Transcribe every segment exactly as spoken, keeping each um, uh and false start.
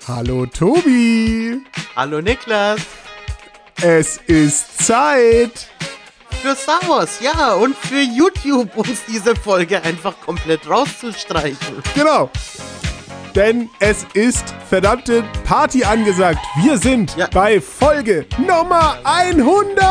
Hallo Tobi. Hallo Niklas. Es ist Zeit für Star Wars, ja, und für YouTube uns diese Folge einfach komplett rauszustreichen. Genau. Denn es ist verdammte Party angesagt. Wir sind ja. bei Folge Nummer hundert.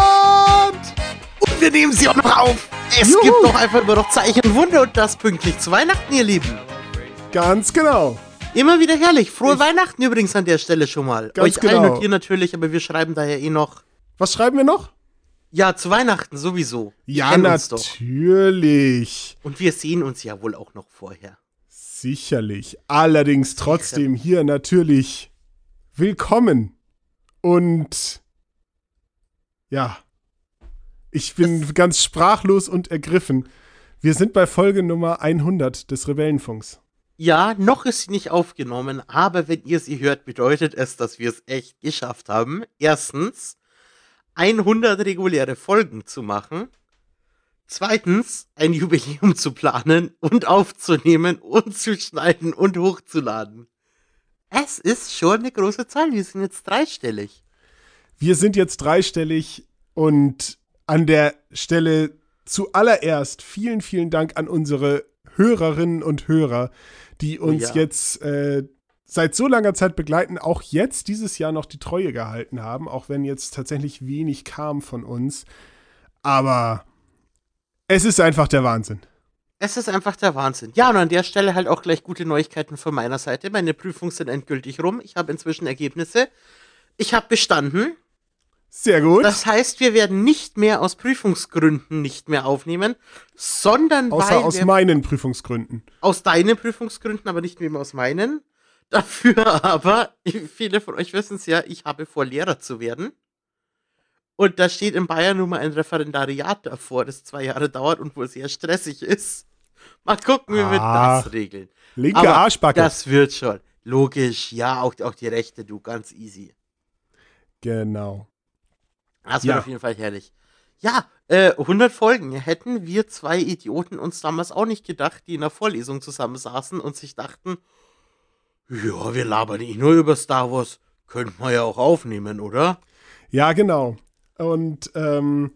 Und wir nehmen sie auch noch auf. Es Juhu. gibt doch einfach nur noch Zeichen und Wunder und das pünktlich zu Weihnachten, ihr Lieben. Ganz genau. Immer wieder herrlich. Frohe ich Weihnachten übrigens an der Stelle schon mal. Ganz Euch genau. allen und ihr natürlich, aber wir schreiben da ja eh noch. Was schreiben wir noch? Ja, zu Weihnachten sowieso. Ja, natürlich. Und wir sehen uns ja wohl auch noch vorher. Sicherlich. Allerdings trotzdem hier natürlich willkommen. Und ja, ich bin das ganz sprachlos und ergriffen. Wir sind bei Folge Nummer hundert des Rebellenfunks. Ja, noch ist sie nicht aufgenommen, aber wenn ihr sie hört, bedeutet es, dass wir es echt geschafft haben. Erstens, hundert reguläre Folgen zu machen. Zweitens, ein Jubiläum zu planen und aufzunehmen und zu schneiden und hochzuladen. Es ist schon eine große Zahl, wir sind jetzt dreistellig. Wir sind jetzt dreistellig und an der Stelle zuallererst vielen, vielen Dank an unsere Hörerinnen und Hörer, die uns oh ja. jetzt äh, seit so langer Zeit begleiten, auch jetzt dieses Jahr noch die Treue gehalten haben, auch wenn jetzt tatsächlich wenig kam von uns. Aber es ist einfach der Wahnsinn. Es ist einfach der Wahnsinn. Ja, und an der Stelle halt auch gleich gute Neuigkeiten von meiner Seite. Meine Prüfungen sind endgültig rum. Ich habe inzwischen Ergebnisse. Ich habe bestanden. Sehr gut. Das heißt, wir werden nicht mehr aus Prüfungsgründen nicht mehr aufnehmen, sondern Außer weil aus wir meinen Prüfungsgründen. Aus deinen Prüfungsgründen, aber nicht mehr aus meinen. Dafür aber, viele von euch wissen es ja, ich habe vor, Lehrer zu werden. Und da steht in Bayern nun mal ein Referendariat davor, das zwei Jahre dauert und wohl sehr stressig ist. Mal gucken, wie ah, wir das regeln. Linke aber Arschbacke. Das wird schon. Logisch, ja, auch, auch die Rechte, du, ganz easy. Genau. Das wird ja. auf jeden Fall herrlich. Ja, äh, hundert Folgen. Hätten wir zwei Idioten uns damals auch nicht gedacht, die in der Vorlesung zusammensaßen und sich dachten, ja, wir labern nicht nur über Star Wars, könnten wir ja auch aufnehmen, oder? Ja, genau. Und ähm,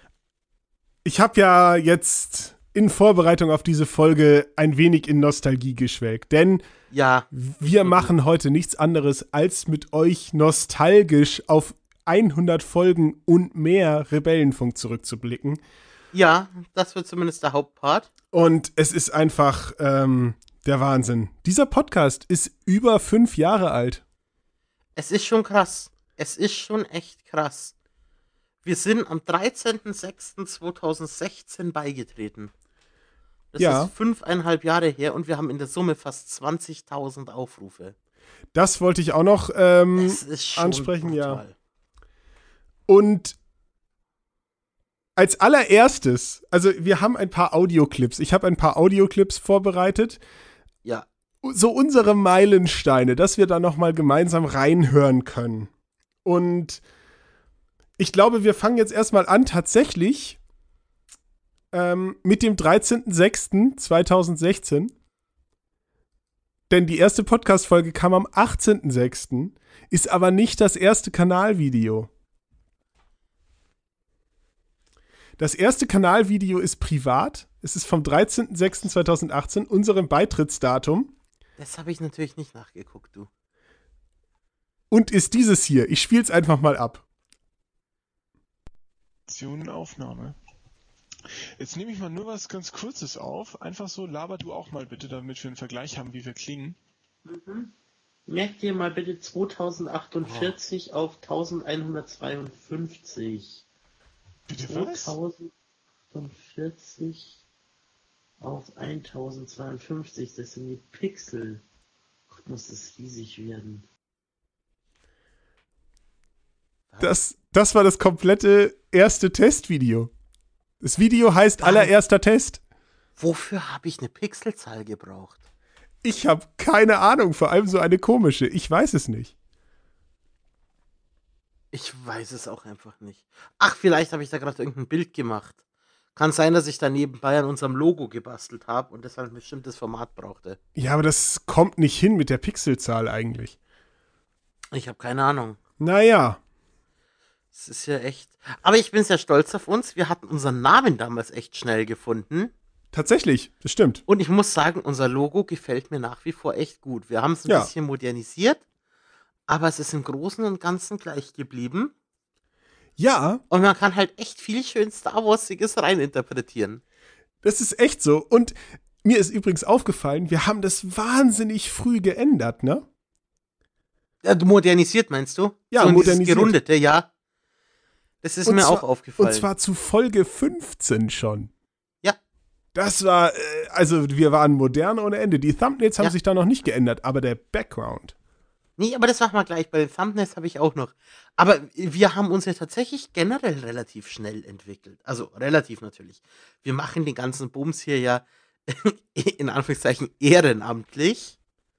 ich habe ja jetzt in Vorbereitung auf diese Folge ein wenig in Nostalgie geschwelgt, denn ja. wir machen heute nichts anderes, als mit euch nostalgisch auf hundert Folgen und mehr Rebellenfunk zurückzublicken. Ja, das wird zumindest der Hauptpart. Und es ist einfach ähm, der Wahnsinn. Dieser Podcast ist über fünf Jahre alt. Es ist schon krass. Es ist schon echt krass. Wir sind am dreizehnten sechsten zweitausendsechzehn beigetreten. Das ja. ist fünfeinhalb Jahre her und wir haben in der Summe fast zwanzigtausend Aufrufe. Das wollte ich auch noch ähm, das ist schon ansprechen, brutal. ja. Und als allererstes, also wir haben ein paar Audioclips. Ich habe ein paar Audioclips vorbereitet. Ja. So unsere Meilensteine, dass wir da noch mal gemeinsam reinhören können. Und ich glaube, wir fangen jetzt erstmal an, tatsächlich ähm, mit dem dreizehnten sechsten zweitausendsechzehn. Denn die erste Podcast-Folge kam am achtzehnten sechsten, ist aber nicht das erste Kanalvideo. Das erste Kanalvideo ist privat. Es ist vom dreizehnten sechsten zweitausendachtzehn, unserem Beitrittsdatum. Das habe ich natürlich nicht nachgeguckt, du. Und ist dieses hier. Ich spiele es einfach mal ab. Aufnahme. Jetzt nehme ich mal nur was ganz Kurzes auf. Einfach so, laber du auch mal bitte, damit wir einen Vergleich haben, wie wir klingen. Mhm. Merk dir mal bitte zweitausendachtundvierzig oh. auf elfhundertzweiundfünfzig. Bitte was? zweitausendvierzig auf tausendzweiundfünfzig, das sind die Pixel. Gott, muss das riesig werden. Das, das war das komplette erste Testvideo. Das Video heißt Nein. allererster Test. Wofür habe ich eine Pixelzahl gebraucht? Ich habe keine Ahnung, vor allem so eine komische. Ich weiß es nicht. Ich weiß es auch einfach nicht. Ach, vielleicht habe ich da gerade irgendein Bild gemacht. Kann sein, dass ich da nebenbei an unserem Logo gebastelt habe und deshalb ein bestimmtes Format brauchte. Ja, aber das kommt nicht hin mit der Pixelzahl eigentlich. Ich habe keine Ahnung. Naja. Es ist ja echt. Aber ich bin sehr stolz auf uns. Wir hatten unseren Namen damals echt schnell gefunden. Tatsächlich, das stimmt. Und ich muss sagen, unser Logo gefällt mir nach wie vor echt gut. Wir haben es ein Ja. bisschen modernisiert, aber es ist im Großen und Ganzen gleich geblieben. Ja. Und man kann halt echt viel schön Star Warsiges reininterpretieren. Das ist echt so. Und mir ist übrigens aufgefallen, wir haben das wahnsinnig früh geändert, ne? Ja, modernisiert meinst du? Ja, so in modernisiert. Dieses Gerundete, ja. Das ist und mir zwar, auch aufgefallen. Und zwar zu Folge fünfzehn schon. Ja. Das war, äh, also wir waren modern ohne Ende. Die Thumbnails haben ja. sich da noch nicht geändert, aber der Background. Nee, aber das machen wir gleich. Bei den Thumbnails habe ich auch noch. Aber wir haben uns ja tatsächlich generell relativ schnell entwickelt. Also relativ natürlich. Wir machen den ganzen Bums hier ja in Anführungszeichen ehrenamtlich.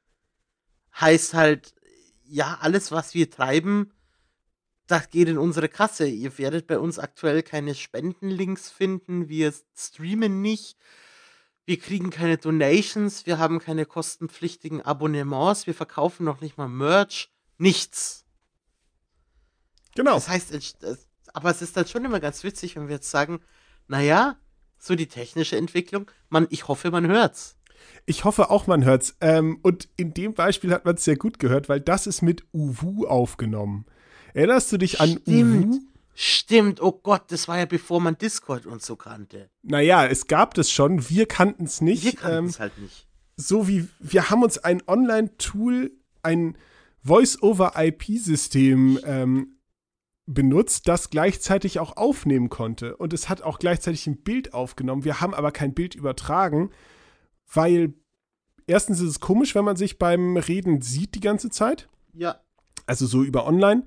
Heißt halt, ja, alles, was wir treiben, das geht in unsere Kasse. Ihr werdet bei uns aktuell keine Spendenlinks finden. Wir streamen nicht. Wir kriegen keine Donations. Wir haben keine kostenpflichtigen Abonnements. Wir verkaufen noch nicht mal Merch. Nichts. Genau. Das heißt, aber es ist dann schon immer ganz witzig, wenn wir jetzt sagen, naja, so die technische Entwicklung, man, ich hoffe, man hört's. Ich hoffe auch, man hört's. Ähm, und in dem Beispiel hat man es sehr gut gehört, weil das ist mit Uwu aufgenommen. Erinnerst du dich an Stimmt. Uwu? Stimmt, oh Gott, das war ja bevor man Discord und so kannte. Naja, es gab das schon, wir kannten es nicht. Wir kannten es ähm, halt nicht. So wie, wir haben uns ein Online-Tool, ein Voice-over-I P-System ähm, benutzt, das gleichzeitig auch aufnehmen konnte. Und es hat auch gleichzeitig ein Bild aufgenommen. Wir haben aber kein Bild übertragen, weil erstens ist es komisch, wenn man sich beim Reden sieht die ganze Zeit. Ja. Also so über online.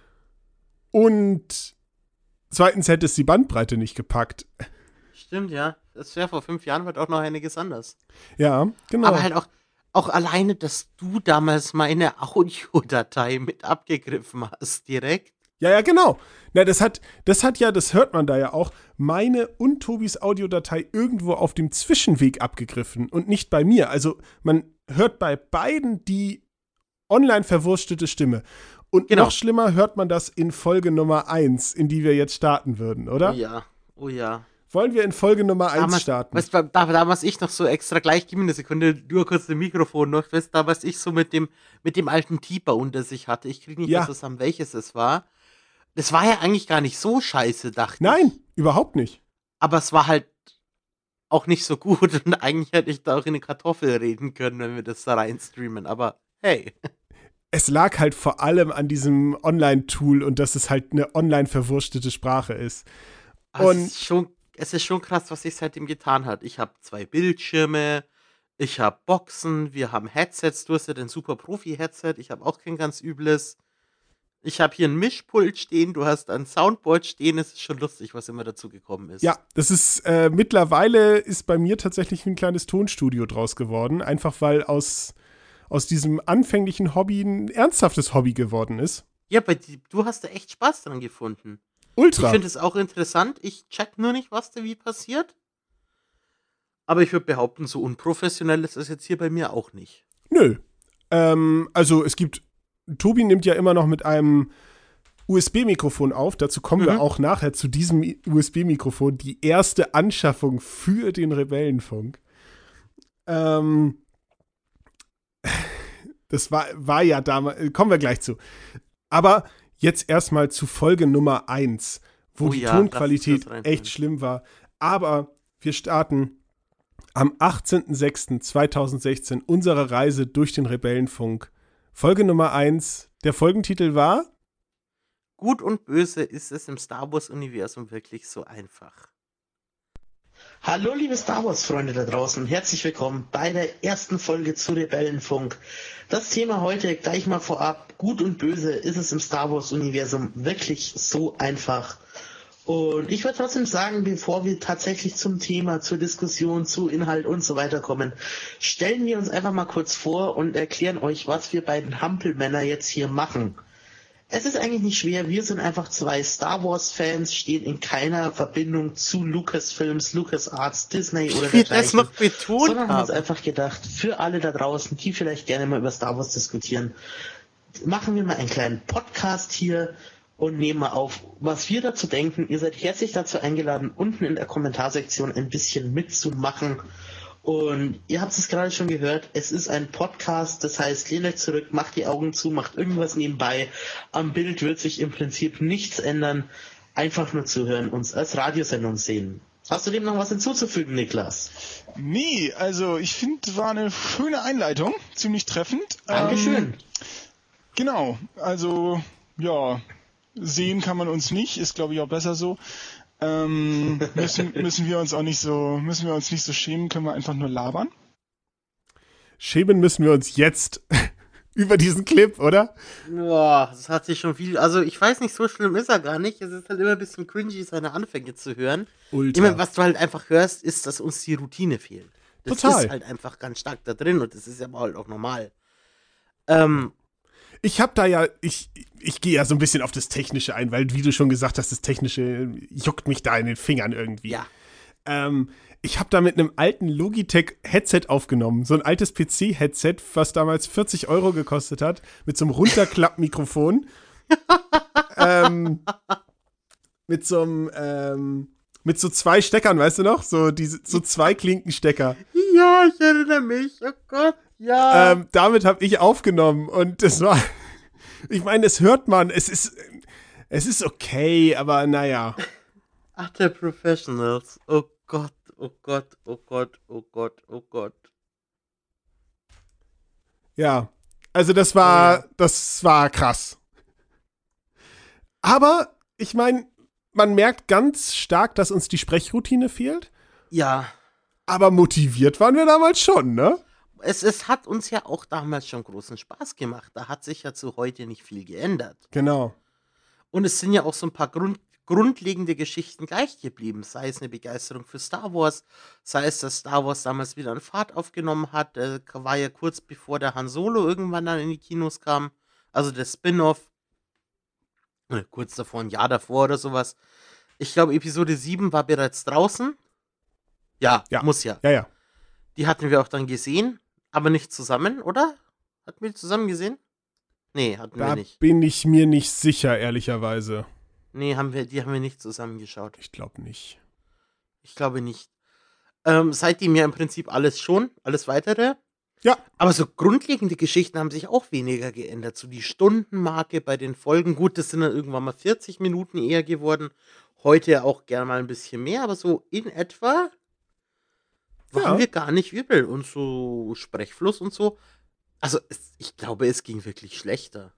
Und zweitens hätte es die Bandbreite nicht gepackt. Stimmt, ja. Das wäre vor fünf Jahren wird auch noch einiges anders. Ja, genau. Aber halt auch, auch alleine, dass du damals meine Audiodatei mit abgegriffen hast, direkt. Ja, ja, genau. Na, das hat, das hat ja, das hört man da ja auch, meine und Tobis Audiodatei irgendwo auf dem Zwischenweg abgegriffen und nicht bei mir. Also man hört bei beiden die online verwurstete Stimme. Und genau. Noch schlimmer hört man das in Folge Nummer eins, in die wir jetzt starten würden, oder? Oh ja, oh ja. Wollen wir in Folge Nummer eins damals, starten? Weißt du, da, damals ich noch so extra gleich, gib mir eine Sekunde, nur kurz das Mikrofon noch, weißt du, damals ich so mit dem, mit dem alten Keeper unter sich hatte, ich kriege nicht ja. mehr zusammen, welches es war. Das war ja eigentlich gar nicht so scheiße, dachte Nein, ich. Nein, überhaupt nicht. Aber es war halt auch nicht so gut und eigentlich hätte ich da auch in eine Kartoffel reden können, wenn wir das da reinstreamen, aber hey. Es lag halt vor allem an diesem Online-Tool und dass es halt eine online verwurstete Sprache ist. Und es ist schon, es ist schon krass, was sich seitdem getan hat. Ich habe zwei Bildschirme, ich habe Boxen, wir haben Headsets. Du hast ja den Super Profi-Headset, ich habe auch kein ganz übles. Ich habe hier ein Mischpult stehen, du hast ein Soundboard stehen. Es ist schon lustig, was immer dazu gekommen ist. Ja, das ist, äh, mittlerweile ist bei mir tatsächlich ein kleines Tonstudio draus geworden. Einfach weil aus, aus diesem anfänglichen Hobby ein ernsthaftes Hobby geworden ist. Ja, aber die, du hast da echt Spaß dran gefunden. Ultra. Ich finde es auch interessant. Ich check nur nicht, was da wie passiert. Aber ich würde behaupten, so unprofessionell ist das jetzt hier bei mir auch nicht. Nö. Ähm, also es gibt Tobi nimmt ja immer noch mit einem U S B-Mikrofon auf. Dazu kommen mhm. wir auch nachher zu diesem U S B-Mikrofon. Die erste Anschaffung für den Rebellenfunk. Ähm, das war, war ja damals, kommen wir gleich zu. Aber jetzt erstmal zu Folge Nummer eins, wo oh die ja, Tonqualität echt schlimm war. Aber wir starten am achtzehnten sechsten zweitausendsechzehn unsere Reise durch den Rebellenfunk. Folge Nummer eins, der Folgentitel war Gut und Böse, ist es im Star Wars-Universum wirklich so einfach? Hallo liebe Star Wars-Freunde da draußen, herzlich willkommen bei der ersten Folge zu Rebellenfunk. Das Thema heute gleich mal vorab, Gut und Böse, ist es im Star Wars-Universum wirklich so einfach? Und ich würde trotzdem sagen, bevor wir tatsächlich zum Thema, zur Diskussion, zu Inhalt und so weiter kommen, stellen wir uns einfach mal kurz vor und erklären euch, was wir beiden Hampelmänner jetzt hier machen. Es ist eigentlich nicht schwer, wir sind einfach zwei Star Wars-Fans, stehen in keiner Verbindung zu Lucasfilms, LucasArts, Disney oder dergleichen. Das noch betont sondern haben uns haben. einfach gedacht, für alle da draußen, die vielleicht gerne mal über Star Wars diskutieren, machen wir mal einen kleinen Podcast hier und nehmen mal auf, was wir dazu denken. Ihr seid herzlich dazu eingeladen, unten in der Kommentarsektion ein bisschen mitzumachen. Und ihr habt es gerade schon gehört, es ist ein Podcast, das heißt, lehnt euch zurück, macht die Augen zu, macht irgendwas nebenbei. Am Bild wird sich im Prinzip nichts ändern. Einfach nur zuhören, uns als Radiosendung sehen. Hast du dem noch was hinzuzufügen, Niklas? Nee, also ich finde, war eine schöne Einleitung, ziemlich treffend. Dankeschön. Ähm, genau, also ja, sehen kann man uns nicht, ist glaube ich auch besser so. Ähm, müssen, müssen wir uns auch nicht so, müssen wir uns nicht so schämen, können wir einfach nur labern. Schämen müssen wir uns jetzt über diesen Clip, oder? Boah, das hat sich schon viel. Also, ich weiß nicht, so schlimm ist er gar nicht. Es ist halt immer ein bisschen cringy, seine Anfänge zu hören. Ultra. Ich meine, was du halt einfach hörst, ist, dass uns die Routine fehlt. Das Total. ist halt einfach ganz stark da drin und das ist ja halt auch normal. Ähm, Ich habe da ja, ich, ich gehe ja so ein bisschen auf das Technische ein, weil, wie du schon gesagt hast, das Technische juckt mich da in den Fingern irgendwie. ja. Ähm, ich habe da mit einem alten Logitech-Headset aufgenommen. So ein altes P C-Headset, was damals vierzig Euro gekostet hat, mit so einem Runterklappmikrofon. ähm, mit so einem, ähm, mit so zwei Steckern, weißt du noch? So, diese, so zwei Klinkenstecker. Ja, ich erinnere mich. Oh Gott, ja. Ähm, damit habe ich aufgenommen und das war, ich meine, es hört man, es ist, es ist okay, aber naja. Ach, der Professionals. Oh Gott, oh Gott, oh Gott, oh Gott, oh Gott. Ja, also das war, Ja. das war krass. Aber ich meine, man merkt ganz stark, dass uns die Sprechroutine fehlt, Ja. aber motiviert waren wir damals schon, ne? Es, es hat uns ja auch damals schon großen Spaß gemacht. Da hat sich ja zu heute nicht viel geändert. Genau. Und es sind ja auch so ein paar Grund, grundlegende Geschichten gleich geblieben. Sei es eine Begeisterung für Star Wars, sei es, dass Star Wars damals wieder an Fahrt aufgenommen hat. Äh, war ja kurz bevor der Han Solo irgendwann dann in die Kinos kam. Also der Spin-off. Äh, kurz davor, ein Jahr davor oder sowas. Ich glaube, Episode sieben war bereits draußen. Ja, Ja. muss ja. Ja, ja. Die hatten wir auch dann gesehen, aber nicht zusammen, oder? Hatten wir die zusammen gesehen? Nee, hatten Da wir nicht. bin ich mir nicht sicher, ehrlicherweise. Nee, haben wir, die haben wir nicht zusammengeschaut. Ich glaube nicht. Ich glaube nicht. Ähm, seitdem ja im Prinzip alles schon, alles weitere. Ja. Aber so grundlegende Geschichten haben sich auch weniger geändert. So die Stundenmarke bei den Folgen, gut, das sind dann irgendwann mal vierzig Minuten eher geworden. Heute auch gerne mal ein bisschen mehr, aber so in etwa waren Ja. wir gar nicht übel. Und so Sprechfluss und so. Also es, ich glaube, es ging wirklich schlechter.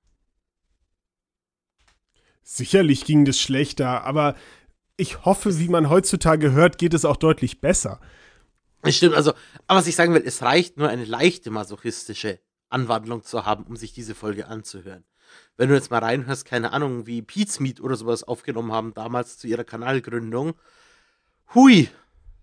Sicherlich ging das schlechter, aber ich hoffe, wie man heutzutage hört, geht es auch deutlich besser. Das stimmt, also, aber was ich sagen will, es reicht nur eine leichte masochistische Anwandlung zu haben, um sich diese Folge anzuhören. Wenn du jetzt mal reinhörst, keine Ahnung, wie Pete's Meat oder sowas aufgenommen haben, damals zu ihrer Kanalgründung, hui,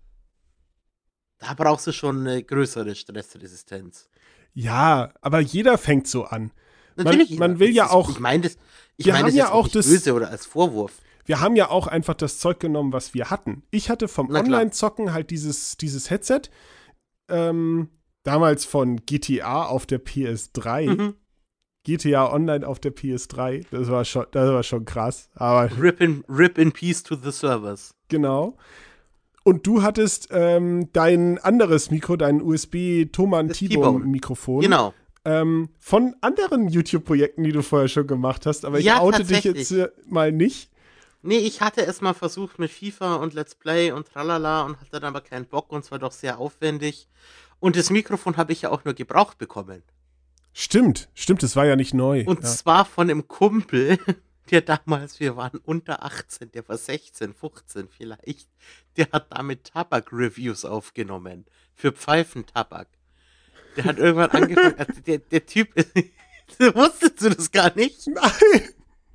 da brauchst du schon eine größere Stressresistenz. Ja, aber jeder fängt so an. Natürlich, man will das ja ist- auch- Ich meine das, ich wir meine haben das ja jetzt auch auch nicht das- böse oder als Vorwurf. Wir haben ja auch einfach das Zeug genommen, was wir hatten. Ich hatte vom Na klar. Online-Zocken halt dieses, dieses Headset, ähm, damals von G T A auf der P S drei. Mhm. G T A Online auf der P S drei, das war schon, das war schon krass. Aber Rip in, rip in peace to the servers. genau. Und du hattest ähm, dein anderes Mikro, dein U S B-Thomann Das T-Bone T-Bone. Mikrofon. Genau. Ähm, von anderen YouTube-Projekten, die du vorher schon gemacht hast. Aber ich Ja, oute dich tatsächlich. jetzt äh, mal nicht. Nee, ich hatte es mal versucht mit FIFA und Let's Play und tralala und hatte dann aber keinen Bock und es war doch sehr aufwendig. Und das Mikrofon habe ich ja auch nur gebraucht bekommen. Stimmt, stimmt, das war ja nicht neu. Und ja. zwar von einem Kumpel, der damals, wir waren unter achtzehn, der war sechzehn, fünfzehn vielleicht. Der hat damit Tabak-Reviews aufgenommen. Für Pfeifentabak. Der hat irgendwann angefangen, also der, der Typ, wusstest du das gar nicht? Nein,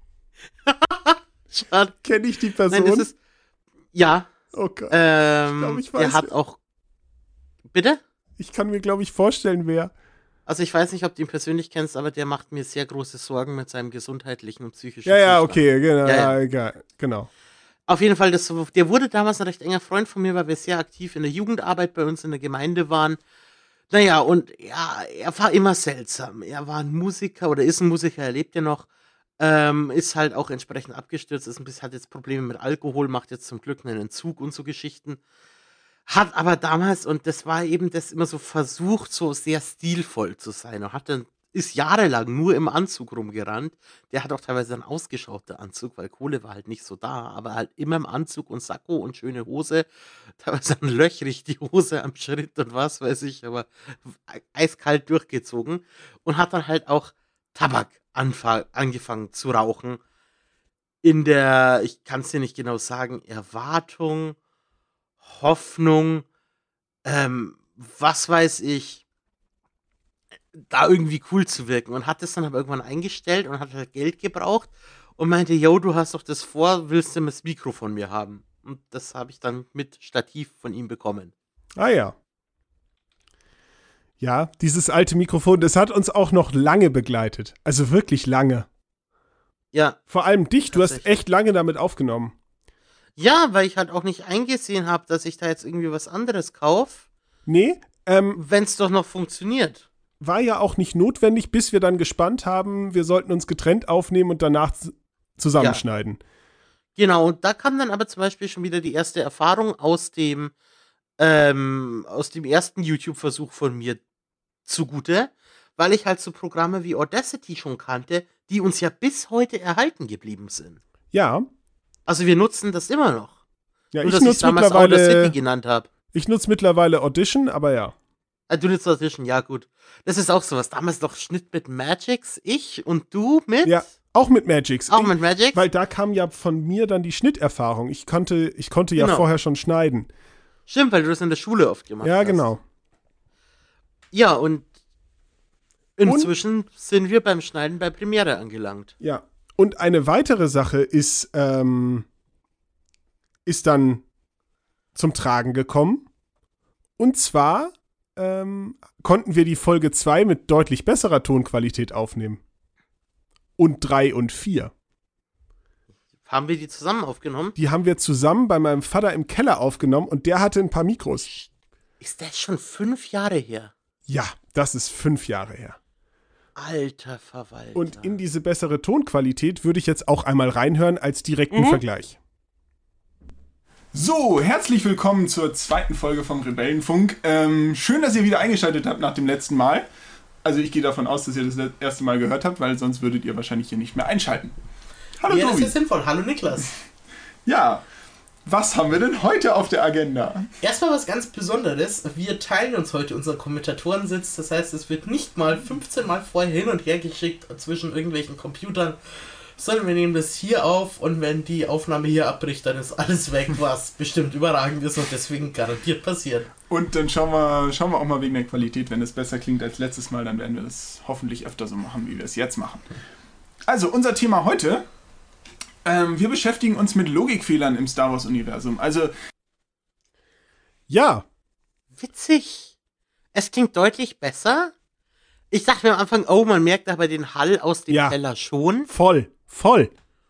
Schade. kenne ich die Person? Nein, das ist, ja, oh Gott. ähm, glaub, ich weiß der hat wer. auch, bitte? Ich kann mir, glaube ich, vorstellen, wer. Also ich weiß nicht, ob du ihn persönlich kennst, aber der macht mir sehr große Sorgen mit seinem gesundheitlichen und psychischen Ja, ja, Zustand. okay, genau. Ja, ja. Ja, egal, genau. Auf jeden Fall, das, der wurde damals ein recht enger Freund von mir, weil wir sehr aktiv in der Jugendarbeit bei uns in der Gemeinde waren. Naja, und ja, er war immer seltsam. Er war ein Musiker oder ist ein Musiker, er lebt ja noch. Ähm, ist halt auch entsprechend abgestürzt, ist ein bisschen, hat jetzt Probleme mit Alkohol, macht jetzt zum Glück einen Entzug und so Geschichten. Hat aber damals, und das war eben das immer so versucht, so sehr stilvoll zu sein. Und hat dann, ist jahrelang nur im Anzug rumgerannt. Der hat auch teilweise einen ausgeschauten Anzug, weil Kohle war halt nicht so da, aber halt immer im Anzug und Sakko und schöne Hose. Teilweise dann löchrig die Hose am Schritt und was weiß ich, aber eiskalt durchgezogen. Und hat dann halt auch Tabak anfa- angefangen zu rauchen. In der, ich kann es dir nicht genau sagen, Erwartung, Hoffnung, ähm, was weiß ich, da irgendwie cool zu wirken. Und hat das dann aber irgendwann eingestellt und hat halt Geld gebraucht und meinte, yo, du hast doch das vor, willst du das Mikro von mir haben? Und das habe ich dann mit Stativ von ihm bekommen. Ah ja. Ja, dieses alte Mikrofon, das hat uns auch noch lange begleitet. Also wirklich lange. Ja. Vor allem dich, du hast echt lange damit aufgenommen. Ja, weil ich halt auch nicht eingesehen habe, dass ich da jetzt irgendwie was anderes kaufe. Nee, ähm. Wenn es doch noch funktioniert. War ja auch nicht notwendig, bis wir dann gespannt haben, wir sollten uns getrennt aufnehmen und danach zusammenschneiden. Ja. Genau, und da kam dann aber zum Beispiel schon wieder die erste Erfahrung aus dem, ähm, aus dem ersten YouTube-Versuch von mir zugute, weil ich halt so Programme wie Audacity schon kannte, die uns ja bis heute erhalten geblieben sind. Ja. Also wir nutzen das immer noch. Ja, Nur, ich dass nutze damals mittlerweile Audacity genannt habe. Ich nutze mittlerweile Audition, aber ja. Ah, du nutzt Audition, ja gut. Das ist auch sowas. Damals noch Schnitt mit Magix, ich und du mit? Ja, auch mit Magix. Auch mit Magix? Weil da kam ja von mir dann die Schnitterfahrung. Ich konnte, ich konnte ja genau. vorher schon schneiden. Stimmt, weil du das in der Schule oft gemacht ja, hast. Ja, genau. Ja, und inzwischen und, sind wir beim Schneiden bei Premiere angelangt. Ja, und eine weitere Sache ist, ähm, ist dann zum Tragen gekommen. Und zwar ähm, konnten wir die Folge zwei mit deutlich besserer Tonqualität aufnehmen. Und drei und vier. Haben wir die zusammen aufgenommen? Die haben wir zusammen bei meinem Vater im Keller aufgenommen und der hatte ein paar Mikros. Ist das schon fünf Jahre her? Ja, das ist fünf Jahre her. Alter Verwalter. Und in diese bessere Tonqualität würde ich jetzt auch einmal reinhören als direkten mhm. Vergleich. So, herzlich willkommen zur zweiten Folge vom Rebellenfunk. Ähm, schön, dass ihr wieder eingeschaltet habt nach dem letzten Mal. Also ich gehe davon aus, dass ihr das erste Mal gehört habt, weil sonst würdet ihr wahrscheinlich hier nicht mehr einschalten. Hallo ja, Tobi. das ist sinnvoll. Hallo Niklas. Ja, was haben wir denn heute auf der Agenda? Erstmal was ganz Besonderes. Wir teilen uns heute unseren Kommentatorensitz. Das heißt, es wird nicht mal fünfzehn Mal vorher hin und her geschickt zwischen irgendwelchen Computern, sondern wir nehmen das hier auf und wenn die Aufnahme hier abbricht, dann ist alles weg, was bestimmt überragend ist und deswegen garantiert passiert. Und dann schauen wir, schauen wir auch mal wegen der Qualität, wenn es besser klingt als letztes Mal, dann werden wir das hoffentlich öfter so machen, wie wir es jetzt machen. Also, unser Thema heute, ähm, wir beschäftigen uns mit Logikfehlern im Star Wars-Universum. Also, ja. Witzig. Es klingt deutlich besser. Ich dachte mir am Anfang, oh, man merkt aber den Hall aus dem ja, Keller schon. Voll, voll.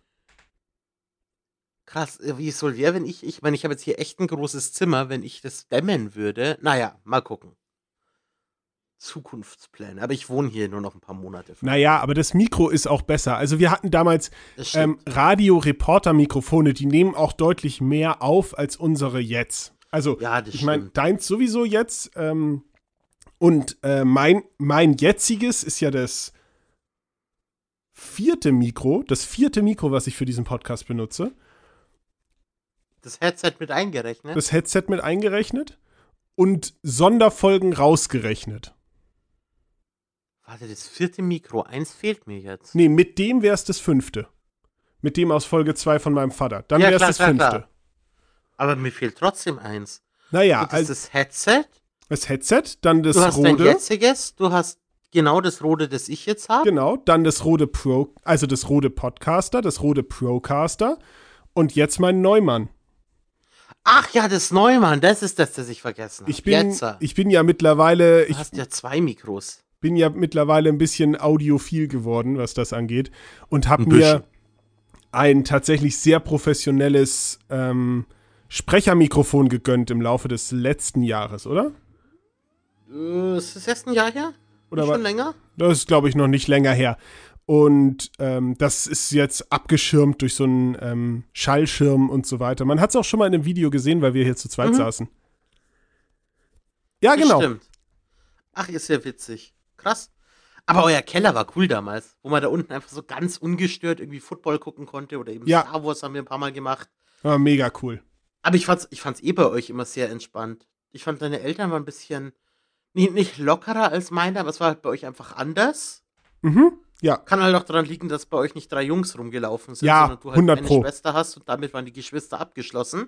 Krass, wie es wohl wäre, wenn ich, ich meine, ich habe jetzt hier echt ein großes Zimmer, wenn ich das dämmen würde. Naja, mal gucken. Zukunftspläne. Aber ich wohne hier nur noch ein paar Monate. Naja, aber das Mikro ist auch besser. Also wir hatten damals ähm, Radio-Reporter-Mikrofone, die nehmen auch deutlich mehr auf als unsere jetzt. Also, ja, ich meine, deins sowieso jetzt. Ähm, und äh, mein, mein jetziges ist ja das vierte Mikro, das vierte Mikro, was ich für diesen Podcast benutze. Das Headset mit eingerechnet? Das Headset mit eingerechnet und Sonderfolgen rausgerechnet. Warte, das vierte Mikro, eins fehlt mir jetzt. Nee, mit dem wäre es das fünfte. Mit dem aus Folge zwei von meinem Vater. Dann ja, wäre es das klar, fünfte. Klar. Aber mir fehlt trotzdem eins. Naja, das also das Headset. Das Headset, dann das rote. Du hast Rode. dein jetziges, du hast genau das Rode, das ich jetzt habe. Genau, dann das Rode Pro, also das Rode Podcaster, das Rode Procaster und jetzt mein Neumann. Ach ja, das Neumann, das ist das, das ich vergessen habe. Ich bin, ich bin ja mittlerweile... Du ich hast ja zwei Mikros. bin ja mittlerweile ein bisschen audiophil geworden, was das angeht. Und habe mir ein tatsächlich sehr professionelles ähm, Sprechermikrofon gegönnt im Laufe des letzten Jahres, oder? Äh, ist das erst ein Jahr her? Oder schon war, länger? Das ist, glaube ich, noch nicht länger her. Und ähm, das ist jetzt abgeschirmt durch so einen ähm, Schallschirm und so weiter. Man hat es auch schon mal in einem Video gesehen, weil wir hier zu zweit Mhm. saßen. Ja, genau. Stimmt. Ach, ist ja witzig. Krass. Aber euer Keller war cool damals, wo man da unten einfach so ganz ungestört irgendwie Football gucken konnte oder eben Ja. Star Wars haben wir ein paar Mal gemacht. Ja, mega cool. Aber ich fand's, ich fand's eh bei euch immer sehr entspannt. Ich fand, deine Eltern waren ein bisschen, nicht, nicht lockerer als meine, aber es war halt bei euch einfach anders. Mhm. Ja. Kann halt auch daran liegen, dass bei euch nicht drei Jungs rumgelaufen sind, Ja, sondern du halt hundert eine Pro. Schwester hast und damit waren die Geschwister abgeschlossen.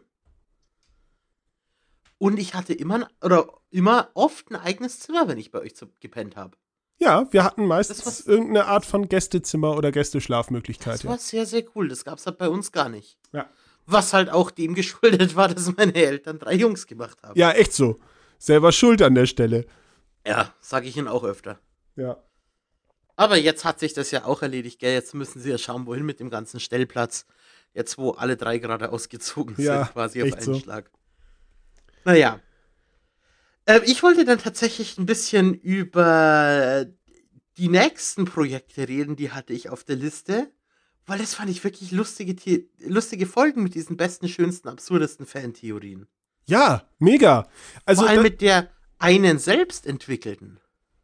Und ich hatte immer, oder immer oft ein eigenes Zimmer, wenn ich bei euch zu, gepennt habe. Ja, wir hatten meistens Das war's. irgendeine Art von Gästezimmer oder Gästeschlafmöglichkeit. Das Ja. war sehr, sehr cool. Das gab's halt bei uns gar nicht. Ja. Was halt auch dem geschuldet war, dass meine Eltern drei Jungs gemacht haben. ja, echt so. Selber schuld an der Stelle. Ja, sag ich ihnen auch öfter. Ja. Aber jetzt hat sich das ja auch erledigt, gell? Jetzt müssen sie ja schauen, wohin mit dem ganzen Stellplatz. Jetzt, wo alle drei gerade ausgezogen Ja, sind, quasi auf echt einen so. Schlag. Naja. Ähm, ich wollte dann tatsächlich ein bisschen über die nächsten Projekte reden, die hatte ich auf der Liste. Weil das fand ich wirklich lustige, The- lustige Folgen mit diesen besten, schönsten, absurdesten Fantheorien. Ja, mega. Also Vor allem da, mit der einen selbst entwickelten.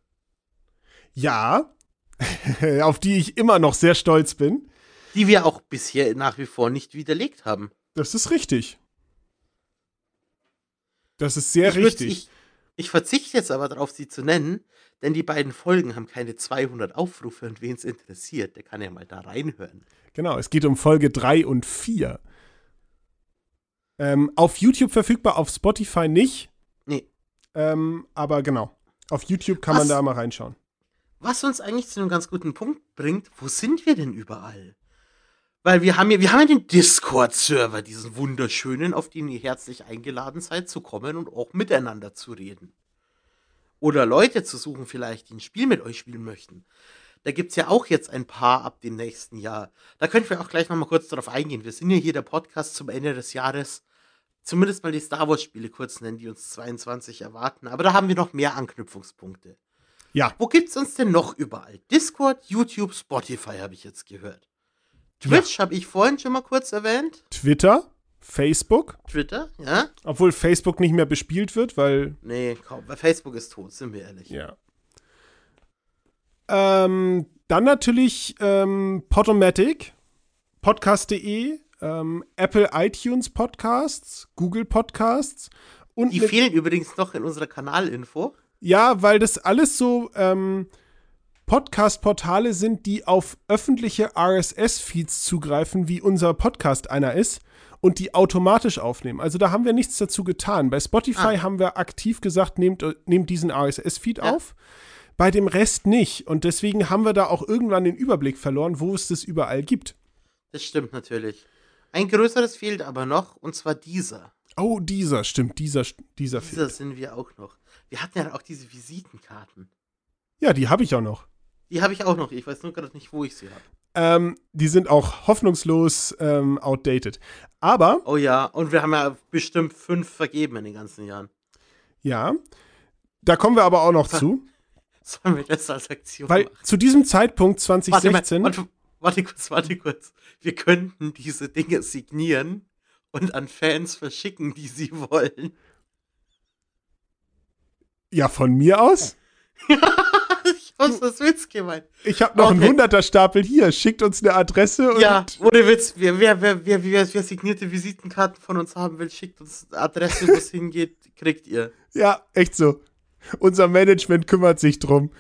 ja, auf die ich immer noch sehr stolz bin. Die wir auch bisher nach wie vor nicht widerlegt haben. Das ist richtig. Das ist sehr ich, würd- richtig. Ich, ich verzichte jetzt aber darauf, sie zu nennen, denn die beiden Folgen haben keine zweihundert Aufrufe und wen es interessiert, der kann ja mal da reinhören. Genau, es geht um Folge drei und vier. Ähm, auf YouTube verfügbar, auf Spotify nicht. Nee. Ähm, aber genau, auf YouTube kann Was? man da mal reinschauen. Was uns eigentlich zu einem ganz guten Punkt bringt, wo sind wir denn überall? Weil wir haben ja, wir haben ja den Discord-Server, diesen wunderschönen, auf den ihr herzlich eingeladen seid, zu kommen und auch miteinander zu reden. Oder Leute zu suchen vielleicht, die ein Spiel mit euch spielen möchten. Da gibt's ja auch jetzt ein paar ab dem nächsten Jahr. Da können wir auch gleich nochmal kurz darauf eingehen. Wir sind ja hier der Podcast zum Ende des Jahres. Zumindest mal die Star Wars-Spiele kurz nennen, die uns zweiundzwanzig erwarten. Aber da haben wir noch mehr Anknüpfungspunkte. Ja, Wo gibt's uns denn noch überall? Discord, YouTube, Spotify habe ich jetzt gehört. Twitch habe ich vorhin schon mal kurz erwähnt. Twitter, Facebook, Twitter, ja? obwohl Facebook nicht mehr bespielt wird, weil, Nee, kaum. Weil Facebook ist tot, sind wir ehrlich. ja. Ähm, dann natürlich ähm, Podomatic, podcast punkt de, ähm, Apple iTunes Podcasts, Google Podcasts und Die ne- fehlen übrigens noch in unserer Kanalinfo. ja, weil das alles so ähm, Podcast-Portale sind, die auf öffentliche R S S-Feeds zugreifen, wie unser Podcast einer ist, und die automatisch aufnehmen. Also da haben wir nichts dazu getan. Bei Spotify Ah. haben wir aktiv gesagt, nehmt, nehmt diesen R S S-Feed Ja. auf. Bei dem Rest nicht. Und deswegen haben wir da auch irgendwann den Überblick verloren, wo es das überall gibt. Das stimmt natürlich. Ein größeres fehlt aber noch, und zwar dieser. Oh, dieser, stimmt, dieser, dieser Dieser fehlt. sind wir auch noch. Wir hatten ja auch diese Visitenkarten. Ja, die habe ich auch noch. Die habe ich auch noch. Ich weiß nur gerade nicht, wo ich sie habe. Ähm, die sind auch hoffnungslos ähm, outdated. Aber, Oh ja, und wir haben ja bestimmt fünf vergeben in den ganzen Jahren. ja, da kommen wir aber auch noch zu. Sollen wir das als Aktion Weil machen? zu diesem Zeitpunkt zwanzig sechzehn, Warte, mal, warte, warte kurz, warte kurz. Wir könnten diese Dinge signieren und an Fans verschicken, die sie wollen. ja, von mir aus. Ich hab's das Witz gemeint. Ich habe noch einen Okay. Hunderter-Stapel hier. Schickt uns eine Adresse und Ja, ohne Witz. Wer, wer, wer, wer, wer, wer signierte Visitenkarten von uns haben will, schickt uns eine Adresse, wo es hingeht, kriegt ihr. ja, echt so. Unser Management kümmert sich drum.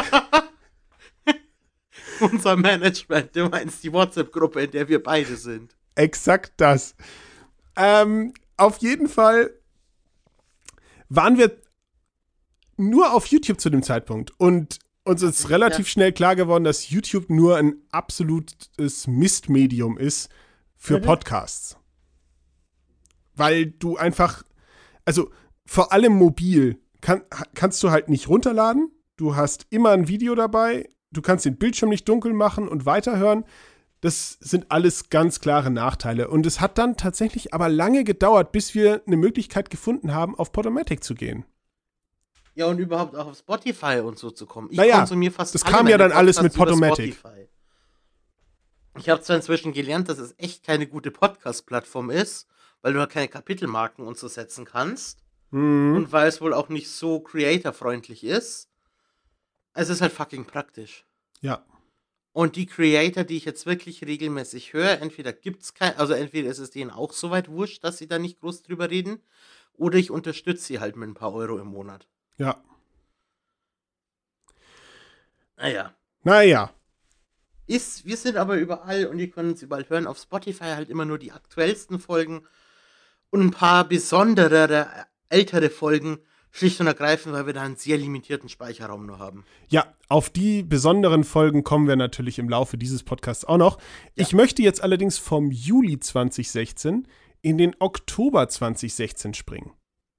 Unser Management, du meinst die WhatsApp-Gruppe, in der wir beide sind. Exakt das. Ähm, auf jeden Fall waren wir nur auf YouTube zu dem Zeitpunkt. Und uns ist Ja. relativ schnell klar geworden, dass YouTube nur ein absolutes Mistmedium ist für Mhm. Podcasts. Weil du einfach, also vor allem mobil, kann, kannst du halt nicht runterladen. Du hast immer ein Video dabei. Du kannst den Bildschirm nicht dunkel machen und weiterhören. Das sind alles ganz klare Nachteile. Und es hat dann tatsächlich aber lange gedauert, bis wir eine Möglichkeit gefunden haben, auf Podomatic zu gehen. Ja, und überhaupt auch auf Spotify und so zu kommen. Ich naja, konsumiere fast das alle kam ja meine dann alles Podcasts mit über Podomatic. Spotify. Ich habe zwar inzwischen gelernt, dass es echt keine gute Podcast-Plattform ist, weil du da keine Kapitelmarken und so setzen kannst. Mhm. Und weil es wohl auch nicht so creator-freundlich ist. Es ist halt fucking praktisch. Ja. Und die Creator, die ich jetzt wirklich regelmäßig höre, entweder gibt's kein, also entweder ist es denen auch so weit wurscht, dass sie da nicht groß drüber reden, oder ich unterstütze sie halt mit ein paar Euro im Monat. Ja. Naja. Naja. Ist, wir sind aber überall und ihr könnt uns überall hören. Auf Spotify halt immer nur die aktuellsten Folgen und ein paar besondere, ältere Folgen, schlicht und ergreifend, weil wir da einen sehr limitierten Speicherraum nur haben. Ja, auf die besonderen Folgen kommen wir natürlich im Laufe dieses Podcasts auch noch. Ja. Ich möchte jetzt allerdings vom Juli zwanzig sechzehn in den Oktober zwanzig sechzehn springen.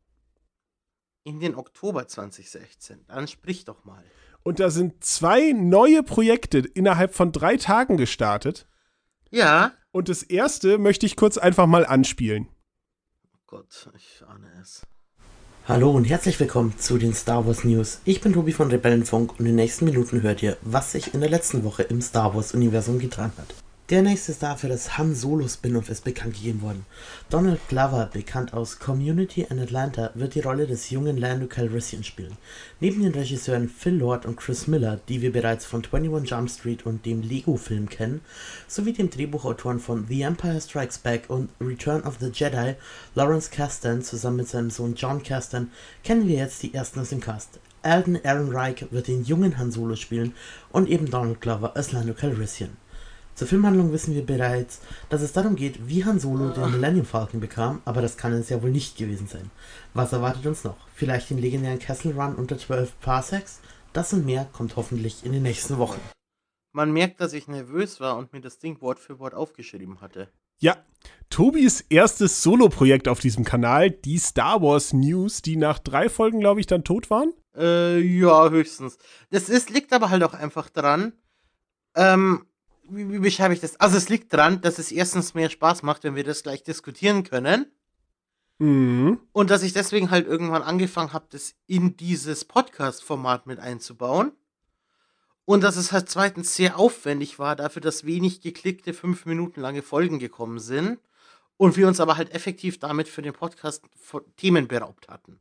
In den Oktober zwanzig sechzehn? Dann sprich doch mal. Und da sind zwei neue Projekte innerhalb von drei Tagen gestartet. Ja. Und das erste möchte ich kurz einfach mal anspielen. Oh Gott, ich ahne es. Hallo und herzlich willkommen zu den Star Wars News. Ich bin Tobi von Rebellenfunk und in den nächsten Minuten hört ihr, was sich in der letzten Woche im Star Wars Universum getan hat. Der nächste Star für das Han Solo Spin-off ist bekannt gegeben worden. Donald Glover, bekannt aus Community and Atlanta, wird die Rolle des jungen Lando Calrissian spielen. Neben den Regisseuren Phil Lord und Chris Miller, die wir bereits von einundzwanzig Jump Street und dem Lego-Film kennen, sowie dem Drehbuchautoren von The Empire Strikes Back und Return of the Jedi, Lawrence Kasdan, zusammen mit seinem Sohn John Kasdan, kennen wir jetzt die ersten aus dem Cast. Alden Ehrenreich wird den jungen Han Solo spielen und eben Donald Glover als Lando Calrissian. Zur Filmhandlung wissen wir bereits, dass es darum geht, wie Han Solo den Millennium Falcon bekam, aber das kann es ja wohl nicht gewesen sein. Was erwartet uns noch? Vielleicht den legendären Kessel Run unter zwölf Parsecs? Das und mehr kommt hoffentlich in den nächsten Wochen. Man merkt, dass ich nervös war und mir das Ding Wort für Wort aufgeschrieben hatte. Ja, Tobis erstes Solo-Projekt auf diesem Kanal, die Star Wars News, die nach drei Folgen, glaube ich, dann tot waren? Äh, ja, höchstens. Das ist, liegt aber halt auch einfach dran, ähm, Wie, wie beschreibe ich das? Also es liegt daran, dass es erstens mehr Spaß macht, wenn wir das gleich diskutieren können. Mhm. Und dass ich deswegen halt irgendwann angefangen habe, das in dieses Podcast-Format mit einzubauen. Und dass es halt zweitens sehr aufwendig war, dafür, dass wenig geklickte, fünf Minuten lange Folgen gekommen sind. Und wir uns aber halt effektiv damit für den Podcast Themen beraubt hatten.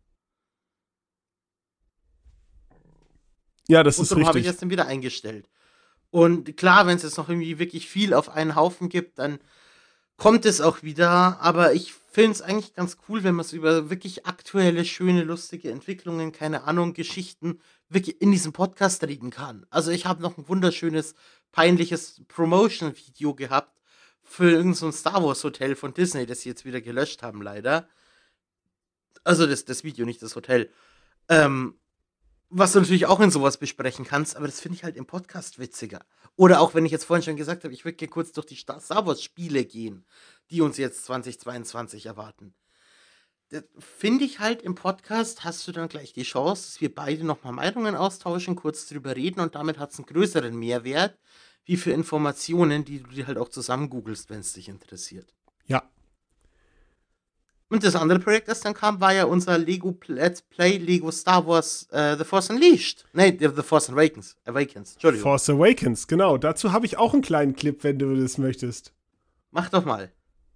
Ja, das und ist richtig. Und darum habe ich das dann wieder eingestellt. Und klar, wenn es jetzt noch irgendwie wirklich viel auf einen Haufen gibt, dann kommt es auch wieder. Aber ich finde es eigentlich ganz cool, wenn man so über wirklich aktuelle, schöne, lustige Entwicklungen, keine Ahnung, Geschichten, wirklich in diesem Podcast reden kann. Also ich habe noch ein wunderschönes, peinliches Promotion-Video gehabt für irgendein so Star Wars Hotel von Disney, das sie jetzt wieder gelöscht haben, leider. Also das, das Video, nicht das Hotel. Ähm, Was du natürlich auch in sowas besprechen kannst, aber das finde ich halt im Podcast witziger. Oder auch, wenn ich jetzt vorhin schon gesagt habe, ich würde gerne kurz durch die Star Wars Spiele gehen, die uns jetzt zwanzig zweiundzwanzig erwarten. Das finde ich halt im Podcast, hast du dann gleich die Chance, dass wir beide nochmal Meinungen austauschen, kurz drüber reden und damit hat es einen größeren Mehrwert, wie für Informationen, die du dir halt auch zusammen googelst, wenn es dich interessiert. Ja. Und das andere Projekt, das dann kam, war ja unser Lego Let's Play Lego Star Wars uh, The Force Unleashed. Nee, The Force Awakens. Awakens. Entschuldigung. Force Awakens, genau. Dazu habe ich auch einen kleinen Clip, wenn du das möchtest. Mach doch mal.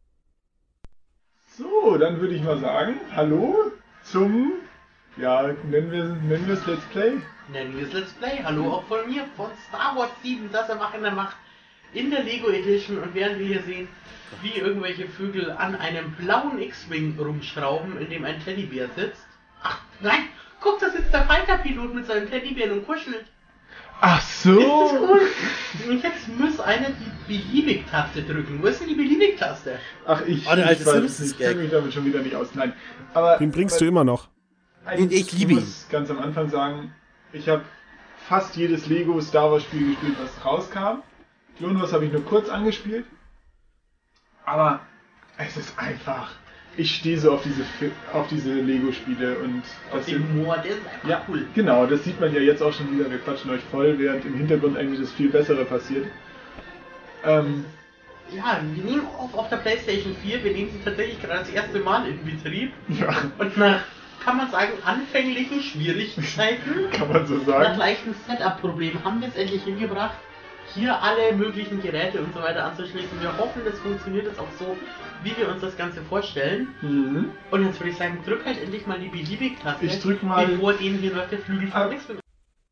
So, dann würde ich mal sagen, hallo zum, ja, nennen wir, nennen wir es Let's Play. Nennen wir es Let's Play. Hallo auch von mir, von Star Wars sieben, das er macht in der Macht in der Lego Edition. Und während wir hier sehen, wie irgendwelche Vögel an einem blauen X-Wing rumschrauben, in dem ein Teddybär sitzt. Ach, nein, guck, da sitzt der Fighter-Pilot mit seinem Teddybären und kuschelt. Ach so. Ist das cool? Und jetzt muss einer die Beliebig-Taste drücken. Wo ist denn die Beliebig-Taste? Ach, ich, oh, der alte ich weiß nicht, ich kenne mich damit schon wieder nicht aus. Nein, aber den bringst du immer noch. Ich liebe ihn. Ich muss ganz am Anfang sagen, ich habe fast jedes Lego Star Wars Spiel gespielt, was rauskam. Clone Wars habe ich nur kurz angespielt. Aber es ist einfach, ich stehe so auf diese, auf diese Lego-Spiele und das auf den Humor, der ist einfach ja, cool. Genau, das sieht man ja jetzt auch schon wieder, wir quatschen euch voll, während im Hintergrund eigentlich das viel Bessere passiert. Ähm, ja, wir nehmen auf auf der PlayStation vier, wir nehmen sie tatsächlich gerade das erste Mal in Betrieb. Ja. Und nach kann man sagen, anfänglichen Schwierigkeiten, Kann man so nach sagen. leichten Setup-Problemen haben wir es endlich hingebracht, hier alle möglichen Geräte und so weiter anzuschließen. Wir hoffen, das funktioniert jetzt auch so, wie wir uns das Ganze vorstellen. Mhm. Und jetzt würde ich sagen, drück halt endlich mal die Beliebig-Taste, Ich drück mal- bevor denen hier noch der Flügel Ah. von nichts mehr.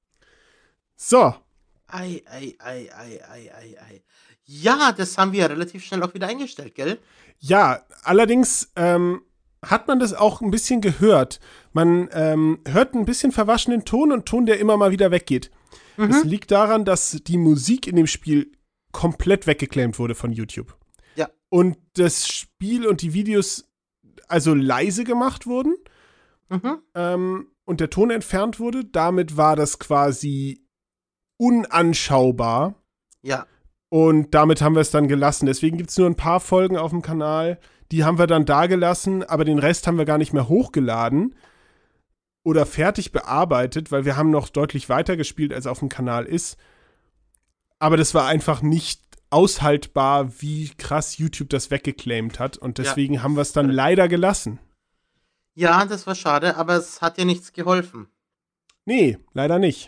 So, Ei, ei, ei, ei, ei, ei, ei. Ja, das haben wir ja relativ schnell auch wieder eingestellt, gell? ja, allerdings ähm, hat man das auch ein bisschen gehört. Man ähm, hört ein bisschen verwaschenen Ton und Ton, der immer mal wieder weggeht. Mhm. Das liegt daran, dass die Musik in dem Spiel komplett weggeclaimt wurde von YouTube. Ja. Und das Spiel und die Videos also leise gemacht wurden Mhm. ähm, und der Ton entfernt wurde. Damit war das quasi unanschaubar. Ja. Und damit haben wir es dann gelassen. Deswegen gibt es nur ein paar Folgen auf dem Kanal. Die haben wir dann da gelassen, aber den Rest haben wir gar nicht mehr hochgeladen oder fertig bearbeitet, weil wir haben noch deutlich weiter gespielt, als auf dem Kanal ist. Aber das war einfach nicht aushaltbar, wie krass YouTube das weggeclaimt hat. Und deswegen Ja. haben wir es dann leider gelassen. Ja, das war schade, aber es hat ja nichts geholfen. Nee, leider nicht.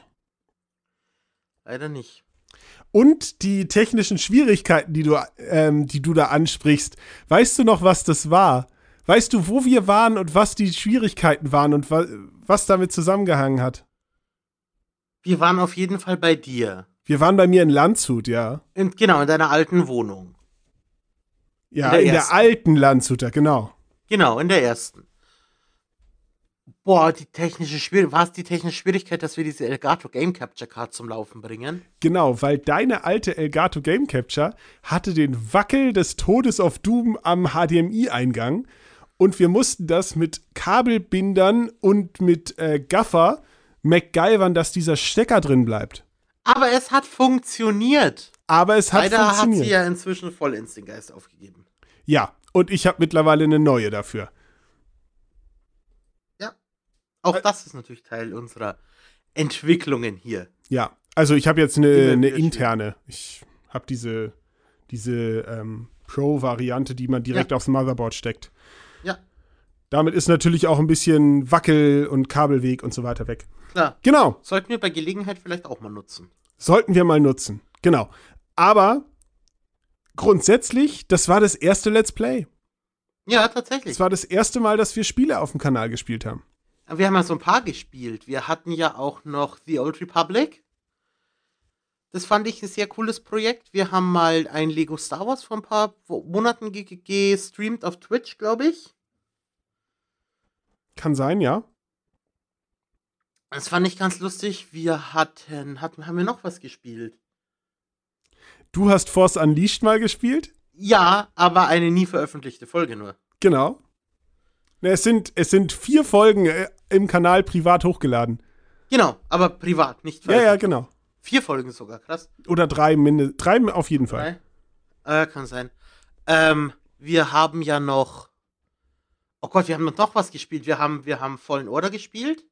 Leider nicht. Und die technischen Schwierigkeiten, die du, ähm, die du da ansprichst, weißt du noch, was das war? Weißt du, wo wir waren und was die Schwierigkeiten waren und wa was damit zusammengehangen hat? Wir waren auf jeden Fall bei dir. Wir waren bei mir in Landshut, ja. In, genau, in deiner alten Wohnung. Ja, In der in der ersten. alten Landshuter, genau. Genau, in der ersten. Boah, die technische Schwierigkeit. War es die technische Schwierigkeit, dass wir diese Elgato Game Capture Card zum Laufen bringen? Genau, weil deine alte Elgato Game Capture hatte den Wackel des Todes of Doom am H D M I-Eingang und wir mussten das mit Kabelbindern und mit äh, Gaffer MacGyvern, dass dieser Stecker drin bleibt. Aber es hat funktioniert. Aber es hat Leider hat funktioniert. sie ja inzwischen vollends den Geist aufgegeben. Ja, und ich habe mittlerweile eine neue dafür. Auch Ä- das ist natürlich Teil unserer Entwicklungen hier. Ja, also ich habe jetzt eine, Immer eine wieder schön. interne. Ich habe diese, diese ähm, Pro-Variante, die man direkt Ja. aufs Motherboard steckt. Ja. Damit ist natürlich auch ein bisschen Wackel und Kabelweg und so weiter weg. Klar. Genau, Sollten wir bei Gelegenheit vielleicht auch mal nutzen. sollten wir mal nutzen. Genau. Aber grundsätzlich, das war das erste Let's Play. Ja, tatsächlich. Das war das erste Mal, dass wir Spiele auf dem Kanal gespielt haben. Wir haben ja so ein paar gespielt. Wir hatten ja auch noch The Old Republic. Das fand ich ein sehr cooles Projekt. Wir haben mal ein Lego Star Wars vor ein paar Wo- Monaten ge- ge- gestreamt auf Twitch, glaube ich. Kann sein, ja. Das fand ich ganz lustig. Wir hatten, hatten, haben wir noch was gespielt? Du hast Force Unleashed mal gespielt? Ja, aber eine nie veröffentlichte Folge nur. Genau. Ne, Es sind, es sind vier Folgen äh, im Kanal privat hochgeladen. Genau, aber privat, nicht Ja, ja, veröffentlicht. genau. Vier Folgen sogar, krass. Oder drei, mindestens. Drei auf jeden Fall. Drei? Äh, kann sein. Ähm, wir haben ja noch. Oh Gott, wir haben noch was gespielt. Wir haben, wir haben Fallen Order gespielt.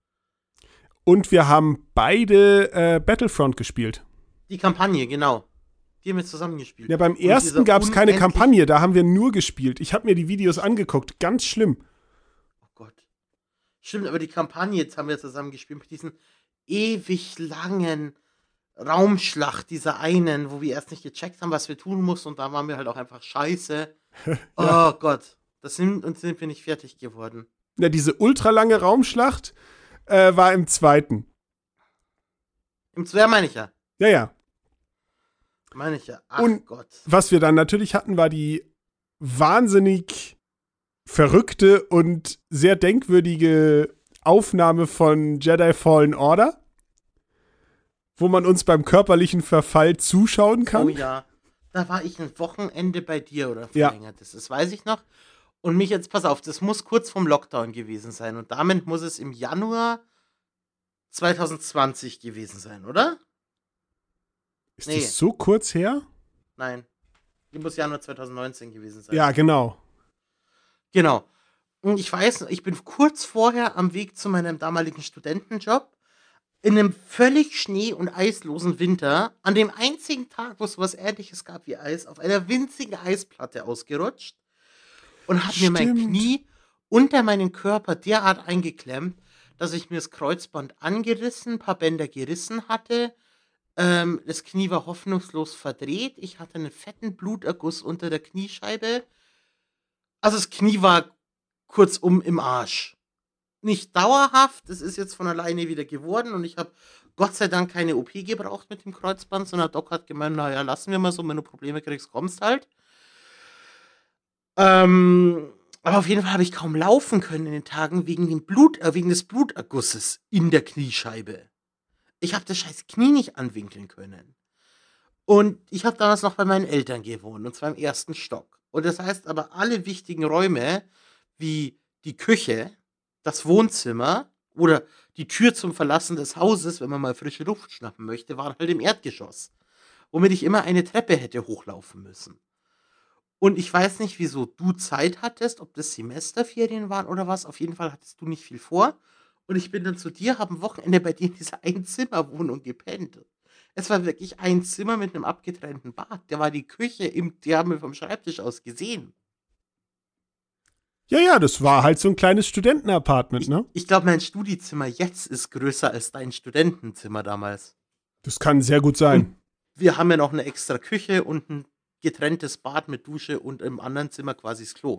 Und wir haben beide äh, Battlefront gespielt. Die Kampagne, genau. Die haben wir zusammen gespielt. Ja, beim Und dieser ersten gab es keine unendlich- Kampagne, da haben wir nur gespielt. Ich habe mir die Videos angeguckt, ganz schlimm. Oh Gott. Stimmt, aber die Kampagne, jetzt haben wir zusammen gespielt mit diesen ewig langen Raumschlacht dieser einen, wo wir erst nicht gecheckt haben, was wir tun mussten und da waren wir halt auch einfach scheiße. Oh Gott. Das sind, und sind wir nicht fertig geworden. Ja, diese ultralange Raumschlacht äh, war im zweiten. Im Zwer meine ich ja. Ja, ja. Meine ich ja. Ach Und- Gott. Was wir dann natürlich hatten, war die wahnsinnig verrückte und sehr denkwürdige Aufnahme von Jedi Fallen Order, wo man uns beim körperlichen Verfall zuschauen kann. Oh ja. Da war ich ein Wochenende bei dir oder Ja. verlängert. Das, das weiß ich noch. Und mich jetzt, pass auf, das muss kurz vorm Lockdown gewesen sein. Und damit muss es im Januar zwanzig zwanzig gewesen sein, oder? Ist Nee. das so kurz her? Nein. Die muss Januar zwanzig neunzehn gewesen sein. Ja, genau. Genau. Und ich weiß, ich bin kurz vorher am Weg zu meinem damaligen Studentenjob in einem völlig schnee- und eislosen Winter an dem einzigen Tag, wo es was Ähnliches gab wie Eis, auf einer winzigen Eisplatte ausgerutscht und habe mir mein Stimmt. Knie unter meinen Körper derart eingeklemmt, dass ich mir das Kreuzband angerissen, ein paar Bänder gerissen hatte. Ähm, das Knie war hoffnungslos verdreht. Ich hatte einen fetten Bluterguss unter der Kniescheibe. Also das Knie war kurzum im Arsch. Nicht dauerhaft, das ist jetzt von alleine wieder geworden und ich habe Gott sei Dank keine O P gebraucht mit dem Kreuzband, sondern der Doc hat gemeint, naja, lassen wir mal so, wenn du Probleme kriegst, kommst halt. Ähm, aber auf jeden Fall habe ich kaum laufen können in den Tagen wegen, dem Blut, äh, wegen des Blutergusses in der Kniescheibe. Ich habe das scheiß Knie nicht anwinkeln können. Und ich habe damals noch bei meinen Eltern gewohnt, und zwar im ersten Stock. Und das heißt aber, alle wichtigen Räume, wie die Küche, das Wohnzimmer oder die Tür zum Verlassen des Hauses, wenn man mal frische Luft schnappen möchte, waren halt im Erdgeschoss. Womit ich immer eine Treppe hätte hochlaufen müssen. Und ich weiß nicht, wieso du Zeit hattest, ob das Semesterferien waren oder was. Auf jeden Fall hattest du nicht viel vor. Und ich bin dann zu dir, habe am Wochenende bei dir in dieser Einzimmerwohnung gepennt. Es war wirklich ein Zimmer mit einem abgetrennten Bad. Der war die Küche, im, die haben wir vom Schreibtisch aus gesehen. Ja, ja, das war halt so ein kleines Studentenapartment, Ich, ne? ich glaube, mein Studiezimmer jetzt ist größer als dein Studentenzimmer damals. Das kann sehr gut sein. Und wir haben ja noch eine extra Küche und ein getrenntes Bad mit Dusche und im anderen Zimmer quasi das Klo.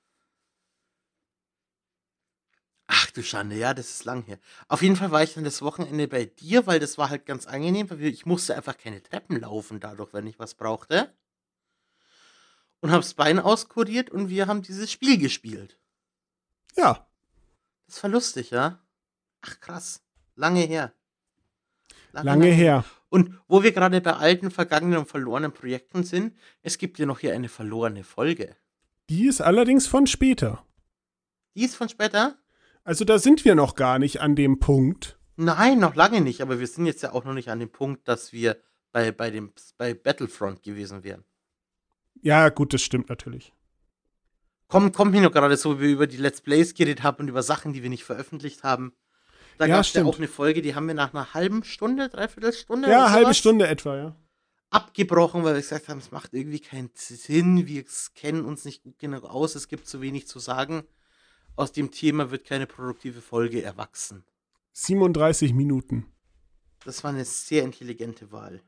Ach du Schande, ja, das ist lang her. Auf jeden Fall war ich dann das Wochenende bei dir, weil das war halt ganz angenehm, weil wir, ich musste einfach keine Treppen laufen dadurch, wenn ich was brauchte. Und hab's Bein auskuriert und wir haben dieses Spiel gespielt. Ja. Das war lustig, ja? Ach krass, lange her. Lange, lange her. Und wo wir gerade bei alten, vergangenen und verlorenen Projekten sind, es gibt ja noch hier eine verlorene Folge. Die ist allerdings von später. Die ist von später? Also da sind wir noch gar nicht an dem Punkt. Nein, noch lange nicht, aber wir sind jetzt ja auch noch nicht an dem Punkt, dass wir bei, bei, dem, bei Battlefront gewesen wären. Ja, gut, das stimmt natürlich. Komm, kommt mir noch gerade so, wie wir über die Let's Plays geredet haben und über Sachen, die wir nicht veröffentlicht haben. Da ja, gab es ja auch eine Folge, die haben wir nach einer halben Stunde, dreiviertel Stunde Ja, halbe Stunde etwa, ja. abgebrochen, weil wir gesagt haben, es macht irgendwie keinen Sinn, wir kennen uns nicht gut genug aus, es gibt zu wenig zu sagen. Aus dem Thema wird keine produktive Folge erwachsen. siebenunddreißig Minuten. Das war eine sehr intelligente Wahl.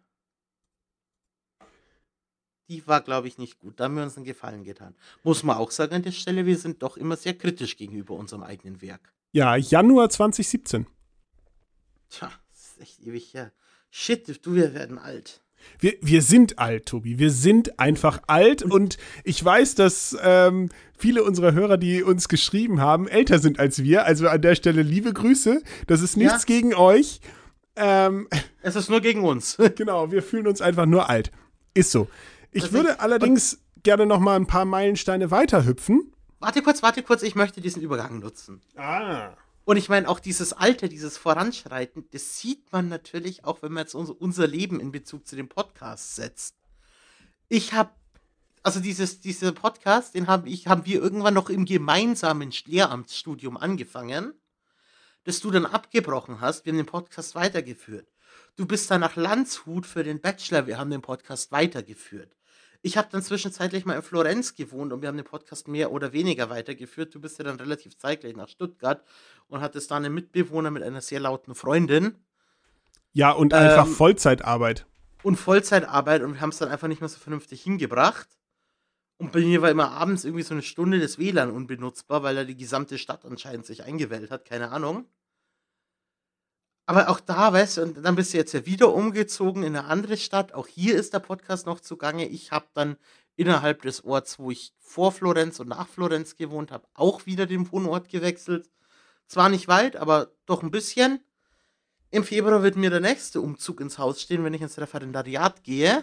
Die war, glaube ich, nicht gut. Da haben wir uns einen Gefallen getan. Muss man auch sagen an der Stelle, wir sind doch immer sehr kritisch gegenüber unserem eigenen Werk. Ja, Januar zwanzig siebzehn. Tja, das ist echt ewig her. Shit, du, wir werden alt. Wir, wir sind alt, Tobi. Wir sind einfach alt. Und ich weiß, dass ähm, viele unserer Hörer, die uns geschrieben haben, älter sind als wir. Also an der Stelle liebe Grüße. Das ist nichts ja. gegen euch. Ähm, es ist nur gegen uns. Genau, wir fühlen uns einfach nur alt. Ist so. Ich also würde ich, allerdings gerne noch mal ein paar Meilensteine weiterhüpfen. Warte kurz, warte kurz. Ich möchte diesen Übergang nutzen. Ah. Und ich meine, auch dieses Alter, dieses Voranschreiten, das sieht man natürlich auch, wenn man jetzt unser, unser Leben in Bezug zu dem Podcast setzt. Ich habe, also dieses, dieser Podcast, den hab ich, haben wir irgendwann noch im gemeinsamen Lehramtsstudium angefangen, das du dann abgebrochen hast. Wir haben den Podcast weitergeführt. Du bist dann nach Landshut für den Bachelor, wir haben den Podcast weitergeführt. Ich habe dann zwischenzeitlich mal in Florenz gewohnt und wir haben den Podcast mehr oder weniger weitergeführt. Du bist ja dann relativ zeitgleich nach Stuttgart und hattest da einen Mitbewohner mit einer sehr lauten Freundin. Ja, und einfach ähm, Vollzeitarbeit. Und Vollzeitarbeit und wir haben es dann einfach nicht mehr so vernünftig hingebracht. Und bei mir war immer abends irgendwie so eine Stunde das W L A N unbenutzbar, weil da die gesamte Stadt anscheinend sich eingewählt hat, keine Ahnung. Aber auch da, weißt du, und dann bist du jetzt ja wieder umgezogen in eine andere Stadt. Auch hier ist der Podcast noch zugange. Ich habe dann innerhalb des Orts, wo ich vor Florenz und nach Florenz gewohnt habe, auch wieder den Wohnort gewechselt. Zwar nicht weit, aber doch ein bisschen. Im Februar wird mir der nächste Umzug ins Haus stehen, wenn ich ins Referendariat gehe.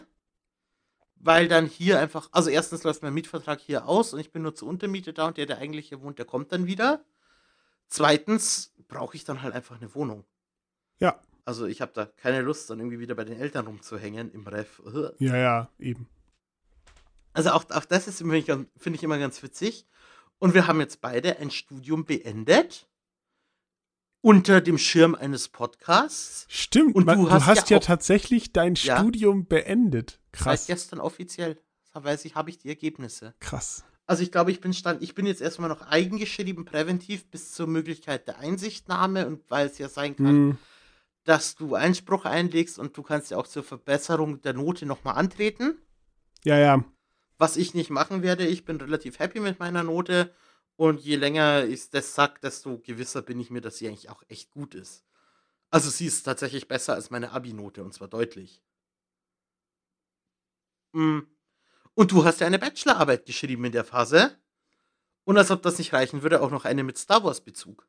Weil dann hier einfach, also erstens läuft mein Mietvertrag hier aus und ich bin nur zur Untermiete da und der, der eigentlich hier wohnt, der kommt dann wieder. Zweitens brauche ich dann halt einfach eine Wohnung. Ja. Also ich habe da keine Lust, dann irgendwie wieder bei den Eltern rumzuhängen im Ref. Ja, ja, eben. Also auch, auch das ist, finde ich, find ich immer ganz witzig. Und wir haben jetzt beide ein Studium beendet. Unter dem Schirm eines Podcasts. Stimmt, und man, du hast, du hast ja, ja tatsächlich dein ja, Studium beendet. Krass. Seit gestern offiziell. Das weiß ich, habe ich die Ergebnisse. Krass. Also ich glaube, ich bin stand, ich bin jetzt erstmal noch eigengeschrieben, präventiv, bis zur Möglichkeit der Einsichtnahme und weil es ja sein kann, Hm. dass du Einspruch einlegst und du kannst ja auch zur Verbesserung der Note nochmal antreten. Ja, ja. Was ich nicht machen werde, ich bin relativ happy mit meiner Note und je länger ich das sag, desto gewisser bin ich mir, dass sie eigentlich auch echt gut ist. Also sie ist tatsächlich besser als meine Abi-Note und zwar deutlich. Mm. Und du hast ja eine Bachelorarbeit geschrieben in der Phase. Und als ob das nicht reichen würde, auch noch eine mit Star Wars-Bezug.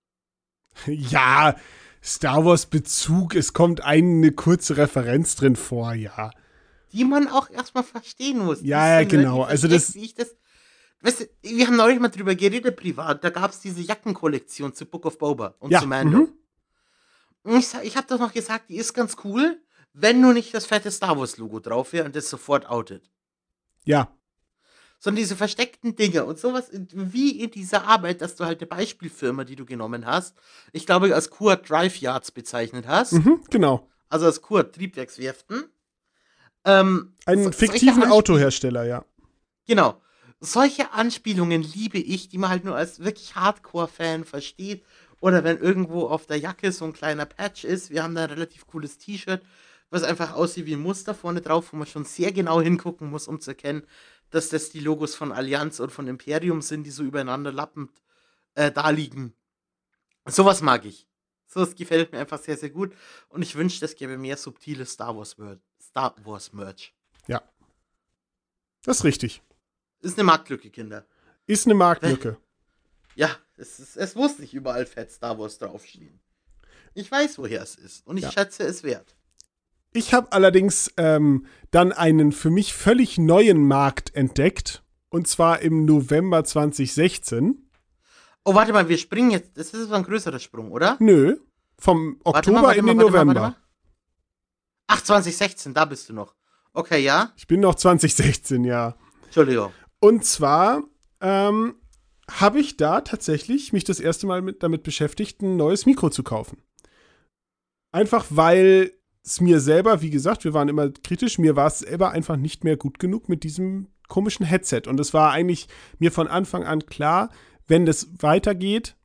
Ja, Star Wars-Bezug, es kommt eine kurze Referenz drin vor, ja. Die man auch erstmal verstehen muss. Die Ja, ja, ist so genau. nördlich Also versteckt, das- wie ich das. Weißt du, wir haben neulich mal drüber geredet privat. Da gab es diese Jackenkollektion zu Book of Boba und Ja, zu Mando. mhm. Und ich, sa- ich habe doch noch gesagt, die ist ganz cool, wenn nur nicht das fette Star Wars-Logo drauf wäre und das sofort outet. Ja, Sondern diese versteckten Dinge und sowas in, wie in dieser Arbeit, dass du halt eine Beispielfirma, die du genommen hast, ich glaube als Kuat Drive Yards bezeichnet hast, mhm, genau. also als Kuat Triebwerkswerften. Ähm, Einen so- solche fiktiven Anspiel- Autohersteller, ja. Genau. Solche Anspielungen liebe ich, die man halt nur als wirklich Hardcore-Fan versteht. Oder wenn irgendwo auf der Jacke so ein kleiner Patch ist. Wir haben da ein relativ cooles T-Shirt, was einfach aussieht wie ein Muster vorne drauf, wo man schon sehr genau hingucken muss, um zu erkennen, dass das die Logos von Allianz und von Imperium sind, die so übereinander lappend äh, da liegen. Sowas mag ich. Sowas gefällt mir einfach sehr, sehr gut. Und ich wünschte, es gäbe mehr subtile Star Wars Mer- Star Wars Merch. Ja. Das ist richtig. Ist eine Marktlücke, Kinder. Ist eine Marktlücke. Ja, es, ist, es muss nicht überall fett Star Wars draufstehen. Ich weiß, woher es ist. Und ich Ja. schätze es wert. Ich habe allerdings ähm, dann einen für mich völlig neuen Markt entdeckt. Und zwar im November zwanzig sechzehn. Oh, warte mal, wir springen jetzt. Das ist so ein größerer Sprung, oder? Nö, vom Warte Oktober mal, warte in mal, den warte mal, November. warte mal. Ach, zwanzig sechzehn, da bist du noch. Okay, ja. Ich bin noch zwanzig sechzehn, ja. Entschuldigung. Und zwar ähm, habe ich da tatsächlich mich das erste Mal mit, damit beschäftigt, ein neues Mikro zu kaufen. Einfach weil es mir selber, wie gesagt, wir waren immer kritisch, mir war es selber einfach nicht mehr gut genug mit diesem komischen Headset. Und es war eigentlich mir von Anfang an klar, wenn das weitergeht,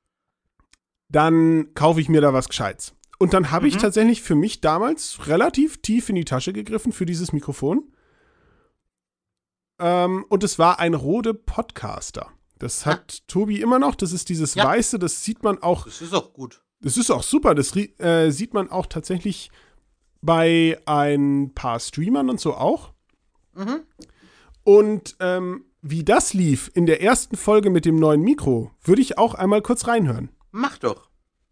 dann kaufe ich mir da was Gescheites. Und dann habe ich Mhm. tatsächlich für mich damals relativ tief in die Tasche gegriffen für dieses Mikrofon. Ähm, und es war ein Rode Podcaster. Das hat Tobi immer noch. Das ist dieses Ja. Weiße, das sieht man auch. Das ist auch gut. Das ist auch super. Das ri- äh, sieht man auch tatsächlich bei ein paar Streamern und so auch. Mhm. Und ähm, wie das lief in der ersten Folge mit dem neuen Mikro, würde ich auch einmal kurz reinhören. Mach doch.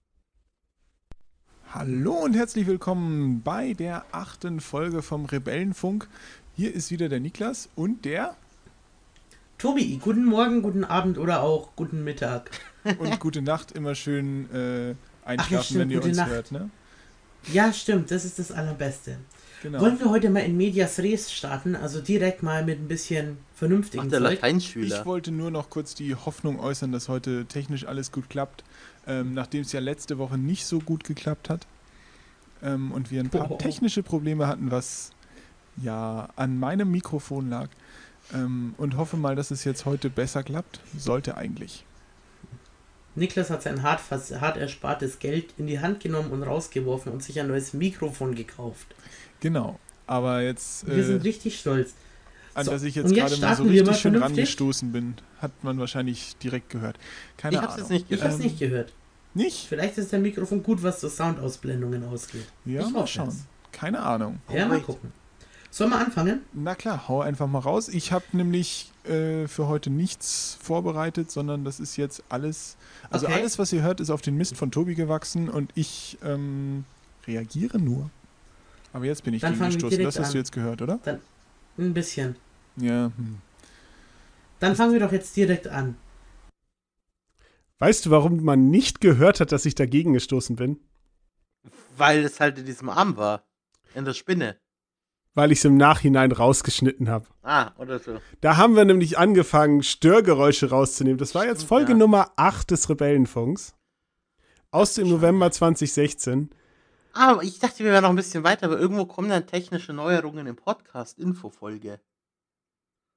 Hallo und herzlich willkommen bei der achten Folge vom Rebellenfunk. Hier ist wieder der Niklas und der Tobi, guten Morgen, guten Abend oder auch guten Mittag. und gute Nacht, immer schön äh, Ach ja, einschlafen, stimmt, wenn ihr gute uns Nacht. hört, ne? Ja, stimmt, das ist das Allerbeste. Genau. Wollen wir heute mal in Medias Res starten, also direkt mal mit ein bisschen Macht vernünftigen der Zeug? Lateinschüler. Ich wollte nur noch kurz die Hoffnung äußern, dass heute technisch alles gut klappt, ähm, nachdem es ja letzte Woche nicht so gut geklappt hat ähm, und wir ein paar Oh. technische Probleme hatten, was ja an meinem Mikrofon lag, ähm, und hoffe mal, dass es jetzt heute besser klappt. Sollte eigentlich. Niklas hat sein hart, vers- hart erspartes Geld in die Hand genommen und rausgeworfen und sich ein neues Mikrofon gekauft. Genau. Aber jetzt, Wir äh, sind richtig stolz. an So, das ich und jetzt jetzt gerade mal so starten wir mal richtig schön vernünftig. rangestoßen bin, hat man wahrscheinlich direkt gehört. Keine Ich hab's Ahnung. jetzt nicht Ich gehört. hab's nicht gehört. Nicht? Vielleicht ist der Mikrofon gut, was so Soundausblendungen ausgeht. Ja, Ich mal hoffe schauen. es. Keine Ahnung. Ja, mal wait. gucken. Sollen wir anfangen? Na klar, hau einfach mal raus. Ich habe nämlich äh, für heute nichts vorbereitet, sondern das ist jetzt alles, also Okay. alles, was ihr hört, ist auf den Mist von Tobi gewachsen und ich ähm, reagiere nur. Aber jetzt bin ich Dann gegen fangen wir gestoßen. direkt Das hast du an. jetzt gehört, oder? Ein bisschen. Ja. Hm. Dann fangen wir doch jetzt direkt an. Weißt du, warum man nicht gehört hat, dass ich dagegen gestoßen bin? Weil es halt in diesem Arm war. In der Spinne. Weil ich es im Nachhinein rausgeschnitten habe. Ah, oder so. Da haben wir nämlich angefangen, Störgeräusche rauszunehmen. Das war jetzt Stimmt, Folge ja. Nummer acht des Rebellenfunks. Aus dem November zwanzig sechzehn. Ah, ich dachte, wir wären noch ein bisschen weiter, aber irgendwo kommen dann technische Neuerungen im Podcast, Infofolge.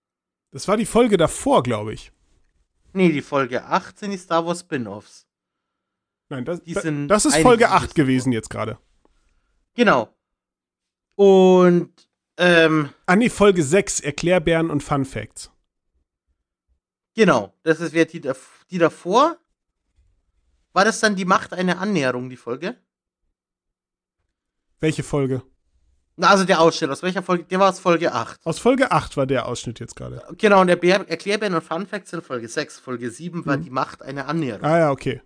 Das war die Folge davor, glaube ich. Nee, die Folge acht sind die Star Wars Spin-Offs. Nein, das, Die da- sind das ist einige Folge acht Videos gewesen davor. jetzt gerade. Genau. Und, ähm, Ah nee, Folge sechs, Erklärbären und Fun Facts. genau. Das ist wer die, dav- die davor. War das dann die Macht eine Annäherung, die Folge? Welche Folge? Na, also der Ausschnitt. Aus welcher Folge? Der war aus Folge acht. Aus Folge acht war der Ausschnitt jetzt gerade. Genau, und der Bär, Erklärbären und Fun Facts in Folge sechs. Folge sieben war Hm. die Macht eine Annäherung. Ah ja, okay.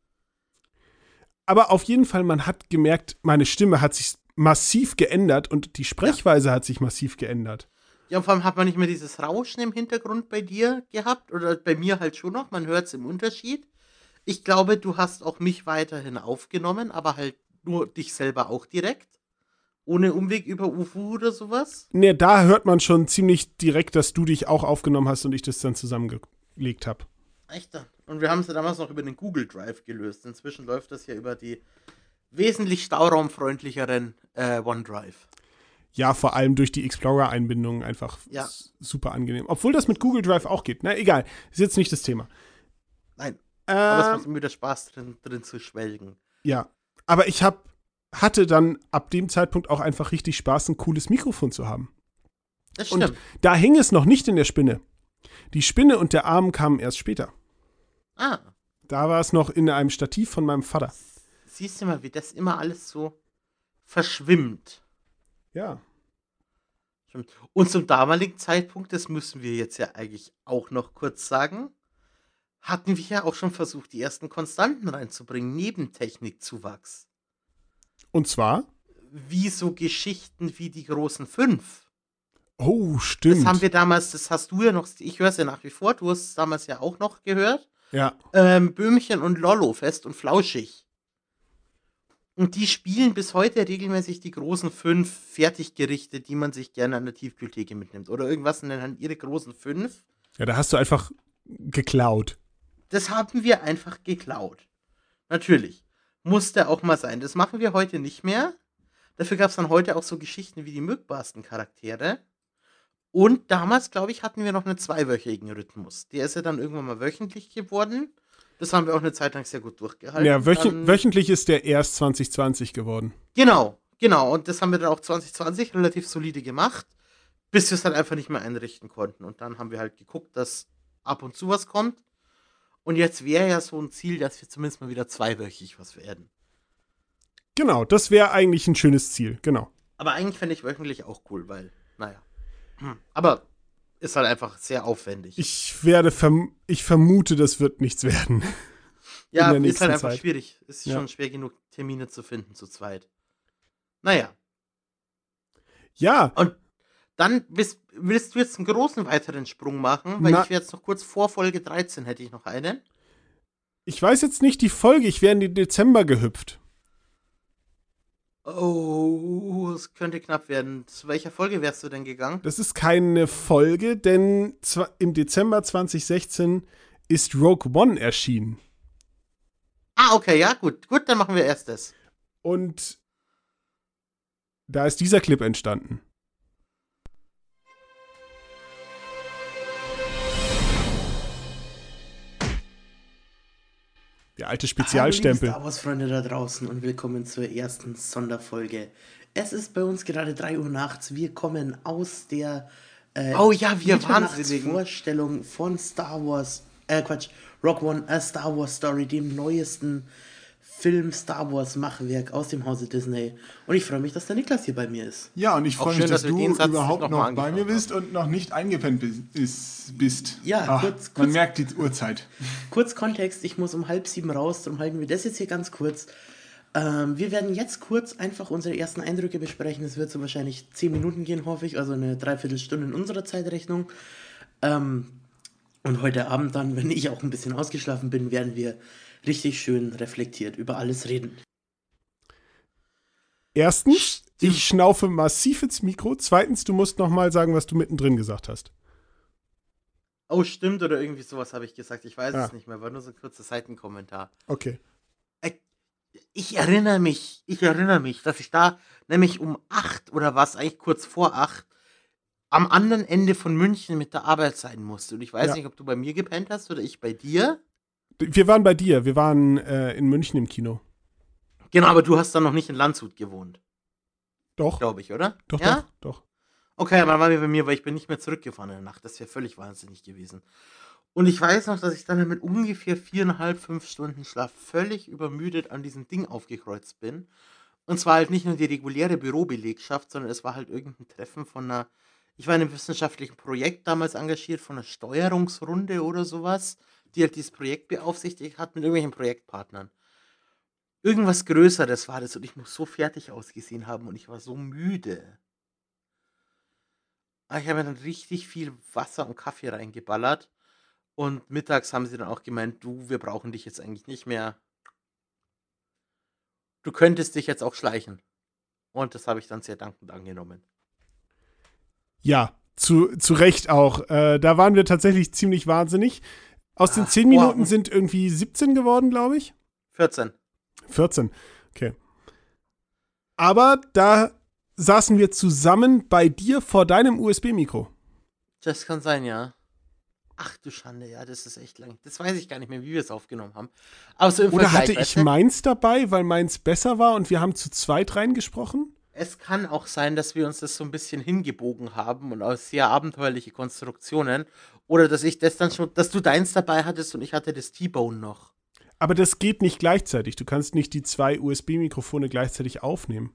Aber auf jeden Fall, man hat gemerkt, meine Stimme hat sich massiv geändert und die Sprechweise hat sich massiv geändert. Ja, und vor allem hat man nicht mehr dieses Rauschen im Hintergrund bei dir gehabt. Oder bei mir halt schon noch. Man hört es im Unterschied. Ich glaube, du hast auch mich weiterhin aufgenommen, aber halt nur dich selber auch direkt. Ohne Umweg über U F U oder sowas. Ne, da hört man schon ziemlich direkt, dass du dich auch aufgenommen hast und ich das dann zusammengelegt habe. Echt? Und wir haben es ja damals noch über den Google Drive gelöst. Inzwischen läuft das ja über die wesentlich stauraumfreundlicheren äh, OneDrive. Ja, vor allem durch die Explorer-Einbindung einfach Ja. s- super angenehm. Obwohl das mit Google Drive auch geht. Na, egal. Ist jetzt nicht das Thema. Nein, aber es Ähm, macht mir wieder Spaß, drin, drin zu schwelgen. ja. Aber ich hab, hatte dann ab dem Zeitpunkt auch einfach richtig Spaß, ein cooles Mikrofon zu haben. Das stimmt. Und da hing es noch nicht in der Spinne. Die Spinne und der Arm kamen erst später. ah, Da war es noch in einem Stativ von meinem Vater. siehst du mal, wie das immer alles so verschwimmt. Ja. Stimmt. Und zum damaligen Zeitpunkt, das müssen wir jetzt ja eigentlich auch noch kurz sagen, hatten wir ja auch schon versucht, die ersten Konstanten reinzubringen, neben Technikzuwachs. Und zwar? Wie so Geschichten wie die großen fünf. Oh, stimmt. Das haben wir damals, das hast du ja noch, ich höre es ja nach wie vor, du hast es damals ja auch noch gehört. Ja. Ähm, Böhmchen und Lollo, fest und flauschig. Und die spielen bis heute regelmäßig die großen fünf Fertiggerichte, die man sich gerne an der Tiefkühltheke mitnimmt. Oder irgendwas nennen dann ihre großen fünf. Ja, da hast du einfach geklaut. Das haben wir einfach geklaut. Natürlich. Musste auch mal sein. Das machen wir heute nicht mehr. Dafür gab es dann heute auch so Geschichten wie die mögbarsten Charaktere. Und damals, glaube ich, hatten wir noch einen zweiwöchigen Rhythmus. Der ist ja dann irgendwann mal wöchentlich geworden. Das haben wir auch eine Zeit lang sehr gut durchgehalten. Ja, wöch Dann, wöchentlich ist der erst zwanzig zwanzig geworden. Genau, genau. Und das haben wir dann auch zwanzig zwanzig relativ solide gemacht, bis wir es halt einfach nicht mehr einrichten konnten. Und dann haben wir halt geguckt, dass ab und zu was kommt. Und jetzt wäre ja so ein Ziel, dass wir zumindest mal wieder zweiwöchig was werden. Genau, das wäre eigentlich ein schönes Ziel. Genau. Aber eigentlich fände ich wöchentlich auch cool, weil, naja. Hm. Aber ist halt einfach sehr aufwendig. Ich werde, verm ich vermute, das wird nichts werden. ja, der ist nächsten halt einfach Zeit. schwierig. Ist Ja. schon schwer genug, Termine zu finden zu zweit. Naja. Ja, Und dann bist, willst du jetzt einen großen weiteren Sprung machen, weil Na- ich wäre jetzt noch kurz vor Folge dreizehn hätte ich noch einen. ich weiß jetzt nicht die Folge, ich wäre in den Dezember gehüpft. Oh, es könnte knapp werden. Zu welcher Folge wärst du denn gegangen? Das ist keine Folge, denn zwa- im Dezember zwanzig sechzehn ist Rogue One erschienen. Ah, okay, ja, gut. Gut, dann machen wir erst das. Und da ist dieser Clip entstanden. Der alte Spezialstempel. Hallo, liebe Star Wars-Freunde da draußen und willkommen zur ersten Sonderfolge. Es ist bei uns gerade drei Uhr nachts. Wir kommen aus der äh, Oh ja, wir Mitternachtsvorstellung von Star Wars, äh Quatsch, Rogue One, A Star Wars Story, dem neuesten Film Star Wars Machwerk aus dem Hause Disney. Und ich freue mich, dass der Niklas hier bei mir ist. Ja, und ich Auch freue schön, mich, dass dass wir du den Satz überhaupt noch noch, mal bei mir angesprochen bist und noch nicht eingepennt bis- ist, bist. Ja, Ach, kurz- Man kurz- merkt die Uhrzeit. Kurz Kontext, ich muss um halb sieben raus, darum halten wir das jetzt hier ganz kurz. Ähm, wir werden jetzt kurz einfach unsere ersten Eindrücke besprechen. Es wird so wahrscheinlich zehn Minuten gehen, hoffe ich, also eine Dreiviertelstunde in unserer Zeitrechnung. Ähm, und heute Abend dann, wenn ich auch ein bisschen ausgeschlafen bin, werden wir richtig schön reflektiert über alles reden. Erstens, ich schnaufe massiv ins Mikro. Zweitens, du musst noch mal sagen, was du mittendrin gesagt hast. Oh, stimmt, oder irgendwie sowas habe ich gesagt. Ich weiß Ja. es nicht mehr, war nur so ein kurzer Seitenkommentar. Okay. Ich erinnere mich, ich erinnere mich, dass ich da nämlich um acht oder was, eigentlich kurz vor acht, am anderen Ende von München mit der Arbeit sein musste. Und ich weiß Ja. nicht, ob du bei mir gepennt hast oder ich bei dir. Wir waren bei dir, wir waren äh, in München im Kino. Genau, aber du hast dann noch nicht in Landshut gewohnt, Doch, glaube ich, oder? doch, ja? doch, doch. Okay, aber dann waren wir bei mir, weil ich bin nicht mehr zurückgefahren in der Nacht. Das wäre völlig wahnsinnig gewesen. Und ich weiß noch, dass ich dann mit ungefähr viereinhalb, fünf Stunden Schlaf völlig übermüdet an diesem Ding aufgekreuzt bin. Und zwar halt nicht nur die reguläre Bürobelegschaft, sondern es war halt irgendein Treffen von einer, ich war in einem wissenschaftlichen Projekt damals engagiert, von einer Steuerungsrunde oder sowas, die halt dieses Projekt beaufsichtigt hat mit irgendwelchen Projektpartnern. Irgendwas Größeres war das und ich muss so fertig ausgesehen haben und ich war so müde. Aber ich habe mir dann richtig viel Wasser und Kaffee reingeballert und mittags haben sie dann auch gemeint, du, wir brauchen dich jetzt eigentlich nicht mehr. Du könntest dich jetzt auch schleichen. Und das habe ich dann sehr dankend angenommen. Ja, zu, zu Recht auch. Äh, da waren wir tatsächlich ziemlich wahnsinnig. Aus den Ah, zehn boah, Minuten und- sind irgendwie siebzehn geworden, glaube ich. vierzehn. vierzehn, okay. Aber da saßen wir zusammen bei dir vor deinem U S B-Mikro. Das kann sein, ja. Ach du Schande, ja, das ist echt lang. Das weiß ich gar nicht mehr, wie wir es aufgenommen haben. Aber so im Oder Vergleich, hatte ich weißt du, meins dabei, weil meins besser war und wir haben zu zweit reingesprochen? es kann auch sein, dass wir uns das so ein bisschen hingebogen haben und aus sehr abenteuerliche Konstruktionen. Oder dass ich das dann schon, dass du deins dabei hattest und ich hatte das T-Bone noch. Aber das geht nicht gleichzeitig. Du kannst nicht die zwei U S B-Mikrofone gleichzeitig aufnehmen.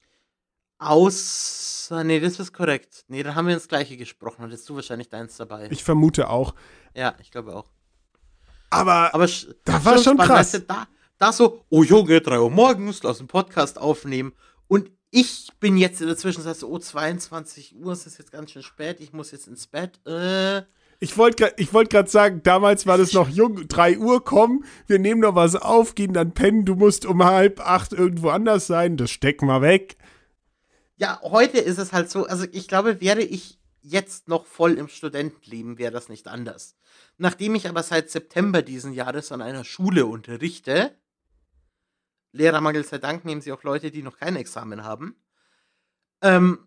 Außer, nee, das ist korrekt. Nee, dann haben wir ins Gleiche gesprochen. Hattest du wahrscheinlich deins dabei. Ich vermute auch. ja, ich glaube auch. Aber, Aber sch- Da war schon spannend, krass. weißt du, da, da so, oh Junge, drei Uhr morgens, lass einen Podcast aufnehmen. Und ich bin jetzt in der Zwischenzeit so, oh, zweiundzwanzig Uhr, es ist jetzt ganz schön spät, ich muss jetzt ins Bett. Äh, ich wollte ich wollt gerade sagen, damals war das noch jung, drei Uhr, komm, wir nehmen noch was auf, gehen dann pennen, du musst um halb acht irgendwo anders sein, das steck mal weg. ja, heute ist es halt so, also ich glaube, wäre ich jetzt noch voll im Studentenleben, wäre das nicht anders. Nachdem ich aber seit September diesen Jahres an einer Schule unterrichte, Lehrermangel sei Dank, nehmen sie auch Leute, die noch kein Examen haben, ähm,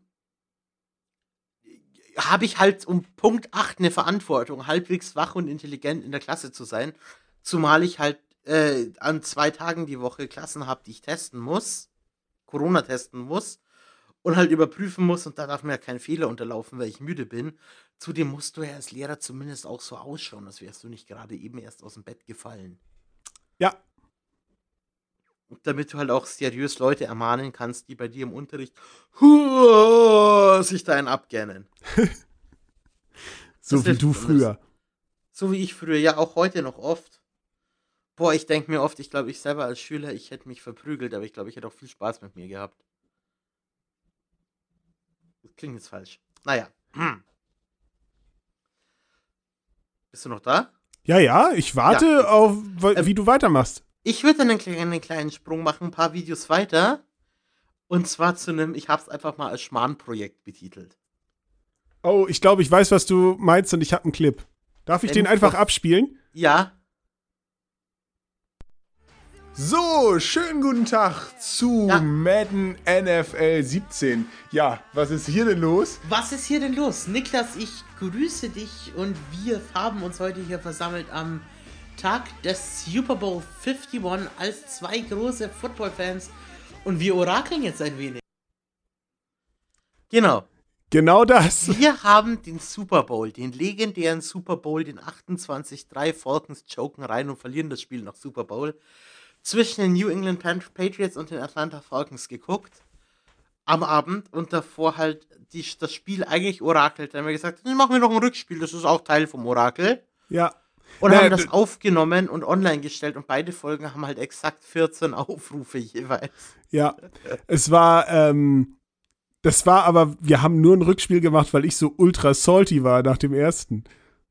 habe ich halt um Punkt acht eine Verantwortung, halbwegs wach und intelligent in der Klasse zu sein, zumal ich halt äh, an zwei Tagen die Woche Klassen habe, die ich testen muss, Corona testen muss und halt überprüfen muss und da darf mir ja kein Fehler unterlaufen, weil ich müde bin. Zudem musst du ja als Lehrer zumindest auch so ausschauen, als wärst du nicht gerade eben erst aus dem Bett gefallen. Ja, Damit du halt auch seriös Leute ermahnen kannst, die bei dir im Unterricht huah, sich da einen abgähnen. so Das wie hilft du zumindest. früher. So wie ich früher, ja auch heute noch oft. Boah, ich denke mir oft, ich glaube, ich selber als Schüler, ich hätte mich verprügelt, aber ich glaube, ich hätte auch viel Spaß mit mir gehabt. Das klingt jetzt falsch. Naja. Hm. Bist du noch da? Ja, ja, ich warte Ja. auf, w- Ähm, wie du weitermachst. Ich würde dann einen kleinen, einen kleinen Sprung machen, ein paar Videos weiter. Und zwar zu einem, ich habe es einfach mal als Schmarrn-Projekt betitelt. Oh, ich glaube, ich weiß, was du meinst und ich habe einen Clip. Darf ich Wenn den einfach doch- abspielen? Ja, So, schönen guten Tag zu Ja. Madden N F L siebzehn. Ja, was ist hier denn los? was ist hier denn los? Niklas, ich grüße dich und wir haben uns heute hier versammelt am Tag des Super Bowl einundfünfzig als zwei große Football-Fans und wir orakeln jetzt ein wenig. Genau. Genau das. Wir haben den Super Bowl, den legendären Super Bowl, den achtundzwanzig drei Falcons joken rein und verlieren das Spiel nach Super Bowl, zwischen den New England Patriots und den Atlanta Falcons geguckt am Abend und davor halt die, das Spiel eigentlich orakelt. Dann haben wir gesagt, dann machen wir noch ein Rückspiel, das ist auch Teil vom Orakel. Ja. Und Na, haben das d- aufgenommen und online gestellt und beide Folgen haben halt exakt vierzehn Aufrufe jeweils. Ja. Es war, ähm, das war aber, wir haben nur ein Rückspiel gemacht, weil ich so ultra salty war nach dem ersten.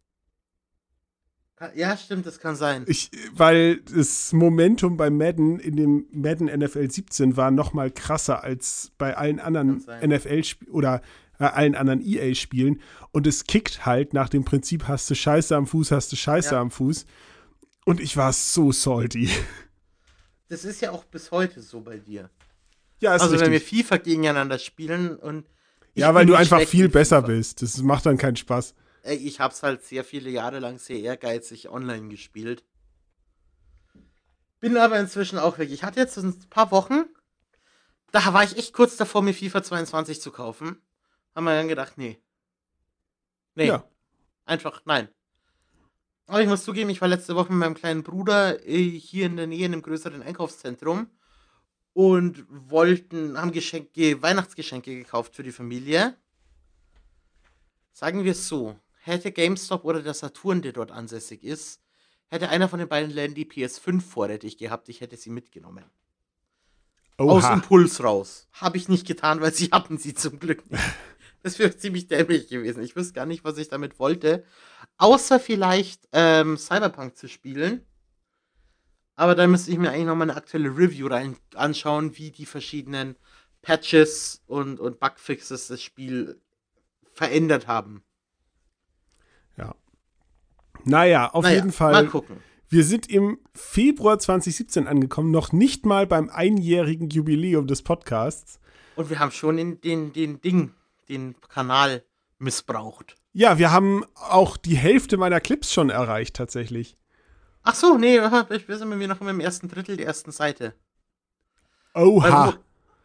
Ja, stimmt, das kann sein. Ich, weil das Momentum bei Madden in dem Madden N F L siebzehn war noch mal krasser als bei allen anderen Kann sein. N F L-Spielen oder äh, allen anderen E A-Spielen. Und es kickt halt nach dem Prinzip, hast du Scheiße am Fuß, hast du Scheiße Ja. am Fuß. Und ich war so salty. Das ist ja auch bis heute so bei dir. Ja, ist Also wenn wir richtig. FIFA gegeneinander spielen und Ja, weil du einfach viel besser bist. Das macht dann keinen Spaß. Ich hab's halt sehr viele Jahre lang sehr ehrgeizig online gespielt. Bin aber inzwischen auch weg. Ich hatte jetzt ein paar Wochen, da war ich echt kurz davor, mir FIFA zweiundzwanzig zu kaufen. Haben wir dann gedacht, nee. Nee. Ja. Einfach nein. Aber ich muss zugeben, ich war letzte Woche mit meinem kleinen Bruder hier in der Nähe in einem größeren Einkaufszentrum und wollten, haben Geschenke, Weihnachtsgeschenke gekauft für die Familie. Sagen wir es so, hätte GameStop oder der Saturn, der dort ansässig ist, hätte einer von den beiden Läden die P S fünf vorrätig gehabt, ich hätte sie mitgenommen. Oha. Aus Impuls raus. Habe ich nicht getan, weil sie hatten sie zum Glück nicht. Das wäre ziemlich dämlich gewesen. Ich wüsste gar nicht, was ich damit wollte. Außer vielleicht ähm, Cyberpunk zu spielen. Aber da müsste ich mir eigentlich nochmal eine aktuelle Review rein anschauen, wie die verschiedenen Patches und, und Bugfixes das Spiel verändert haben. Ja. Naja, auf naja, jeden Fall. Mal gucken. Wir sind im Februar zwanzig siebzehn angekommen, noch nicht mal beim einjährigen Jubiläum des Podcasts. Und wir haben schon in den, den Ding, den Kanal missbraucht. Ja, wir haben auch die Hälfte meiner Clips schon erreicht, tatsächlich. Ach so, nee, ich wir sind noch im ersten Drittel der ersten Seite. Oha. Also,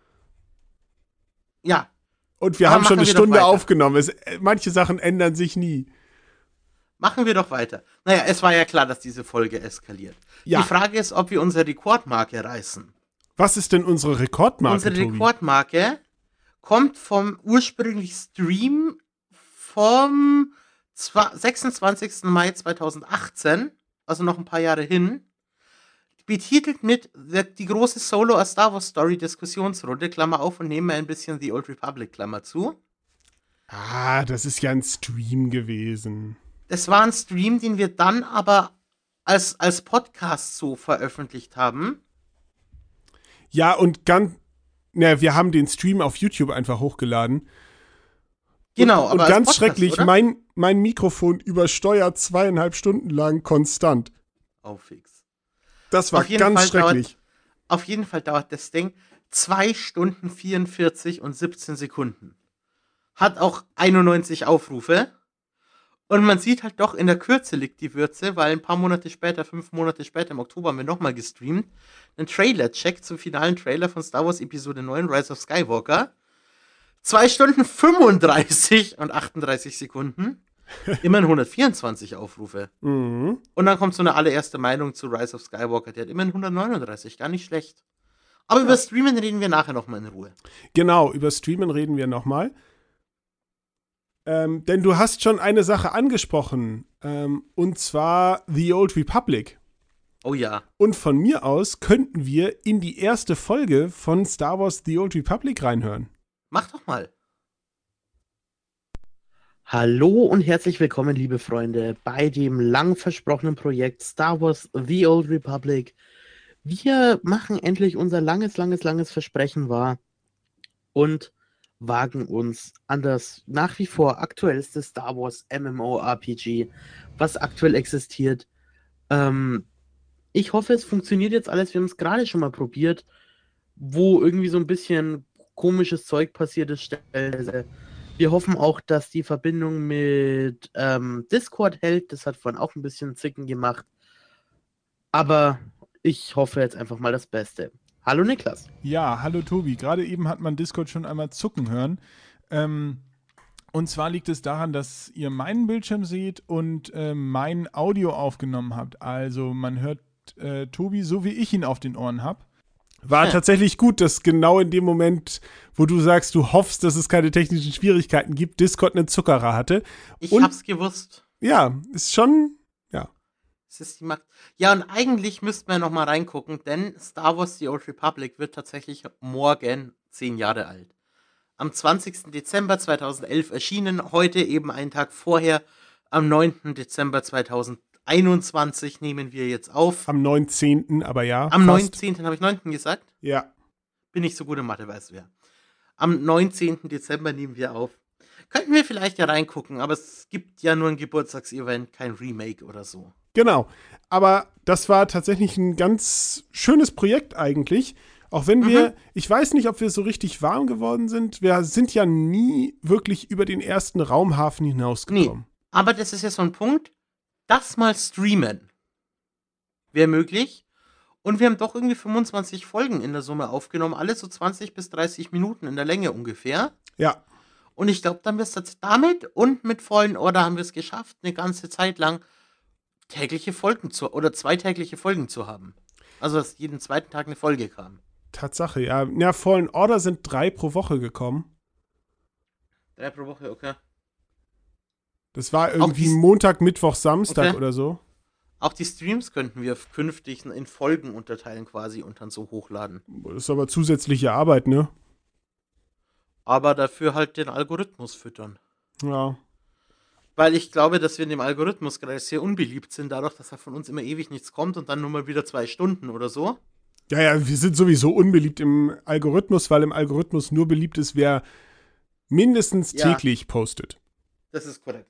ja. Und wir Aber haben schon eine wir Stunde aufgenommen. Es, manche Sachen ändern sich nie. Machen wir doch weiter. Naja, es war ja klar, dass diese Folge eskaliert. Ja. Die Frage ist, ob wir unsere Rekordmarke reißen. Was ist denn unsere Rekordmarke, Unsere Tobi? Rekordmarke kommt vom ursprünglichen Stream vom sechsundzwanzigsten Mai zweitausendachtzehn, also noch ein paar Jahre hin, betitelt mit die große Solo A Star Wars Story Diskussionsrunde, Klammer auf und nehmen wir ein bisschen The Old Republic, Klammer zu. Ah, das ist ja ein Stream gewesen. Das war ein Stream, den wir dann aber als, als Podcast so veröffentlicht haben. Ja, und ganz, ne, wir haben den Stream auf YouTube einfach hochgeladen. Genau, und, aber und ganz Podcast, schrecklich, oder? mein, mein Mikrofon übersteuert zweieinhalb Stunden lang konstant. Oh, fix. Das war ganz Fall schrecklich. Dauert, auf jeden Fall dauert das Ding zwei Stunden vierundvierzig und siebzehn Sekunden. Hat auch einundneunzig Aufrufe. Und man sieht halt doch, in der Kürze liegt die Würze, weil ein paar Monate später, fünf Monate später, im Oktober haben wir nochmal gestreamt, einen Trailer-Check zum finalen Trailer von Star Wars Episode neun, Rise of Skywalker. zwei Stunden fünfunddreißig und achtunddreißig Sekunden. Immerhin hundertvierundzwanzig Aufrufe. Mhm. Und dann kommt so eine allererste Meinung zu Rise of Skywalker, der hat immerhin hundertneununddreißig, gar nicht schlecht. Aber ja. Über Streamen reden wir nachher nochmal in Ruhe. Genau, über Streamen reden wir nochmal. Ähm, denn du hast schon eine Sache angesprochen, ähm, und zwar The Old Republic. Oh ja. Und von mir aus könnten wir in die erste Folge von Star Wars The Old Republic reinhören. Mach doch mal. Hallo und herzlich willkommen, liebe Freunde, bei dem lang versprochenen Projekt Star Wars The Old Republic. Wir machen endlich unser langes, langes, langes Versprechen wahr und wagen uns an das nach wie vor aktuellste Star Wars MMORPG, was aktuell existiert. Ähm, ich hoffe, es funktioniert jetzt alles. Wir haben es gerade schon mal probiert, wo irgendwie so ein bisschen komisches Zeug passiert ist. Stellenweise. Wir hoffen auch, dass die Verbindung mit ähm, Discord hält. Das hat vorhin auch ein bisschen Zicken gemacht. Aber ich hoffe jetzt einfach mal das Beste. Hallo Niklas. Ja, hallo Tobi. Gerade eben hat man Discord schon einmal zucken hören. Ähm, und zwar liegt es daran, dass ihr meinen Bildschirm seht und äh, mein Audio aufgenommen habt. Also man hört äh, Tobi so, wie ich ihn auf den Ohren habe. War ja. tatsächlich gut, dass genau in dem Moment, wo du sagst, du hoffst, dass es keine technischen Schwierigkeiten gibt, Discord einen Zuckerer hatte. Ich und, hab's gewusst. Ja, ist schon, ja. Es ist die Macht. Ja, und eigentlich müssten wir noch mal reingucken, denn Star Wars The Old Republic wird tatsächlich morgen zehn Jahre alt. Am zwanzigsten Dezember zweitausendelf erschienen, heute eben einen Tag vorher, am neunten Dezember zweitausendeinundzwanzig nehmen wir jetzt auf. Am neunzehnten aber ja. Am neunzehnten habe ich neunten gesagt? Ja. Bin ich so gut in Mathe, weißt du ja. Am neunzehnten Dezember nehmen wir auf. Könnten wir vielleicht ja reingucken, aber es gibt ja nur ein Geburtstagsevent, kein Remake oder so. Genau, aber das war tatsächlich ein ganz schönes Projekt eigentlich, Auch wenn wir, Mhm. ich weiß nicht, ob wir so richtig warm geworden sind. Wir sind ja nie wirklich über den ersten Raumhafen hinausgekommen. Aber das ist ja so ein Punkt, das mal streamen wäre möglich. Und wir haben doch irgendwie fünfundzwanzig Folgen in der Summe aufgenommen, alle so zwanzig bis dreißig Minuten in der Länge ungefähr. Ja, Und ich glaube, dann wirst du jetzt damit und mit Fallen Order haben wir es geschafft, eine ganze Zeit lang tägliche Folgen zu oder zweitägliche Folgen zu haben. Also, dass jeden zweiten Tag eine Folge kam. Tatsache, ja. Ja, Fallen Order sind drei pro Woche gekommen. Drei pro Woche, okay. Das war irgendwie die- Montag, Mittwoch, Samstag Okay. oder so. Auch die Streams könnten wir künftig in Folgen unterteilen quasi und dann so hochladen. Das ist aber zusätzliche Arbeit, ne? Aber dafür halt den Algorithmus füttern. Ja. Weil ich glaube, dass wir in dem Algorithmus gerade sehr unbeliebt sind, dadurch, dass da von uns immer ewig nichts kommt und dann nur mal wieder zwei Stunden oder so. Ja, ja, wir sind sowieso unbeliebt im Algorithmus, weil im Algorithmus nur beliebt ist, wer mindestens Ja. täglich postet. Das ist korrekt.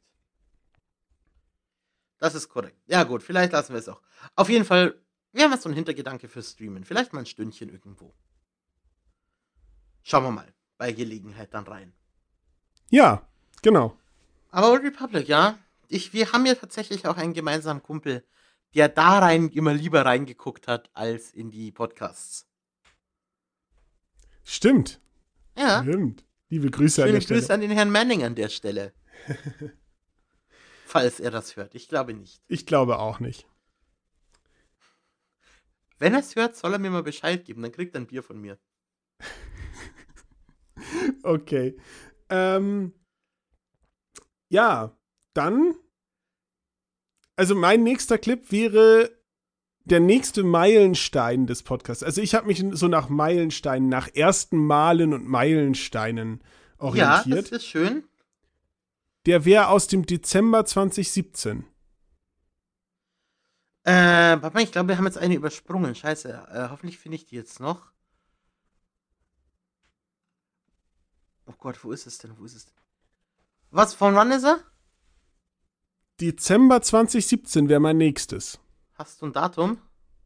Das ist korrekt. Ja gut, vielleicht lassen wir es auch. Auf jeden Fall, wir haben jetzt so einen Hintergedanke fürs Streamen. Vielleicht mal ein Stündchen irgendwo. Schauen wir mal. Bei Gelegenheit dann rein. Ja, genau. Aber Old Republic, ja. Ich, wir haben ja tatsächlich auch einen gemeinsamen Kumpel, der da rein immer lieber reingeguckt hat, als in die Podcasts. Stimmt. Ja. Stimmt. Liebe Grüße an Schöne der Stelle. Grüße an den Herrn Manning an der Stelle. Falls er das hört. Ich glaube nicht. Ich glaube auch nicht. Wenn er es hört, soll er mir mal Bescheid geben. Dann kriegt er ein Bier von mir. Okay. Ähm, ja, dann. Also mein nächster Clip wäre der nächste Meilenstein des Podcasts. Also ich habe mich so nach Meilensteinen, nach ersten Malen und Meilensteinen Ja, orientiert. das ist schön. Der wäre aus dem Dezember zwanzig siebzehn. Äh, warte mal, ich glaube, wir haben jetzt eine übersprungen. Scheiße. Äh, hoffentlich finde ich die jetzt noch. Oh Gott, wo ist es denn? Wo ist es denn? Was, von wann ist er? Dezember zwanzig siebzehn wäre mein nächstes. Hast du ein Datum?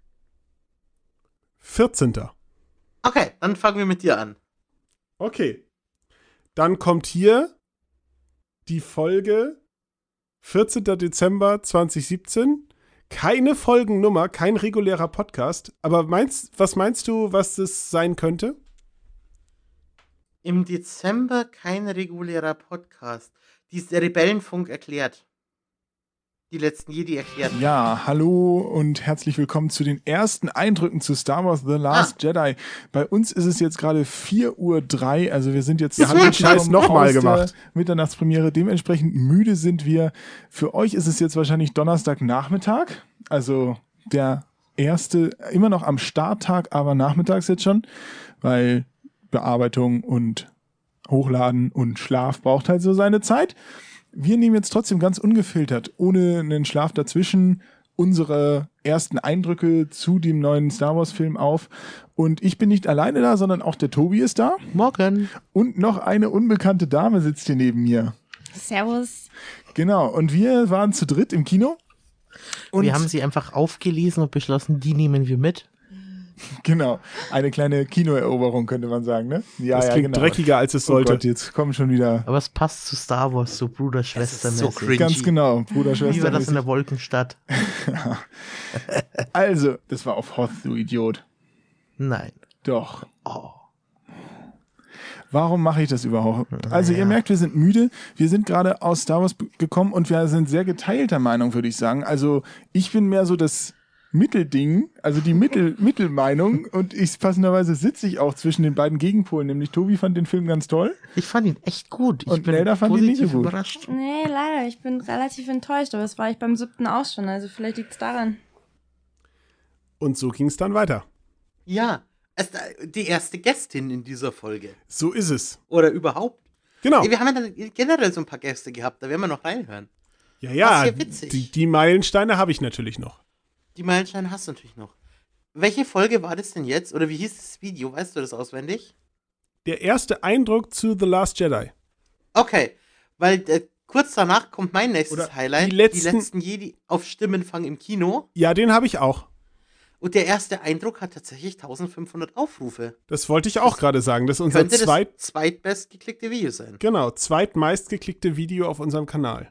vierzehnter Okay, dann fangen wir mit dir an. Okay. Dann kommt hier die Folge vierzehnter Dezember zwanzig siebzehn. Keine Folgennummer, kein regulärer Podcast. Aber meinst, was meinst du, was das sein könnte? Im Dezember kein regulärer Podcast. Die ist der Rebellenfunk erklärt. Die letzten Jedi erklärt. Ja, hallo und herzlich willkommen zu den ersten Eindrücken zu Star Wars The Last Ah. Jedi. Bei uns ist es jetzt gerade vier Uhr drei, also wir sind jetzt Wir haben den Scheiß zurückgekommen nochmal aus der gemacht. Mitternachtspremiere. Dementsprechend müde sind wir. Für euch ist es jetzt wahrscheinlich Donnerstagnachmittag, also der erste, immer noch am Starttag, aber nachmittags jetzt schon, weil Bearbeitung und Hochladen und Schlaf braucht halt so seine Zeit. Wir nehmen jetzt trotzdem ganz ungefiltert, ohne einen Schlaf dazwischen, unsere ersten Eindrücke zu dem neuen Star Wars Film auf. Und ich bin nicht alleine da, sondern auch der Tobi ist da. Morgen. Und noch eine unbekannte Dame sitzt hier neben mir. Servus. Genau. Und wir waren zu dritt im Kino. Und Wir haben sie einfach aufgelesen und beschlossen, die nehmen wir mit. genau. Eine kleine Kinoeroberung, könnte man sagen, ne? Ja, Das ja, klingt genau. dreckiger, als es Oh sollte. Gott, jetzt kommen schon wieder. Aber es passt zu Star Wars, so Bruder-Schwester-mäßig. so cringy. Ganz genau, Bruder, Wie Schwester. war das in der Wolkenstadt? Also, das war auf Hoth, du Idiot. Nein. Doch. Oh. Warum mache ich das überhaupt? Also ihr merkt, wir sind müde. Wir sind gerade aus Star Wars b- gekommen und wir sind sehr geteilter Meinung, würde ich sagen. Also ich bin mehr so das Mittelding, also die Mittel Mittelmeinung und ich passenderweise sitze ich auch zwischen den beiden Gegenpolen. Nämlich Tobi fand den Film ganz toll. Ich fand ihn echt gut. Ich Und bin Nelda fand ihn nicht positiv so gut. überrascht. Nee, leider. Ich bin relativ enttäuscht, aber das war ich beim siebten auch schon. Also vielleicht liegt es daran. Und so ging es dann weiter. Ja, es, die erste Gästin in dieser Folge. So ist es. Oder überhaupt. Genau. Ey, wir haben ja dann generell so ein paar Gäste gehabt, da werden wir noch reinhören. Ja, Das ja. ist ja witzig. Die, die Meilensteine habe ich natürlich noch. Die Meilensteine hast du natürlich noch. Welche Folge war das denn jetzt? Oder wie hieß das Video? Weißt du das auswendig? Der erste Eindruck zu The Last Jedi. Okay, weil äh, kurz danach kommt mein nächstes Oder Highlight. die letzten- die letzten Jedi auf Stimmenfang im Kino. Ja, den habe ich auch. Und der erste Eindruck hat tatsächlich eintausendfünfhundert Aufrufe. Das wollte ich auch gerade sagen. Das ist unser Könnte zweit, das zweitbestgeklickte Video sein. genau, zweitmeistgeklickte Video auf unserem Kanal.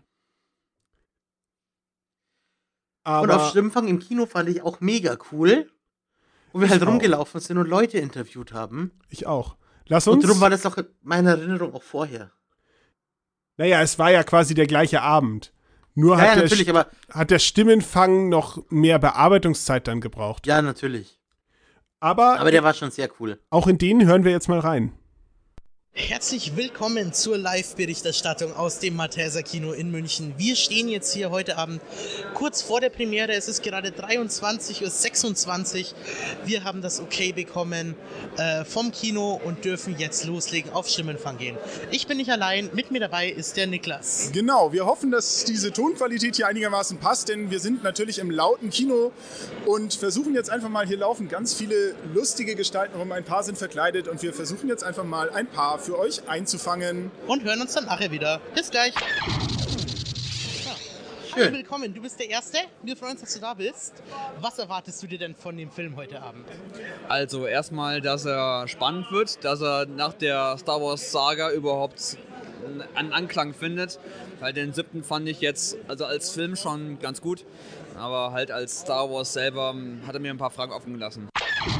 Aber Und auf Stimmfang im Kino fand ich auch mega cool. Wo wir halt auch. rumgelaufen sind und Leute interviewt haben. ich auch. Lass Und uns. darum war das auch in meiner Erinnerung auch vorher. Naja, es war ja quasi der gleiche Abend. Nur Ja, hat, ja, der, natürlich, aber hat der Stimmenfang noch mehr Bearbeitungszeit dann gebraucht. ja, natürlich. Aber, Aber der war schon sehr cool. auch in den hören wir jetzt mal rein. Herzlich willkommen zur Live-Berichterstattung aus dem Malteser Kino in München. Wir stehen jetzt hier heute Abend kurz vor der Premiere. Es ist gerade dreiundzwanzig Uhr sechsundzwanzig. Wir haben das Okay bekommen äh, vom Kino und dürfen jetzt loslegen, auf Stimmenfang gehen. Ich bin nicht allein, mit mir dabei ist der Niklas. Genau, wir hoffen, dass diese Tonqualität hier einigermaßen passt, denn wir sind natürlich im lauten Kino und versuchen jetzt einfach mal, hier laufen ganz viele lustige Gestalten rum, ein paar sind verkleidet und wir versuchen jetzt einfach mal ein paar für euch einzufangen. Und hören uns dann nachher wieder. Bis gleich. Ja. Hallo, willkommen. Du bist der Erste. Wir freuen uns, dass du da bist. Was erwartest du dir denn von dem Film heute Abend? Also erstmal, dass er spannend wird, dass er nach der Star Wars Saga überhaupt einen Anklang findet. Weil den siebten fand ich jetzt also als Film schon ganz gut, aber halt als Star Wars selber hat er mir ein paar Fragen offen gelassen.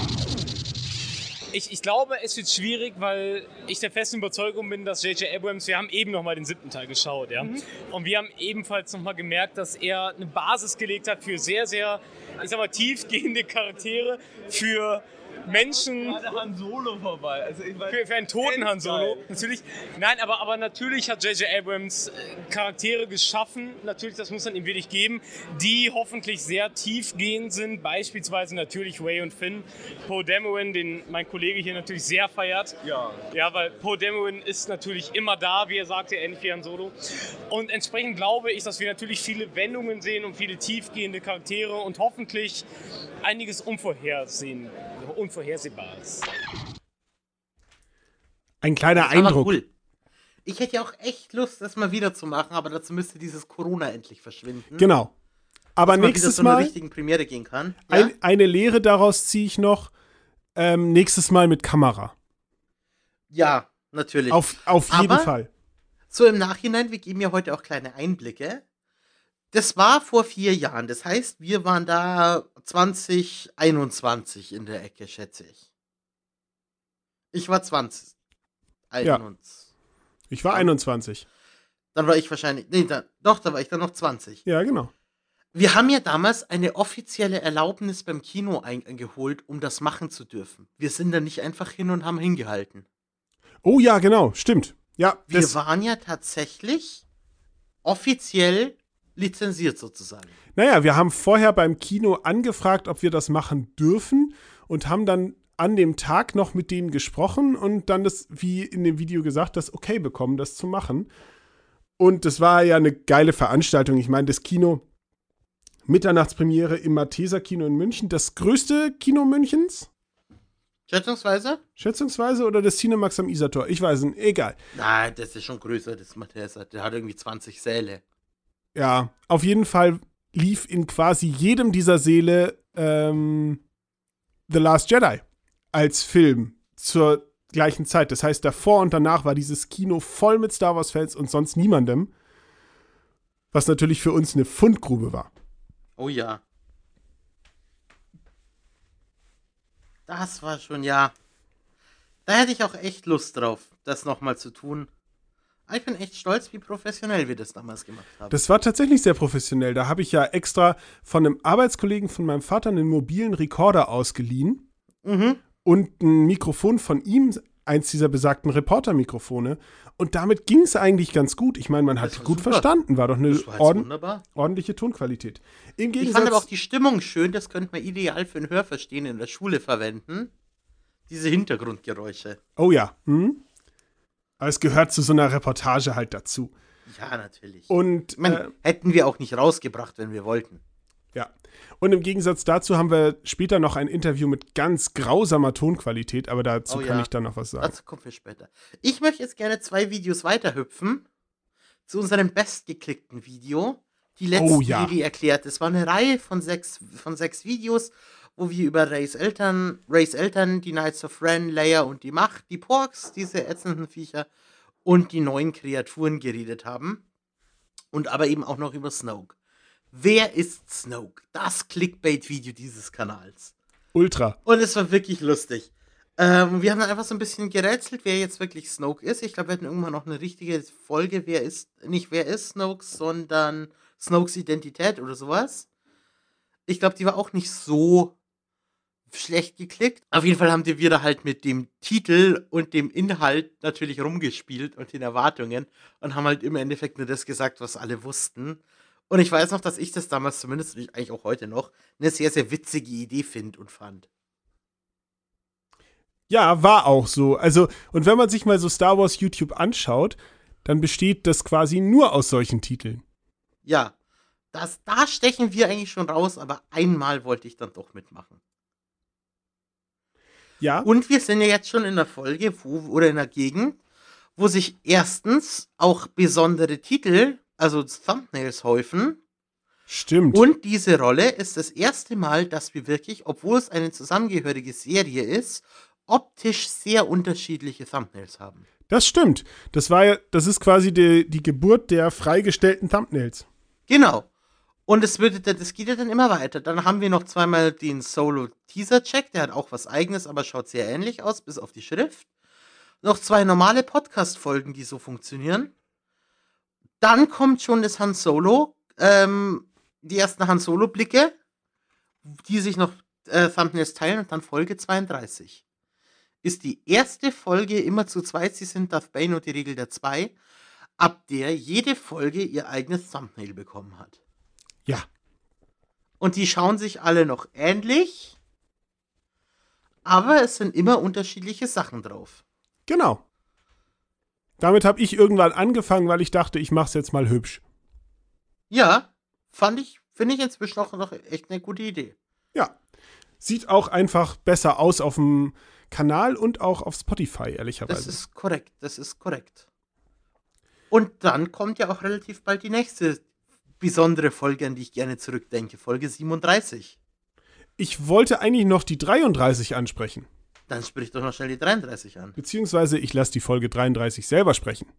Ich, ich glaube, es wird schwierig, weil ich der festen Überzeugung bin, dass J J Abrams, wir haben eben nochmal den siebten Teil geschaut, ja. Mhm. Und wir haben ebenfalls nochmal gemerkt, dass er eine Basis gelegt hat für sehr, sehr, ich sag mal, tiefgehende Charaktere, für Menschen. Han Solo vorbei. Also ich mein, für, für einen toten Han Solo. Natürlich. Nein, aber, aber natürlich hat J J Abrams Charaktere geschaffen. Natürlich, das muss man ihm wirklich geben, die hoffentlich sehr tiefgehend sind. Beispielsweise natürlich Rey und Finn. Poe Dameron, den mein Kollege hier natürlich sehr feiert. Ja. Ja, weil Poe Dameron ist natürlich immer da, wie er sagte, ähnlich wie Han Solo. Und entsprechend glaube ich, dass wir natürlich viele Wendungen sehen und viele tiefgehende Charaktere und hoffentlich einiges Unvorhersehen. Unvorhersehbares. Ein kleiner Das war aber Eindruck. Cool. Ich hätte ja auch echt Lust, das mal wieder zu machen, aber dazu müsste dieses Corona endlich verschwinden. Genau. Aber dass man nächstes wieder zu einer Mal, richtigen Premiere gehen kann. Ja? ein, eine Lehre daraus ziehe ich noch, ähm, nächstes Mal mit Kamera. Ja, natürlich. Auf, auf jeden Aber Fall. So im Nachhinein, wir geben ja heute auch kleine Einblicke. Das war vor vier Jahren. Das heißt, wir waren da zwanzig einundzwanzig in der Ecke, schätze ich. Ich war zwanzig. einundzwanzig. Ich war einundzwanzig. Dann war ich wahrscheinlich, nee, dann, doch, da war ich dann noch zwanzig. Ja, genau. Wir haben ja damals eine offizielle Erlaubnis beim Kino eingeholt, um das machen zu dürfen. Wir sind da nicht einfach hin und haben hingehalten. Oh ja, genau, stimmt. Ja, Wir das, waren ja tatsächlich offiziell lizenziert sozusagen. naja, wir haben vorher beim Kino angefragt, ob wir das machen dürfen und haben dann an dem Tag noch mit denen gesprochen und dann das, wie in dem Video gesagt, das okay bekommen, das zu machen. Und das war ja eine geile Veranstaltung. Ich meine, das Kino, Mitternachtspremiere im Malteser Kino in München, das größte Kino Münchens? Schätzungsweise? Schätzungsweise oder das Cinemax am Isartor? Ich weiß nicht, egal. Nein, das ist schon größer, das Malteser. Der hat irgendwie zwanzig Säle. Ja, auf jeden Fall lief in quasi jedem dieser Säle ähm, The Last Jedi als Film zur gleichen Zeit. Das heißt, davor und danach war dieses Kino voll mit Star Wars-Fans und sonst niemandem. Was natürlich für uns eine Fundgrube war. Oh ja. Das war schon, ja. Da hätte ich auch echt Lust drauf, das nochmal zu tun. Ich bin echt stolz, wie professionell wir das damals gemacht haben. Das war tatsächlich sehr professionell. Da habe ich ja extra von einem Arbeitskollegen von meinem Vater einen mobilen Rekorder ausgeliehen. Mhm. Und ein Mikrofon von ihm, eins dieser besagten Reporter-Mikrofone. Und damit ging es eigentlich ganz gut. Ich meine, man hat Das war gut super. verstanden. War doch eine Das war jetzt ord wunderbar. ordentliche Tonqualität. Im Ich Gegensatz, fand aber auch die Stimmung schön, das könnte man ideal für ein Hörverstehen in der Schule verwenden. Diese Hintergrundgeräusche. oh ja. Hm? Aber es gehört zu so einer Reportage halt dazu. Ja, natürlich. Und Ich mein, äh, hätten wir auch nicht rausgebracht, wenn wir wollten. ja. Und im Gegensatz dazu haben wir später noch ein Interview mit ganz grausamer Tonqualität, aber dazu Oh kann ja. ich dann noch was sagen. Dazu kommen wir später. Ich möchte jetzt gerne zwei Videos weiterhüpfen zu unserem bestgeklickten Video. Die letzten Oh ja. Jedi erklärt. Es war eine Reihe von sechs, von sechs Videos, wo wir über Rays Eltern, Rays Eltern, die Knights of Ren, Leia und die Macht, die Porks, diese ätzenden Viecher und die neuen Kreaturen geredet haben. Und aber eben auch noch über Snoke. Wer ist Snoke? Das Clickbait-Video dieses Kanals. Ultra. Und es war wirklich lustig. Ähm, wir haben dann einfach so ein bisschen gerätselt, wer jetzt wirklich Snoke ist. Ich glaube, wir hatten irgendwann noch eine richtige Folge, wer ist, nicht wer ist Snoke, sondern Snokes Identität oder sowas. Ich glaube, die war auch nicht so schlecht geklickt. Auf jeden Fall haben wir da halt mit dem Titel und dem Inhalt natürlich rumgespielt und den Erwartungen und haben halt im Endeffekt nur das gesagt, was alle wussten. Und ich weiß noch, dass ich das damals zumindest, eigentlich auch heute noch, eine sehr, sehr witzige Idee finde und fand. Ja, war auch so. Also, und wenn man sich mal so Star Wars YouTube anschaut, dann besteht das quasi nur aus solchen Titeln. Ja, das, da stechen wir eigentlich schon raus, aber einmal wollte ich dann doch mitmachen. Ja. Und wir sind ja jetzt schon in der Folge, wo, oder in der Gegend, wo sich erstens auch besondere Titel, also Thumbnails häufen. Stimmt. Und diese Rolle ist das erste Mal, dass wir wirklich, obwohl es eine zusammengehörige Serie ist, optisch sehr unterschiedliche Thumbnails haben. Das stimmt. Das war ja, das ist quasi die, die Geburt der freigestellten Thumbnails. Genau. Und es würde, das geht ja dann immer weiter. Dann haben wir noch zweimal den Solo-Teaser-Check, der hat auch was Eigenes, aber schaut sehr ähnlich aus, bis auf die Schrift. Noch zwei normale Podcast-Folgen, die so funktionieren. Dann kommt schon das Han Solo, ähm, die ersten Han Solo-Blicke, die sich noch äh, Thumbnails teilen und dann Folge zweiunddreißig. Ist die erste Folge immer zu zweit, sie sind Darth Bane und die Regel der zwei, ab der jede Folge ihr eigenes Thumbnail bekommen hat. Ja. Und die schauen sich alle noch ähnlich, aber es sind immer unterschiedliche Sachen drauf. Genau. Damit habe ich irgendwann angefangen, weil ich dachte, ich mache es jetzt mal hübsch. Ja, fand ich, finde ich inzwischen auch noch echt eine gute Idee. Ja. Sieht auch einfach besser aus auf dem Kanal und auch auf Spotify, ehrlicherweise. Das ist korrekt, das ist korrekt. Und dann kommt ja auch relativ bald die nächste besondere Folge, an die ich gerne zurückdenke, Folge siebenunddreißig. Ich wollte eigentlich noch die dreiunddreißig ansprechen. Dann sprich doch noch schnell die dreiunddreißig an. Beziehungsweise ich lasse die Folge dreiunddreißig selber sprechen.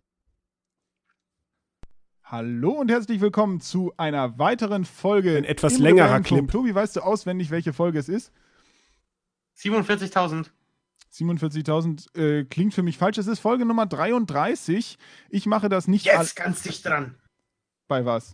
Hallo und herzlich willkommen zu einer weiteren Folge. Ein etwas längerer Clip. Tobi, weißt du auswendig, welche Folge es ist? siebenundvierzigtausend. siebenundvierzigtausend äh, klingt für mich falsch. Es ist Folge Nummer dreiunddreißig. Ich mache das nicht... Jetzt ganz dicht dran. Bei was?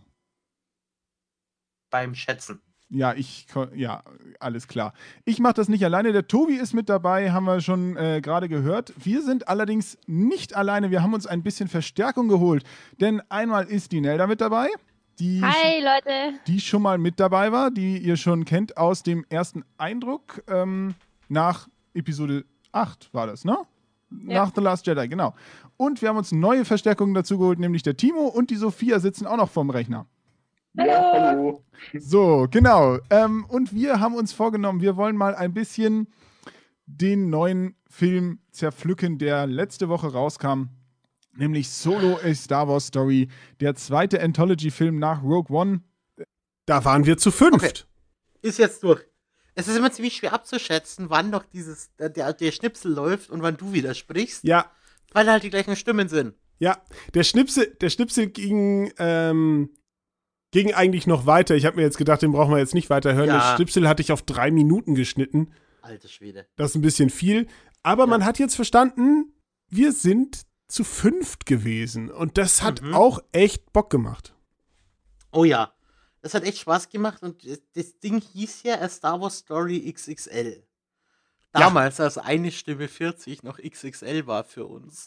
Beim Schätzen. Ja, ich, ja, alles klar. Ich mache das nicht alleine. Der Tobi ist mit dabei, haben wir schon äh, gerade gehört. Wir sind allerdings nicht alleine. Wir haben uns ein bisschen Verstärkung geholt. Denn einmal ist die Nelda mit dabei. Die, Hi, Leute. Die schon mal mit dabei war, die ihr schon kennt aus dem ersten Eindruck. Ähm, nach Episode acht war das, ne? Ja. Nach The Last Jedi, genau. Und wir haben uns neue Verstärkungen dazu geholt, nämlich der Timo und die Sophia sitzen auch noch vorm Rechner. Ja, hallo. So, genau. Ähm, und wir haben uns vorgenommen, wir wollen mal ein bisschen den neuen Film zerpflücken, der letzte Woche rauskam, nämlich Solo: A Star Wars Story, der zweite Anthology-Film nach Rogue One. Da waren wir zu fünft. Okay. Ist jetzt durch. Es ist immer ziemlich schwer abzuschätzen, wann noch dieses, der, der Schnipsel läuft und wann du wieder sprichst. Ja. Weil halt die gleichen Stimmen sind. Ja, der Schnipsel, der Schnipsel ging, ähm, ging eigentlich noch weiter. Ich habe mir jetzt gedacht, den brauchen wir jetzt nicht weiterhören. Ja. Der Schnipsel hatte ich auf drei Minuten geschnitten. Alter Schwede. Das ist ein bisschen viel. Aber ja. Man hat jetzt verstanden, wir sind zu fünft gewesen. Und das hat mhm. auch echt Bock gemacht. Oh ja. Das hat echt Spaß gemacht und das Ding hieß ja A Star Wars Story X X L. Damals, ja. Als eine Stimme vierzig noch X X L war für uns.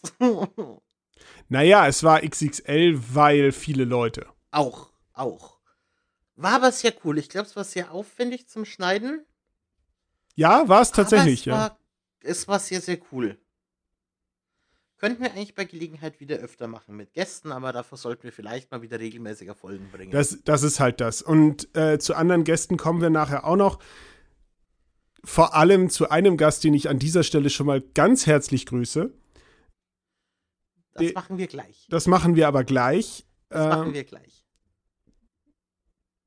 Naja, es war X X L, weil viele Leute. Auch, auch. War aber sehr cool. Ich glaube, es war sehr aufwendig zum Schneiden. Ja, war es tatsächlich, es ja. War, es war sehr, sehr cool. Könnten wir eigentlich bei Gelegenheit wieder öfter machen mit Gästen, aber dafür sollten wir vielleicht mal wieder regelmäßiger Folgen bringen. Das, das ist halt das. Und äh, zu anderen Gästen kommen wir nachher auch noch. Vor allem zu einem Gast, den ich an dieser Stelle schon mal ganz herzlich grüße. Das De- machen wir gleich. Das machen wir aber gleich. Das ähm, machen wir gleich.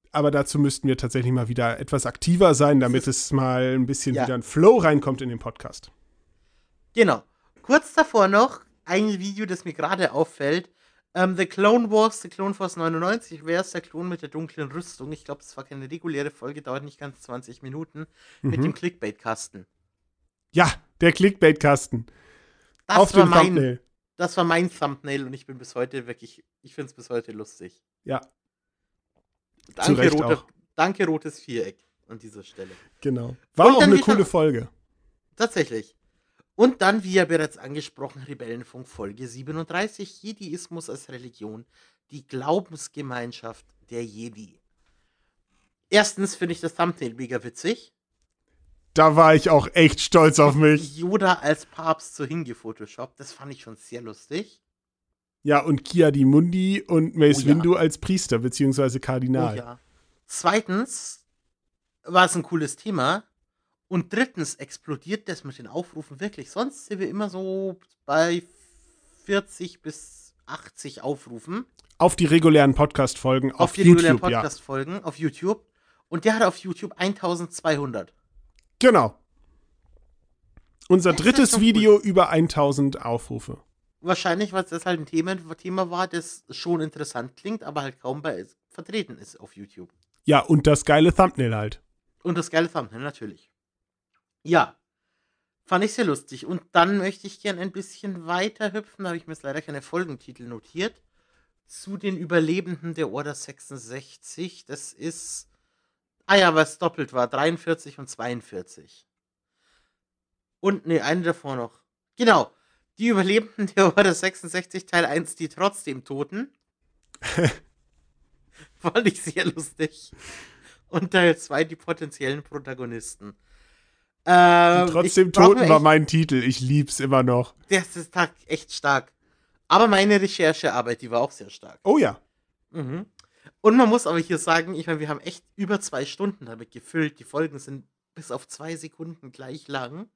aber dazu müssten wir tatsächlich mal wieder etwas aktiver sein, damit es mal ein bisschen Ja. wieder ein Flow reinkommt in den Podcast. Genau. Kurz davor noch ein Video, das mir gerade auffällt. Ähm, The Clone Wars, The Clone Force neunundneunzig. Wer ist der Klon mit der dunklen Rüstung? Ich glaube, es war keine reguläre Folge, dauert nicht ganz zwanzig Minuten. Mit Mhm. dem Clickbait-Kasten. Ja, der Clickbait-Kasten. Das Auf war dem mein, Thumbnail. Das war mein Thumbnail und ich bin bis heute wirklich, ich finde es bis heute lustig. Ja, Danke, Recht rote, auch. danke rotes Viereck an dieser Stelle. genau. War Und auch dann eine wieder- coole Folge. Tatsächlich. Und dann, wie ja bereits angesprochen, Rebellenfunk Folge siebenunddreißig, Jediismus als Religion, die Glaubensgemeinschaft der Jedi. Erstens finde ich das Thumbnail mega witzig. Da war ich auch echt stolz auf mich. Yoda als Papst so hingefotoshoppt, das fand ich schon sehr lustig. Ja, und Ki-Adi-Mundi und Mace Oh ja. Windu als Priester bzw. Kardinal. Oh ja. Zweitens war es ein cooles Thema. Und drittens explodiert das mit den Aufrufen wirklich. Sonst sind wir immer so bei vierzig bis achtzig Aufrufen. Auf die regulären Podcast-Folgen auf, Auf die regulären YouTube, ja. Podcast-Folgen auf YouTube. Und der hat auf YouTube eintausendzweihundert. Genau. Unser Das ist drittes schon Video über eintausend Aufrufe. Wahrscheinlich, weil das halt ein Thema, Thema war, das schon interessant klingt, aber halt kaum bei vertreten ist auf YouTube. Ja, und das geile Thumbnail halt. Und das geile Thumbnail, natürlich. Ja, fand ich sehr lustig. Und dann möchte ich gern ein bisschen weiter hüpfen, da habe ich mir jetzt leider keine Folgentitel notiert, zu den Überlebenden der Order sechsundsechzig. Das ist, ah ja, was doppelt war, dreiundvierzig und zweiundvierzig. Und, ne, eine davor noch. Genau, die Überlebenden der Order sechsundsechzig, Teil eins, die trotzdem Toten. Fand ich sehr lustig. Und Teil zwei, die potenziellen Protagonisten. Ähm, Die trotzdem ich brauch Toten mir war echt- mein Titel. Ich lieb's immer noch. Das ist tak- echt stark. Aber meine Recherchearbeit, die war auch sehr stark. Oh ja. Mhm. Und man muss aber hier sagen, ich meine, wir haben echt über zwei Stunden damit gefüllt. Die Folgen sind bis auf zwei Sekunden gleich lang.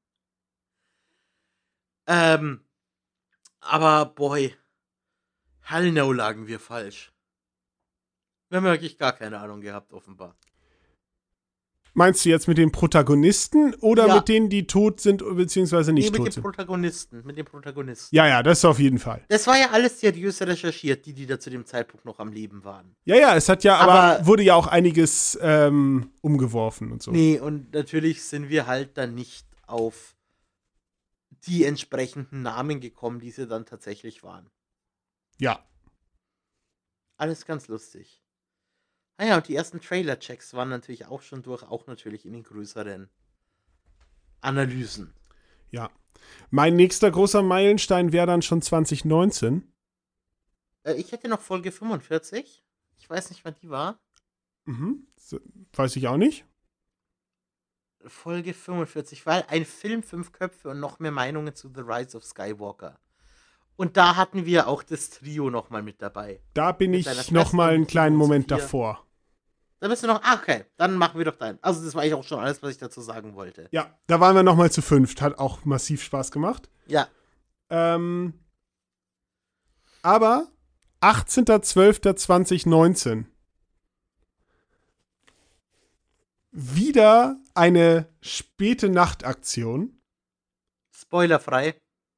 Ähm, aber boy, hell no lagen wir falsch. Wir haben wirklich gar keine Ahnung gehabt, offenbar. Meinst du jetzt mit den Protagonisten oder Ja. mit denen, die tot sind bzw. Nee, nicht mit tot den sind? Protagonisten, mit den Protagonisten. Ja, ja, das auf jeden Fall. Das war ja alles seriös recherchiert, die, die da zu dem Zeitpunkt noch am Leben waren. Ja, ja, es hat ja, aber, Aber- wurde ja auch einiges ähm, umgeworfen und so. Nee, und natürlich sind wir halt dann nicht auf die entsprechenden Namen gekommen, die sie dann tatsächlich waren. Ja. Alles ganz lustig. Ah ja, und die ersten Trailer-Checks waren natürlich auch schon durch, auch natürlich in den größeren Analysen. Ja. Mein nächster großer Meilenstein wäre dann schon zwanzig neunzehn. Äh, ich hätte noch Folge fünfundvierzig. Ich weiß nicht, wann die war. Mhm. So, weiß ich auch nicht. Folge fünfundvierzig, weil ein Film, fünf Köpfe und noch mehr Meinungen zu The Rise of Skywalker. Und da hatten wir auch das Trio nochmal mit dabei. Da bin Mit ich deiner noch Schwester mal und einen mit kleinen uns Moment vier. davor. Da bist du noch, ah, okay, dann machen wir doch deinen. Also das war eigentlich auch schon alles, was ich dazu sagen wollte. Ja, da waren wir noch mal zu fünft. Hat auch massiv Spaß gemacht. Ja, Ähm, aber achtzehnter zwölfter zweitausendneunzehn. Wieder eine späte Nachtaktion. spoilerfrei.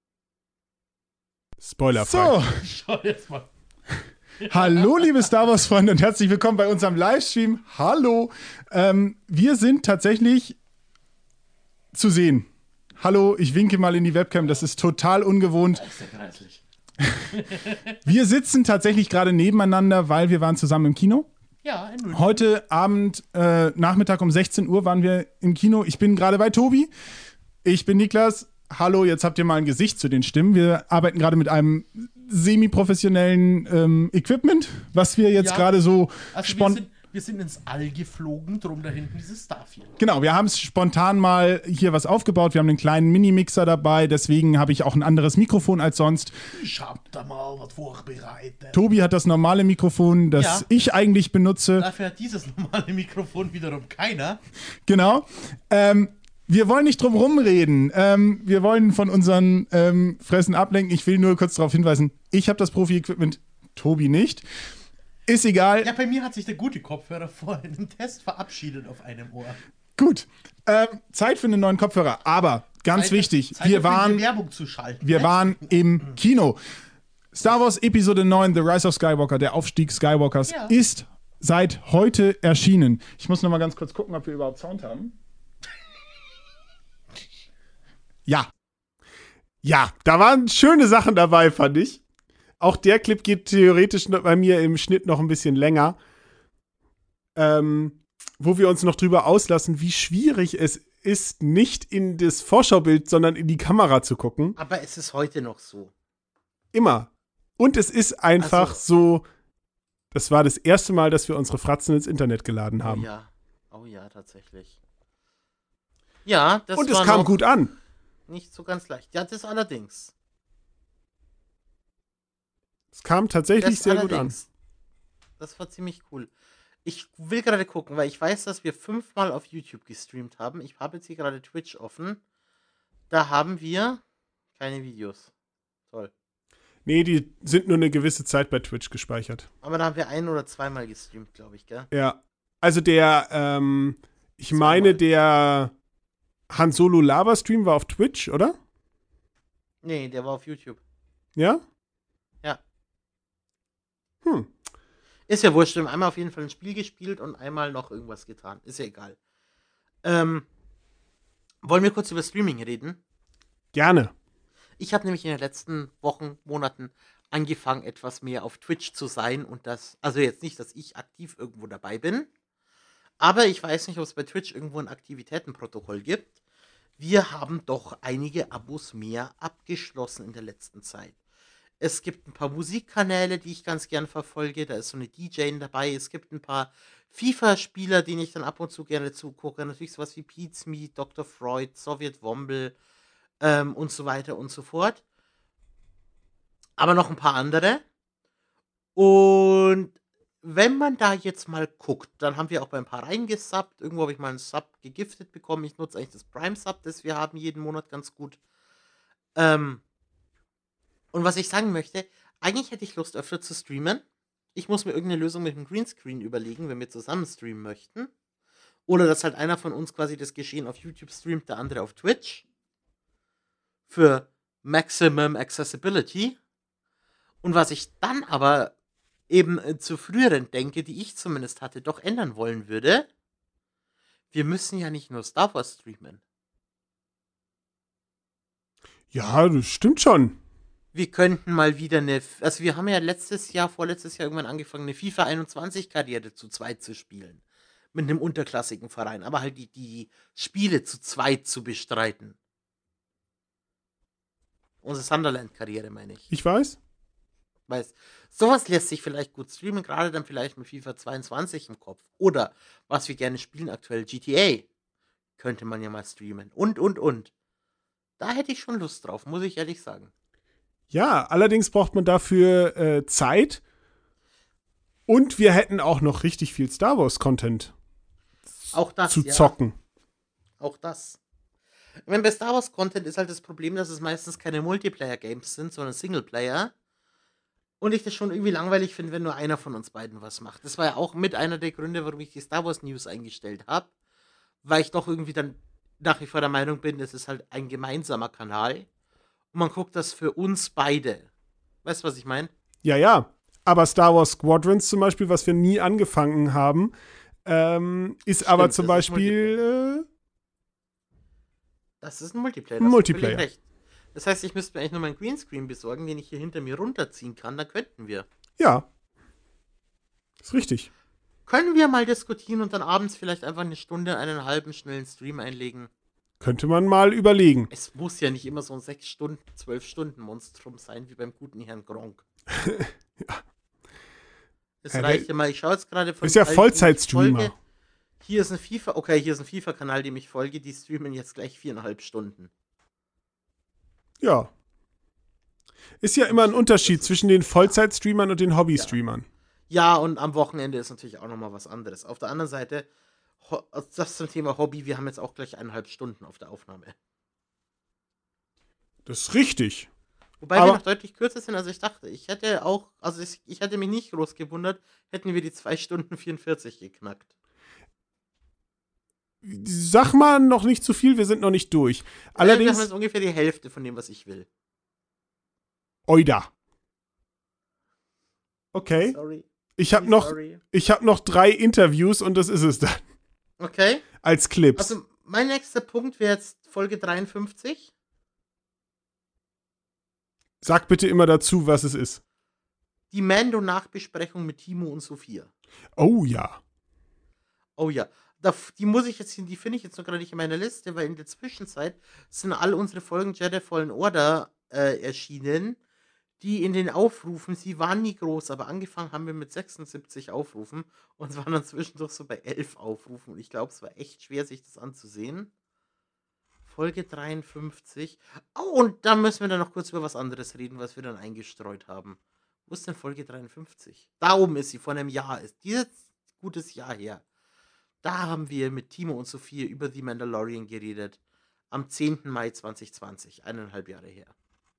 Spoilerfrei. So, schau jetzt mal. Hallo, liebe Star Wars-Freunde und herzlich willkommen bei unserem Livestream. Hallo. Ähm, wir sind tatsächlich zu sehen. Hallo, ich winke mal in die Webcam, das ist total ungewohnt. Das ist ja greislich. Wir sitzen tatsächlich gerade nebeneinander, weil wir waren zusammen im Kino. Ja, in München. Heute Abend, äh, Nachmittag um sechzehn Uhr waren wir im Kino. Ich bin gerade bei Tobi. Ich bin Niklas. Hallo, jetzt habt ihr mal ein Gesicht zu den Stimmen. Wir arbeiten gerade mit einem semi-professionellen ähm, Equipment, was wir jetzt Ja, gerade so Also wir spontan. sind, wir sind ins All geflogen, drum da hinten dieses Starfield. Genau, wir haben spontan mal hier was aufgebaut. Wir haben einen kleinen Mini-Mixer dabei, deswegen habe ich auch ein anderes Mikrofon als sonst. Ich hab da mal was vorbereitet. Tobi hat das normale Mikrofon, das Ja. ich eigentlich benutze. Dafür hat dieses normale Mikrofon wiederum keiner. Genau. Ähm, wir wollen nicht drum rumreden. Ähm, wir wollen von unseren ähm, Fressen ablenken. Ich will nur kurz darauf hinweisen, ich habe das Profi-Equipment, Tobi nicht. Ist egal. Ja, bei mir hat sich der gute Kopfhörer vor dem Test verabschiedet auf einem Ohr. Gut. Ähm, Zeit für einen neuen Kopfhörer. Aber ganz Zeit, wichtig, Zeit wir dafür, waren, die Werbung zu schalten. wir ne? waren im Kino. Star Wars Episode neun, The Rise of Skywalker, der Aufstieg Skywalkers, Ja. ist seit heute erschienen. Ich muss noch mal ganz kurz gucken, ob wir überhaupt Sound haben. Ja. Ja, da waren schöne Sachen dabei, fand ich. Auch der Clip geht theoretisch noch bei mir im Schnitt noch ein bisschen länger. Ähm, wo wir uns noch drüber auslassen, wie schwierig es ist, nicht in das Vorschaubild, sondern in die Kamera zu gucken. Aber es ist heute noch so. Immer. Und es ist einfach Also- so, das war das erste Mal, dass wir unsere Fratzen ins Internet geladen haben. Oh ja, oh ja, tatsächlich. Ja, das Und es war kam noch gut an. nicht so ganz leicht. Ja, das allerdings. Es kam tatsächlich Das sehr gut an. allerdings. Das war ziemlich cool. Ich will gerade gucken, weil ich weiß, dass wir fünfmal auf YouTube gestreamt haben. Ich habe jetzt hier gerade Twitch offen. Da haben wir keine Videos. Toll. Nee, die sind nur eine gewisse Zeit bei Twitch gespeichert. Aber da haben wir ein- oder zweimal gestreamt, glaube ich, gell? Ja. Also der, ähm, ich meine, der Han Solo Lava Stream war auf Twitch, oder? Nee, der war auf YouTube. Ja? Ja. Hm. Ist ja wurscht. Wir haben einmal auf jeden Fall ein Spiel gespielt und einmal noch irgendwas getan. Ist ja egal. Ähm, wollen wir kurz über Streaming reden? Gerne. Ich habe nämlich in den letzten Wochen, Monaten angefangen, etwas mehr auf Twitch zu sein und das, also jetzt nicht, dass ich aktiv irgendwo dabei bin, aber ich weiß nicht, ob es bei Twitch irgendwo ein Aktivitätenprotokoll gibt. Wir haben doch einige Abos mehr abgeschlossen in der letzten Zeit. Es gibt ein paar Musikkanäle, die ich ganz gern verfolge, da ist so eine D J dabei, es gibt ein paar FIFA-Spieler, denen ich dann ab und zu gerne zugucke, natürlich sowas wie Pete's Meat, Doktor Freud, Soviet Womble, Ähm, und so weiter und so fort. Aber noch ein paar andere. Und wenn man da jetzt mal guckt, dann haben wir auch bei ein paar reingesubbt. Irgendwo habe ich mal einen Sub gegiftet bekommen. Ich nutze eigentlich das Prime-Sub, das wir haben jeden Monat ganz gut. Ähm, und was ich sagen möchte, eigentlich hätte ich Lust, öfter zu streamen. Ich muss mir irgendeine Lösung mit dem Greenscreen überlegen, wenn wir zusammen streamen möchten. Oder dass halt einer von uns quasi das Geschehen auf YouTube streamt, der andere auf Twitch. Für Maximum Accessibility. Und was ich dann aber eben äh, zu früheren denke, die ich zumindest hatte, doch ändern wollen würde, wir müssen ja nicht nur Star Wars streamen. Ja, das stimmt schon. Wir könnten mal wieder eine, also wir haben ja letztes Jahr, vorletztes Jahr irgendwann angefangen, eine FIFA einundzwanzig-Karriere zu zweit zu spielen. Mit einem unterklassigen Verein, aber halt die, die Spiele zu zweit zu bestreiten. Unsere Sunderland-Karriere, meine ich. Ich weiß. Weiß. Sowas lässt sich vielleicht gut streamen, gerade dann vielleicht mit FIFA zweiundzwanzig im Kopf. Oder, was wir gerne spielen aktuell, G T A. Könnte man ja mal streamen. Und, und, und. Da hätte ich schon Lust drauf, muss ich ehrlich sagen. Ja, allerdings braucht man dafür äh, Zeit. Und wir hätten auch noch richtig viel Star Wars-Content Auch das, zu ja. zocken. Auch das. Ich meine, bei Star Wars Content ist halt das Problem, dass es meistens keine Multiplayer-Games sind, sondern Singleplayer. Und ich das schon irgendwie langweilig finde, wenn nur einer von uns beiden was macht. Das war ja auch mit einer der Gründe, warum ich die Star Wars News eingestellt habe. Weil ich doch irgendwie dann nach wie vor der Meinung bin, es ist halt ein gemeinsamer Kanal. Und man guckt das für uns beide. Weißt du, was ich meine? Ja, ja. Aber Star Wars Squadrons zum Beispiel, was wir nie angefangen haben, ähm, ist Stimmt, aber zum das ist Beispiel äh, Das ist ein Multiplayer. Ein das hast du Multiplayer. völlig recht. Das heißt, ich müsste mir eigentlich nur meinen Greenscreen besorgen, den ich hier hinter mir runterziehen kann. Dann könnten wir. ja. Ist richtig. Können wir mal diskutieren und dann abends vielleicht einfach eine Stunde, einen halben schnellen Stream einlegen? Könnte man mal überlegen. Es muss ja nicht immer so ein sechs Stunden, zwölf Stunden Monstrum sein, wie beim guten Herrn Gronk. Ja. Es Ja, reicht der- ja mal, ich schaue jetzt gerade von ist ja allen, denen ich Vollzeitstreamer. folge. Hier ist ein FIFA, okay, hier ist ein FIFA-Kanal, dem ich folge, die streamen jetzt gleich viereinhalb Stunden. Ja. Ist ja immer ein Unterschied zwischen den Vollzeitstreamern und den Hobby-Streamern. Ja, und am Wochenende ist natürlich auch nochmal was anderes. Auf der anderen Seite, ho- das zum Thema Hobby, wir haben jetzt auch gleich eineinhalb Stunden auf der Aufnahme. Das ist richtig. Wobei Aber- wir noch deutlich kürzer sind, als ich dachte. Ich hätte auch, also ich, ich hätte mich nicht groß gewundert, hätten wir die zwei Stunden vierundvierzig geknackt. Sag mal noch nicht zu viel, wir sind noch nicht durch. Äh, wir haben Allerdings, jetzt ungefähr die Hälfte von dem, was ich will. oida. Okay. Sorry. Ich habe noch, Sorry. ich hab noch drei Interviews und das ist es dann. Okay. Als Clips. Also mein nächster Punkt wäre jetzt Folge dreiundfünfzig. Sag bitte immer dazu, was es ist. Die Mando-Nachbesprechung mit Timo und Sophia. Oh ja. Oh ja. Da, die muss ich jetzt, die finde ich jetzt noch gerade nicht in meiner Liste, weil in der Zwischenzeit sind all unsere Folgen Jedi Fallen Order äh, erschienen, die in den Aufrufen, sie waren nie groß, aber angefangen haben wir mit sechsundsiebzig Aufrufen und es waren dann zwischendurch so bei elf Aufrufen und ich glaube, es war echt schwer, sich das anzusehen. Folge dreiundfünfzig. Oh, und da müssen wir dann noch kurz über was anderes reden, was wir dann eingestreut haben. Wo ist denn Folge dreiundfünfzig? Da oben ist sie, vor einem Jahr ist. Dieses gutes Jahr her. Da haben wir mit Timo und Sophia über The Mandalorian geredet. Am zehnten Mai zweitausendzwanzig, eineinhalb Jahre her.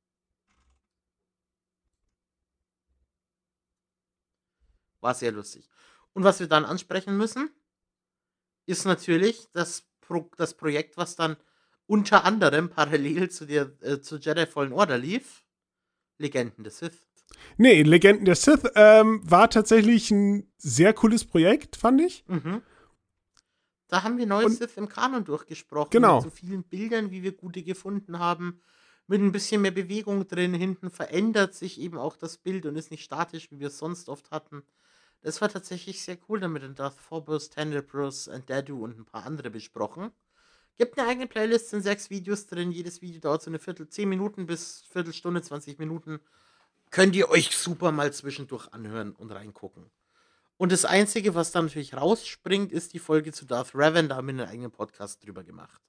War sehr lustig. Und was wir dann ansprechen müssen, ist natürlich das, Pro das Projekt, was dann unter anderem parallel zu, der, äh, zu Jedi Fallen Order lief. Legenden des Sith. Nee, Legenden der Sith ähm, war tatsächlich ein sehr cooles Projekt, fand ich. Mhm. Da haben wir neue Und- Sith im Kanon durchgesprochen. Genau. Mit so vielen Bildern, wie wir gute gefunden haben. Mit ein bisschen mehr Bewegung drin. Hinten verändert sich eben auch das Bild und ist nicht statisch, wie wir es sonst oft hatten. Das war tatsächlich sehr cool, damit in Darth Phobos, Tenebrous, Dadu und ein paar andere besprochen. Gibt eine eigene Playlist, sind sechs Videos drin. Jedes Video dauert so eine Viertel, zehn Minuten bis Viertelstunde, zwanzig Minuten. Könnt ihr euch super mal zwischendurch anhören und reingucken. Und das Einzige, was da natürlich rausspringt, ist die Folge zu Darth Revan. Da haben wir einen eigenen Podcast drüber gemacht.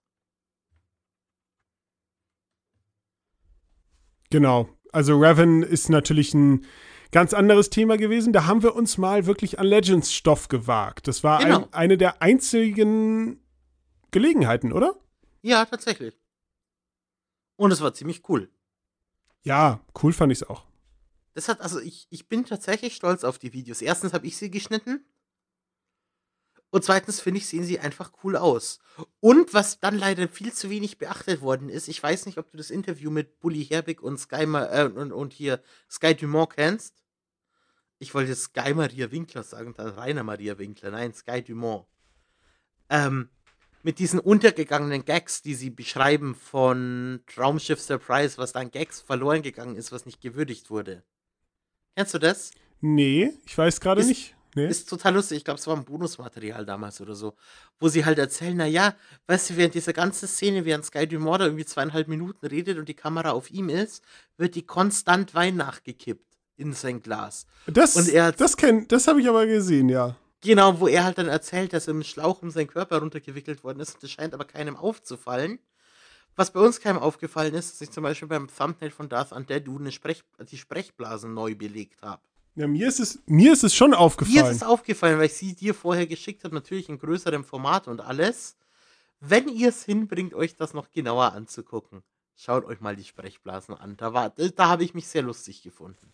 Genau. Also Revan ist natürlich ein ganz anderes Thema gewesen. Da haben wir uns mal wirklich an Legends-Stoff gewagt. Das war Genau. ein, eine der einzigen Gelegenheiten, oder? Ja, tatsächlich. Und es war ziemlich cool. Ja, cool fand ich es auch. Das hat, also ich, ich bin tatsächlich stolz auf die Videos. Erstens habe ich sie geschnitten. Und zweitens finde ich, sehen sie einfach cool aus. Und was dann leider viel zu wenig beachtet worden ist, ich weiß nicht, ob du das Interview mit Bully Herbig und Sky Ma äh, und, und hier Sky Dumont kennst. Ich wollte jetzt Sky Maria Winkler sagen, dann Rainer Maria Winkler. Nein, Sky Dumont. Ähm, mit diesen untergegangenen Gags, die sie beschreiben von Traumschiff Surprise, was dann Gags verloren gegangen ist, was nicht gewürdigt wurde. Kennst du das? Nee, ich weiß gerade Ist- nicht. Nee. Ist total lustig. Ich glaube, es war ein Bonusmaterial damals oder so. Wo sie halt erzählen, naja, weißt du, während dieser ganzen Szene, während Sky Dumont da irgendwie zweieinhalb Minuten redet und die Kamera auf ihm ist, wird die konstant Wein nachgekippt in sein Glas. Das, Und er hat- das, kenn- das habe ich aber gesehen, ja. Genau, wo er halt dann erzählt, dass im Schlauch um seinen Körper runtergewickelt worden ist. Und das scheint aber keinem aufzufallen. Was bei uns keinem aufgefallen ist, dass ich zum Beispiel beim Thumbnail von Darth Undadu eine Sprech die Sprechblasen neu belegt habe. Ja, mir ist es, mir ist es schon Mir aufgefallen. ist es aufgefallen, weil ich sie dir vorher geschickt habe, natürlich in größerem Format und alles. Wenn ihr es hinbringt, euch das noch genauer anzugucken, schaut euch mal die Sprechblasen an. Da, war- da habe ich mich sehr lustig gefunden.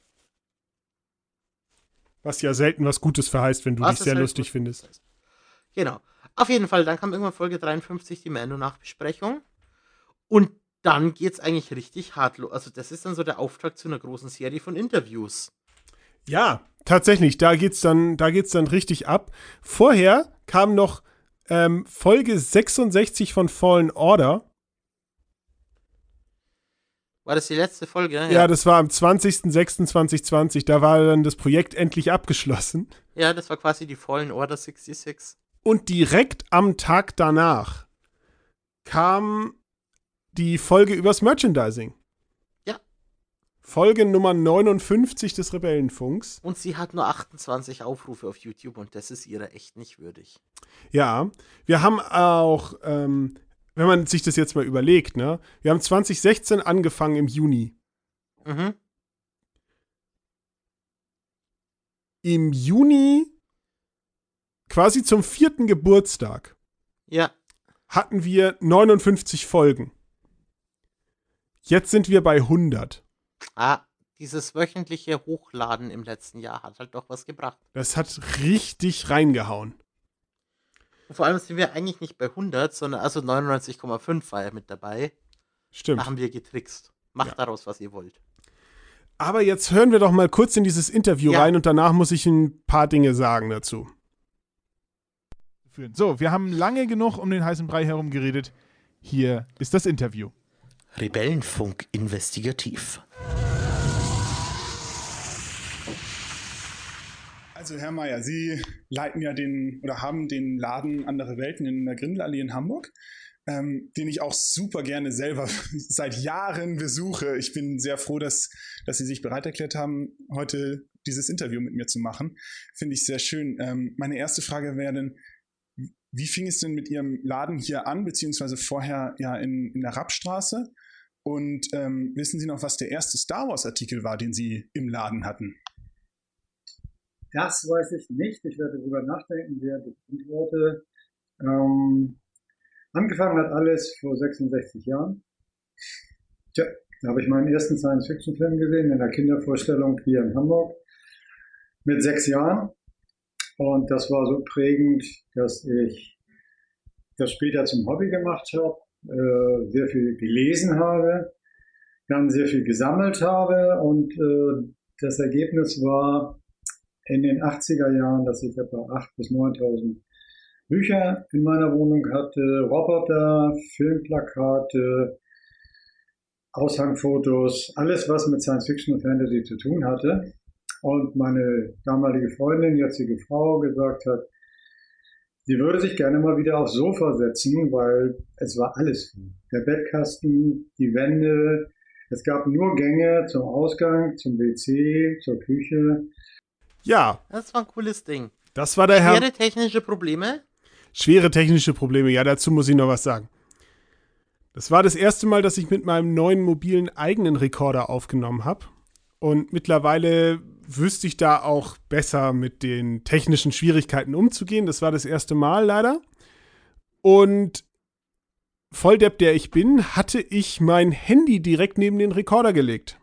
Was ja selten was Gutes verheißt, wenn du Was dich ist sehr halt lustig gut. findest. Genau. Auf jeden Fall, dann kam irgendwann Folge dreiundfünfzig, die Mando-Nachbesprechung. Und dann geht's eigentlich richtig hart los. Also das ist dann so der Auftakt zu einer großen Serie von Interviews. Ja, tatsächlich, da geht's dann, da geht's dann richtig ab. Vorher kam noch ähm, Folge sechsundsechzig von Fallen Order. War das die letzte Folge? Ne? Ja, das war am zwanzigsten sechsten zweitausendzwanzig. Da war dann das Projekt endlich abgeschlossen. Ja, das war quasi die Fallen Order sechsundsechzig. Und direkt am Tag danach kam die Folge übers Merchandising. Ja. Folge Nummer neunundfünfzig des Rebellenfunks. Und sie hat nur achtundzwanzig Aufrufe auf YouTube und das ist ihrer echt nicht würdig. Ja, wir haben auch, ähm, wenn man sich das jetzt mal überlegt, ne, wir haben zwanzig sechzehn angefangen im Juni. Mhm. Im Juni, quasi zum vierten Geburtstag, Ja. hatten wir neunundfünfzig Folgen. Jetzt sind wir bei hundert. Ah, dieses wöchentliche Hochladen im letzten Jahr hat halt doch was gebracht. Das hat richtig reingehauen. Und vor allem sind wir eigentlich nicht bei hundert, sondern also neunundneunzig Komma fünf war ja mit dabei. Stimmt. Da haben wir getrickst. Macht Ja. daraus, was ihr wollt. Aber jetzt hören wir doch mal kurz in dieses Interview Ja. rein und danach muss ich ein paar Dinge sagen dazu. So, wir haben lange genug um den heißen Brei herum geredet. Hier ist das Interview. Rebellenfunk investigativ. Also Herr Mayer, Sie leiten ja den oder haben den Laden Andere Welten in der Grindelallee in Hamburg, ähm, den ich auch super gerne selber seit Jahren besuche. Ich bin sehr froh, dass, dass Sie sich bereit erklärt haben, heute dieses Interview mit mir zu machen. Finde ich sehr schön. Ähm, meine erste Frage wäre denn, wie fing es denn mit Ihrem Laden hier an, beziehungsweise vorher ja in, in der Rappstraße? Und ähm, wissen Sie noch, was der erste Star Wars-Artikel war, den Sie im Laden hatten? Das weiß ich nicht. Ich werde darüber nachdenken, während ich antworte. Ähm, angefangen hat alles vor sechsundsechzig Jahren. Tja, da habe ich meinen ersten Science-Fiction-Film gesehen in der Kindervorstellung hier in Hamburg mit sechs Jahren. Und das war so prägend, dass ich das später zum Hobby gemacht habe, äh, sehr viel gelesen habe, dann sehr viel gesammelt habe und äh, das Ergebnis war in den achtziger Jahren, dass ich etwa achttausend bis neuntausend Bücher in meiner Wohnung hatte, Roboter, Filmplakate, Aushangfotos, alles was mit Science Fiction und Fantasy zu tun hatte. Und meine damalige Freundin, jetzige Frau, gesagt hat, sie würde sich gerne mal wieder aufs Sofa setzen, weil es war alles voll. Der Bettkasten, die Wände, es gab nur Gänge zum Ausgang, zum W C, zur Küche. Ja. Das war ein cooles Ding. Das war der Herr. Schwere technische Probleme? Schwere technische Probleme, ja, dazu muss ich noch was sagen. Das war das erste Mal, dass ich mit meinem neuen mobilen eigenen Rekorder aufgenommen habe. Und mittlerweile wüsste ich da auch besser mit den technischen Schwierigkeiten umzugehen. Das war das erste Mal leider. Und Volldepp, der ich bin, hatte ich mein Handy direkt neben den Rekorder gelegt.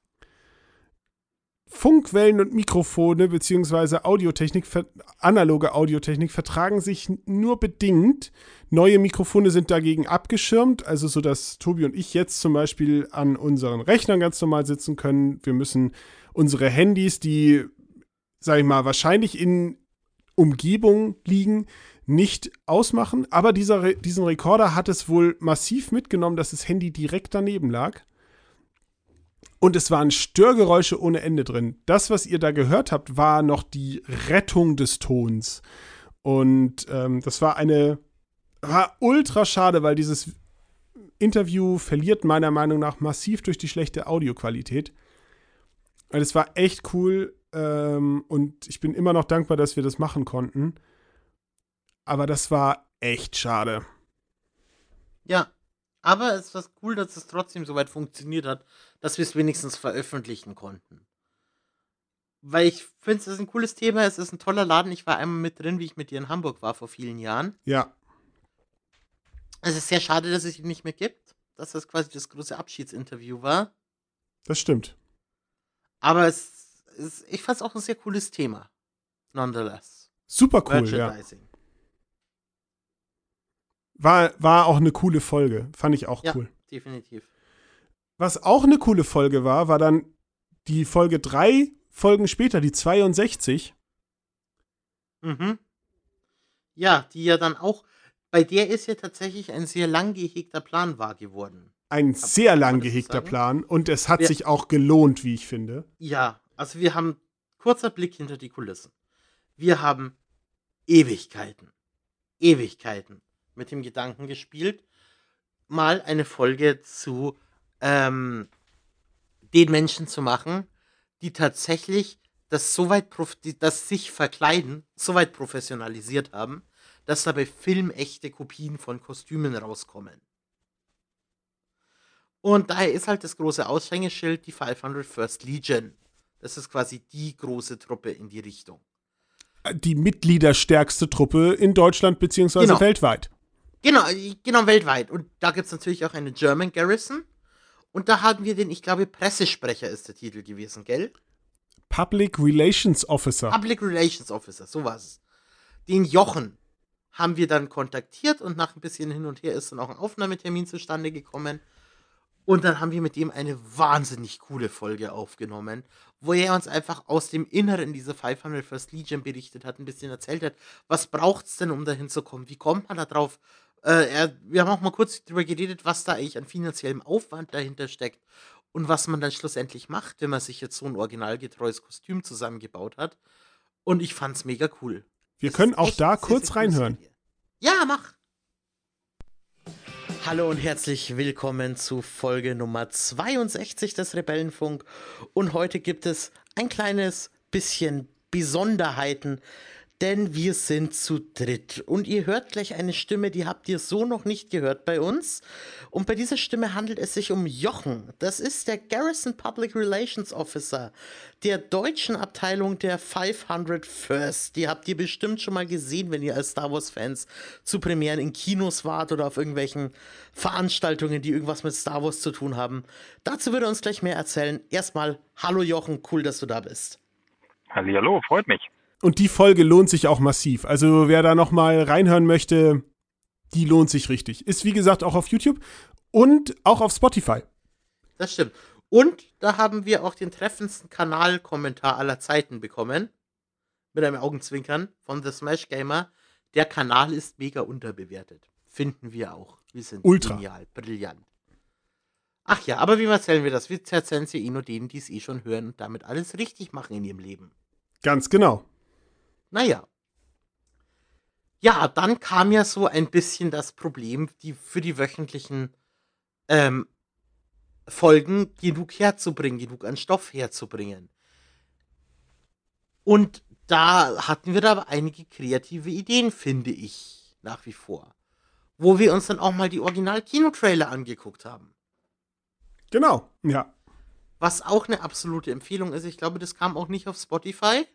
Funkwellen und Mikrofone beziehungsweise Audiotechnik, analoge Audiotechnik vertragen sich nur bedingt. Neue Mikrofone sind dagegen abgeschirmt, also so, dass Tobi und ich jetzt zum Beispiel an unseren Rechnern ganz normal sitzen können. Wir müssen unsere Handys, die, sag ich mal, wahrscheinlich in Umgebung liegen, nicht ausmachen. Aber dieser, diesen Rekorder hat es wohl massiv mitgenommen, dass das Handy direkt daneben lag. Und es waren Störgeräusche ohne Ende drin. Das, was ihr da gehört habt, war noch die Rettung des Tons. Und ähm, das war eine, war ultra schade, weil dieses Interview verliert meiner Meinung nach massiv durch die schlechte Audioqualität. Und es war echt cool ähm, und ich bin immer noch dankbar, dass wir das machen konnten. Aber das war echt schade. Ja. Aber es war cool, dass es trotzdem so weit funktioniert hat, dass wir es wenigstens veröffentlichen konnten. Weil ich finde, es ist ein cooles Thema, es ist ein toller Laden. Ich war einmal mit drin, wie ich mit dir in Hamburg war vor vielen Jahren. Ja. Es ist sehr schade, dass es ihn nicht mehr gibt, dass das quasi das große Abschiedsinterview war. Das stimmt. Aber es ist, ich fand es auch ein sehr cooles Thema. Nonetheless. Super cool, ja. War, war auch eine coole Folge. Fand ich auch ja, cool. Definitiv. Was auch eine coole Folge war, war dann die Folge drei Folgen später, die zweiundsechzig. Mhm. Ja, die ja dann auch, bei der ist ja tatsächlich ein sehr lang gehegter Plan wahr geworden. Ein sehr lang gehegter Plan und es hat wir, sich auch gelohnt, wie ich finde. Ja, also wir haben, kurzer Blick hinter die Kulissen. Wir haben Ewigkeiten, Ewigkeiten mit dem Gedanken gespielt, mal eine Folge zu ähm, den Menschen zu machen, die tatsächlich das so weit, das sich verkleiden, so weit professionalisiert haben, dass dabei filmechte Kopien von Kostümen rauskommen. Und daher ist halt das große Aushängeschild die fünfhundertfirst Legion. Das ist quasi die große Truppe in die Richtung. Die mitgliederstärkste Truppe in Deutschland beziehungsweise genau. weltweit. Genau, genau, weltweit. Und da gibt es natürlich auch eine German Garrison. Und da haben wir den, ich glaube, Pressesprecher ist der Titel gewesen, gell? Public Relations Officer. Public Relations Officer, so war es. Den Jochen haben wir dann kontaktiert und nach ein bisschen hin und her ist dann auch ein Aufnahmetermin zustande gekommen. Und dann haben wir mit dem eine wahnsinnig coole Folge aufgenommen, wo er uns einfach aus dem Inneren dieser fünfhundert First Legion berichtet hat, ein bisschen erzählt hat, was braucht es denn, um dahin zu kommen, wie kommt man da drauf. Äh, er, wir haben auch mal kurz darüber geredet, was da eigentlich an finanziellem Aufwand dahinter steckt und was man dann schlussendlich macht, wenn man sich jetzt so ein originalgetreues Kostüm zusammengebaut hat. Und ich fand's mega cool. Wir das können auch da kurz sehr reinhören. Ja, mach! Hallo und herzlich willkommen zu Folge Nummer zweiundsechzig des Rebellenfunk. Und heute gibt es ein kleines bisschen Besonderheiten, denn wir sind zu dritt. Und ihr hört gleich eine Stimme, die habt ihr so noch nicht gehört bei uns. Und bei dieser Stimme handelt es sich um Jochen. Das ist der Garrison Public Relations Officer der deutschen Abteilung der fünfhundert First. Die habt ihr bestimmt schon mal gesehen, wenn ihr als Star Wars Fans zu Premieren in Kinos wart oder auf irgendwelchen Veranstaltungen, die irgendwas mit Star Wars zu tun haben. Dazu wird er uns gleich mehr erzählen. Erstmal, hallo Jochen, cool, dass du da bist. Hallihallo, freut mich. Und die Folge lohnt sich auch massiv. Also wer da noch mal reinhören möchte, die lohnt sich richtig. Ist wie gesagt auch auf YouTube und auch auf Spotify. Das stimmt. Und da haben wir auch den treffendsten Kanalkommentar aller Zeiten bekommen. Mit einem Augenzwinkern von The Smash Gamer. Der Kanal ist mega unterbewertet. Finden wir auch. Wir sind Ultra. Genial, brillant. Ach ja, aber wie erzählen wir das? Wir erzählen es ja eh nur denen, die es eh schon hören und damit alles richtig machen in ihrem Leben. Ganz genau. Naja. Ja, dann kam ja so ein bisschen das Problem, die für die wöchentlichen ähm, Folgen genug herzubringen, genug an Stoff herzubringen. Und da hatten wir da aber einige kreative Ideen, finde ich, nach wie vor. Wo wir uns dann auch mal die Original-Kinotrailer angeguckt haben. Genau, ja. Was auch eine absolute Empfehlung ist. Ich glaube, das kam auch nicht auf Spotify.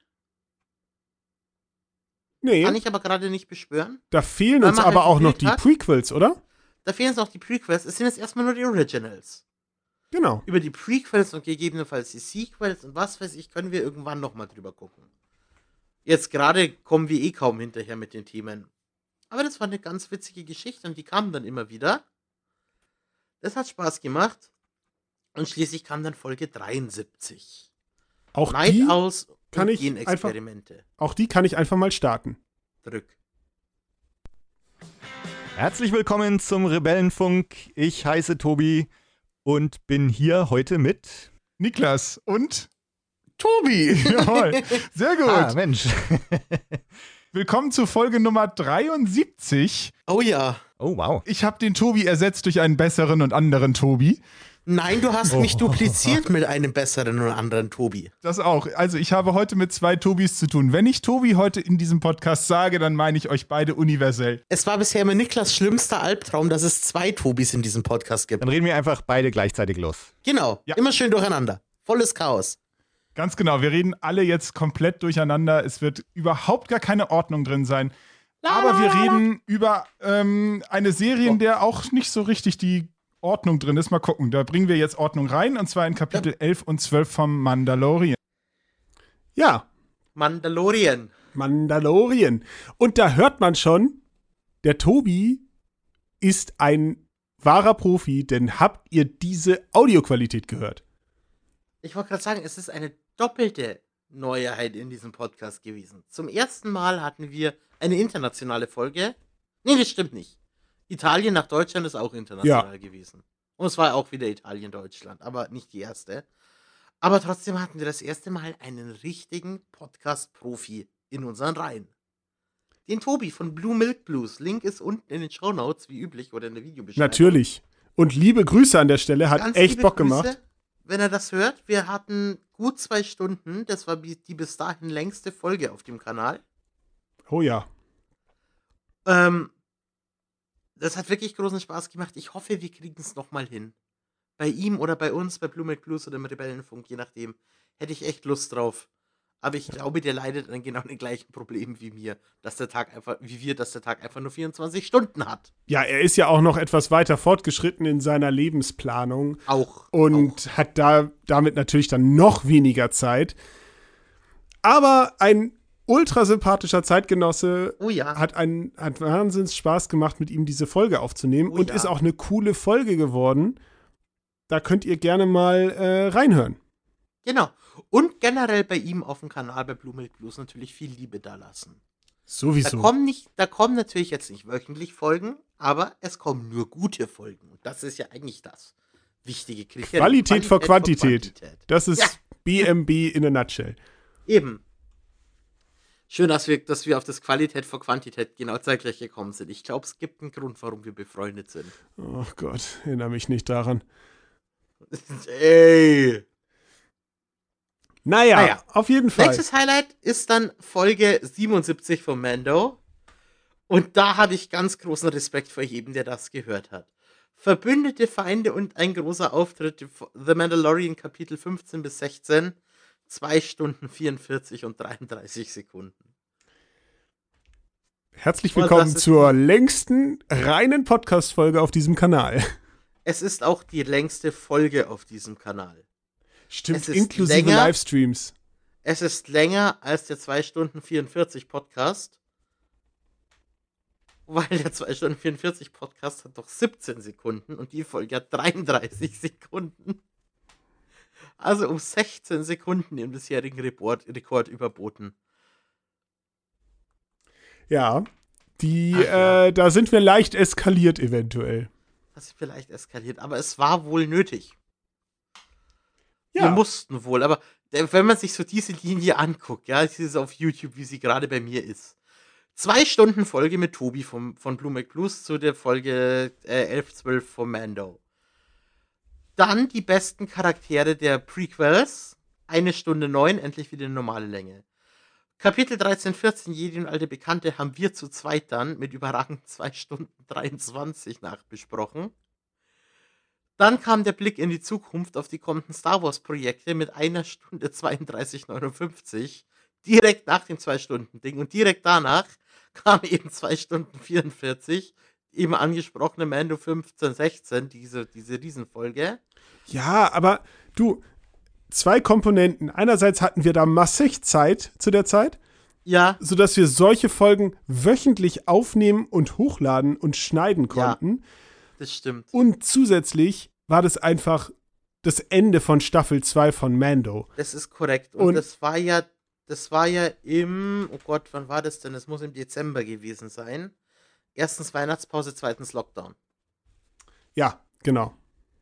Nee. Kann ich aber gerade nicht beschwören. Da fehlen uns aber halt auch noch die hat. Prequels, oder? Da fehlen uns noch die Prequels. Es sind jetzt erstmal nur die Originals. Genau. Über die Prequels und gegebenenfalls die Sequels und was weiß ich, können wir irgendwann nochmal drüber gucken. Jetzt gerade kommen wir eh kaum hinterher mit den Themen. Aber das war eine ganz witzige Geschichte und die kamen dann immer wieder. Das hat Spaß gemacht. Und schließlich kam dann Folge dreiundsiebzig. Auch Night die Owls kann und ich einfach, Genexperimente. auch die kann ich einfach mal starten. Drück. Herzlich willkommen zum Rebellenfunk. Ich heiße Tobi und bin hier heute mit Niklas und Tobi. Jawohl, sehr gut. Ah, Mensch. Willkommen zu Folge Nummer dreiundsiebzig. Oh ja. Oh, wow. Ich habe den Tobi ersetzt durch einen besseren und anderen Tobi. Nein, du hast Oh. mich dupliziert mit einem besseren oder anderen Tobi. Das auch. Also ich habe heute mit zwei Tobis zu tun. Wenn ich Tobi heute in diesem Podcast sage, dann meine ich euch beide universell. Es war bisher immer Niklas schlimmster Albtraum, dass es zwei Tobis in diesem Podcast gibt. Dann reden wir einfach beide gleichzeitig los. Genau, Ja. immer schön durcheinander. Volles Chaos. Ganz genau, wir reden alle jetzt komplett durcheinander. Es wird überhaupt gar keine Ordnung drin sein. Aber wir reden über ähm, eine Serie, in der auch nicht so richtig die Ordnung drin ist. Mal gucken, da bringen wir jetzt Ordnung rein. Und zwar in Kapitel elf und zwölf vom Mandalorian. Ja, Mandalorian. Mandalorian. Und da hört man schon, der Tobi ist ein wahrer Profi, denn habt ihr diese Audioqualität gehört? Ich wollte gerade sagen, es ist eine doppelte Neuheit in diesem Podcast gewesen. Zum ersten Mal hatten wir eine internationale Folge. Nee, das stimmt nicht. Italien nach Deutschland ist auch international Ja. gewesen. Und es war auch wieder Italien-Deutschland, aber nicht die erste. Aber trotzdem hatten wir das erste Mal einen richtigen Podcast-Profi in unseren Reihen. Den Tobi von Blue Milk Blues. Link ist unten in den Shownotes, wie üblich, oder in der Videobeschreibung. Natürlich. Und liebe Grüße an der Stelle, hat Ganz echt liebe Bock Grüße, gemacht. Wenn er das hört, wir hatten gut zwei Stunden. Das war bi- die bis dahin längste Folge auf dem Kanal. Oh ja. Ähm, das hat wirklich großen Spaß gemacht. Ich hoffe, wir kriegen es nochmal hin. Bei ihm oder bei uns, bei Blue Milk Blues oder im Rebellenfunk, je nachdem. Hätte ich echt Lust drauf. Aber ich glaube, der leidet an genau den gleichen Problemen wie mir, dass der Tag einfach, wie wir, dass der Tag einfach nur vierundzwanzig Stunden hat. Ja, er ist ja auch noch etwas weiter fortgeschritten in seiner Lebensplanung. Auch. Und auch. hat da damit natürlich dann noch weniger Zeit. Aber ein ultra sympathischer Zeitgenosse oh ja. hat einen hat wahnsinns Spaß gemacht, mit ihm diese Folge aufzunehmen. Oh und ja. ist auch eine coole Folge geworden. Da könnt ihr gerne mal äh, reinhören. Genau. Und generell bei ihm auf dem Kanal bei Blue Milk Blues natürlich viel Liebe da lassen. Sowieso. Da kommen, nicht, da kommen natürlich jetzt nicht wöchentlich Folgen, aber es kommen nur gute Folgen. Und das ist ja eigentlich das wichtige Kriterium. Qualität, Qualität vor, Quantität. vor Quantität. Das ist ja. B M B in a nutshell. Eben. Schön, dass wir, dass wir auf das Qualität vor Quantität genau zeitgleich gekommen sind. Ich glaube, es gibt einen Grund, warum wir befreundet sind. Oh Gott, erinnere mich nicht daran. Ey. Naja, naja, auf jeden Fall. Nächstes Highlight ist dann Folge siebenundsiebzig von Mando. Und da habe ich ganz großen Respekt vor jedem, der das gehört hat. Verbündete Feinde und ein großer Auftritt. The Mandalorian Kapitel fünfzehn bis sechzehn. zwei Stunden vierundvierzig und dreiunddreißig Sekunden. Herzlich willkommen zur längsten reinen Podcast-Folge auf diesem Kanal. Es ist auch die längste Folge auf diesem Kanal. Stimmt, inklusive länger, Livestreams. Es ist länger als der zwei Stunden vierundvierzig Podcast. Weil der zwei Stunden vierundvierzig Podcast hat doch siebzehn Sekunden und die Folge hat dreiunddreißig Sekunden. Also um sechzehn Sekunden den bisherigen Rekord, Rekord überboten. Ja, die, Ach, ja. Äh, da sind wir leicht eskaliert eventuell. Das ist vielleicht eskaliert, aber es war wohl nötig. Ja. Wir mussten wohl, aber wenn man sich so diese Linie anguckt, ja, sie ist auf YouTube, wie sie gerade bei mir ist. Zwei Stunden Folge mit Tobi vom, von Blue Milk Blues zu der Folge äh, elf zwölf von Mando. Dann die besten Charaktere der Prequels. Eine Stunde neun, endlich wieder eine normale Länge. Kapitel dreizehn, vierzehn, Jedi und alte Bekannte haben wir zu zweit dann mit überragend zwei Stunden dreiundzwanzig nachbesprochen. Dann kam der Blick in die Zukunft auf die kommenden Star Wars Projekte mit einer Stunde zweiunddreißig neunundfünfzig. Direkt nach dem zwei Stunden Ding. Und direkt danach kam eben zwei Stunden vierundvierzig. Eben angesprochene Mando fünfzehn, sechzehn, diese, diese Riesenfolge. Ja, aber du, zwei Komponenten. Einerseits hatten wir da massig Zeit zu der Zeit. Ja. Sodass wir solche Folgen wöchentlich aufnehmen und hochladen und schneiden konnten. Ja, das stimmt. Und zusätzlich war das einfach das Ende von Staffel zwei von Mando. Das ist korrekt. Und, und das war ja, das war ja im, oh Gott, wann war das denn? Das muss im Dezember gewesen sein. Erstens Weihnachtspause, zweitens Lockdown. Ja, genau.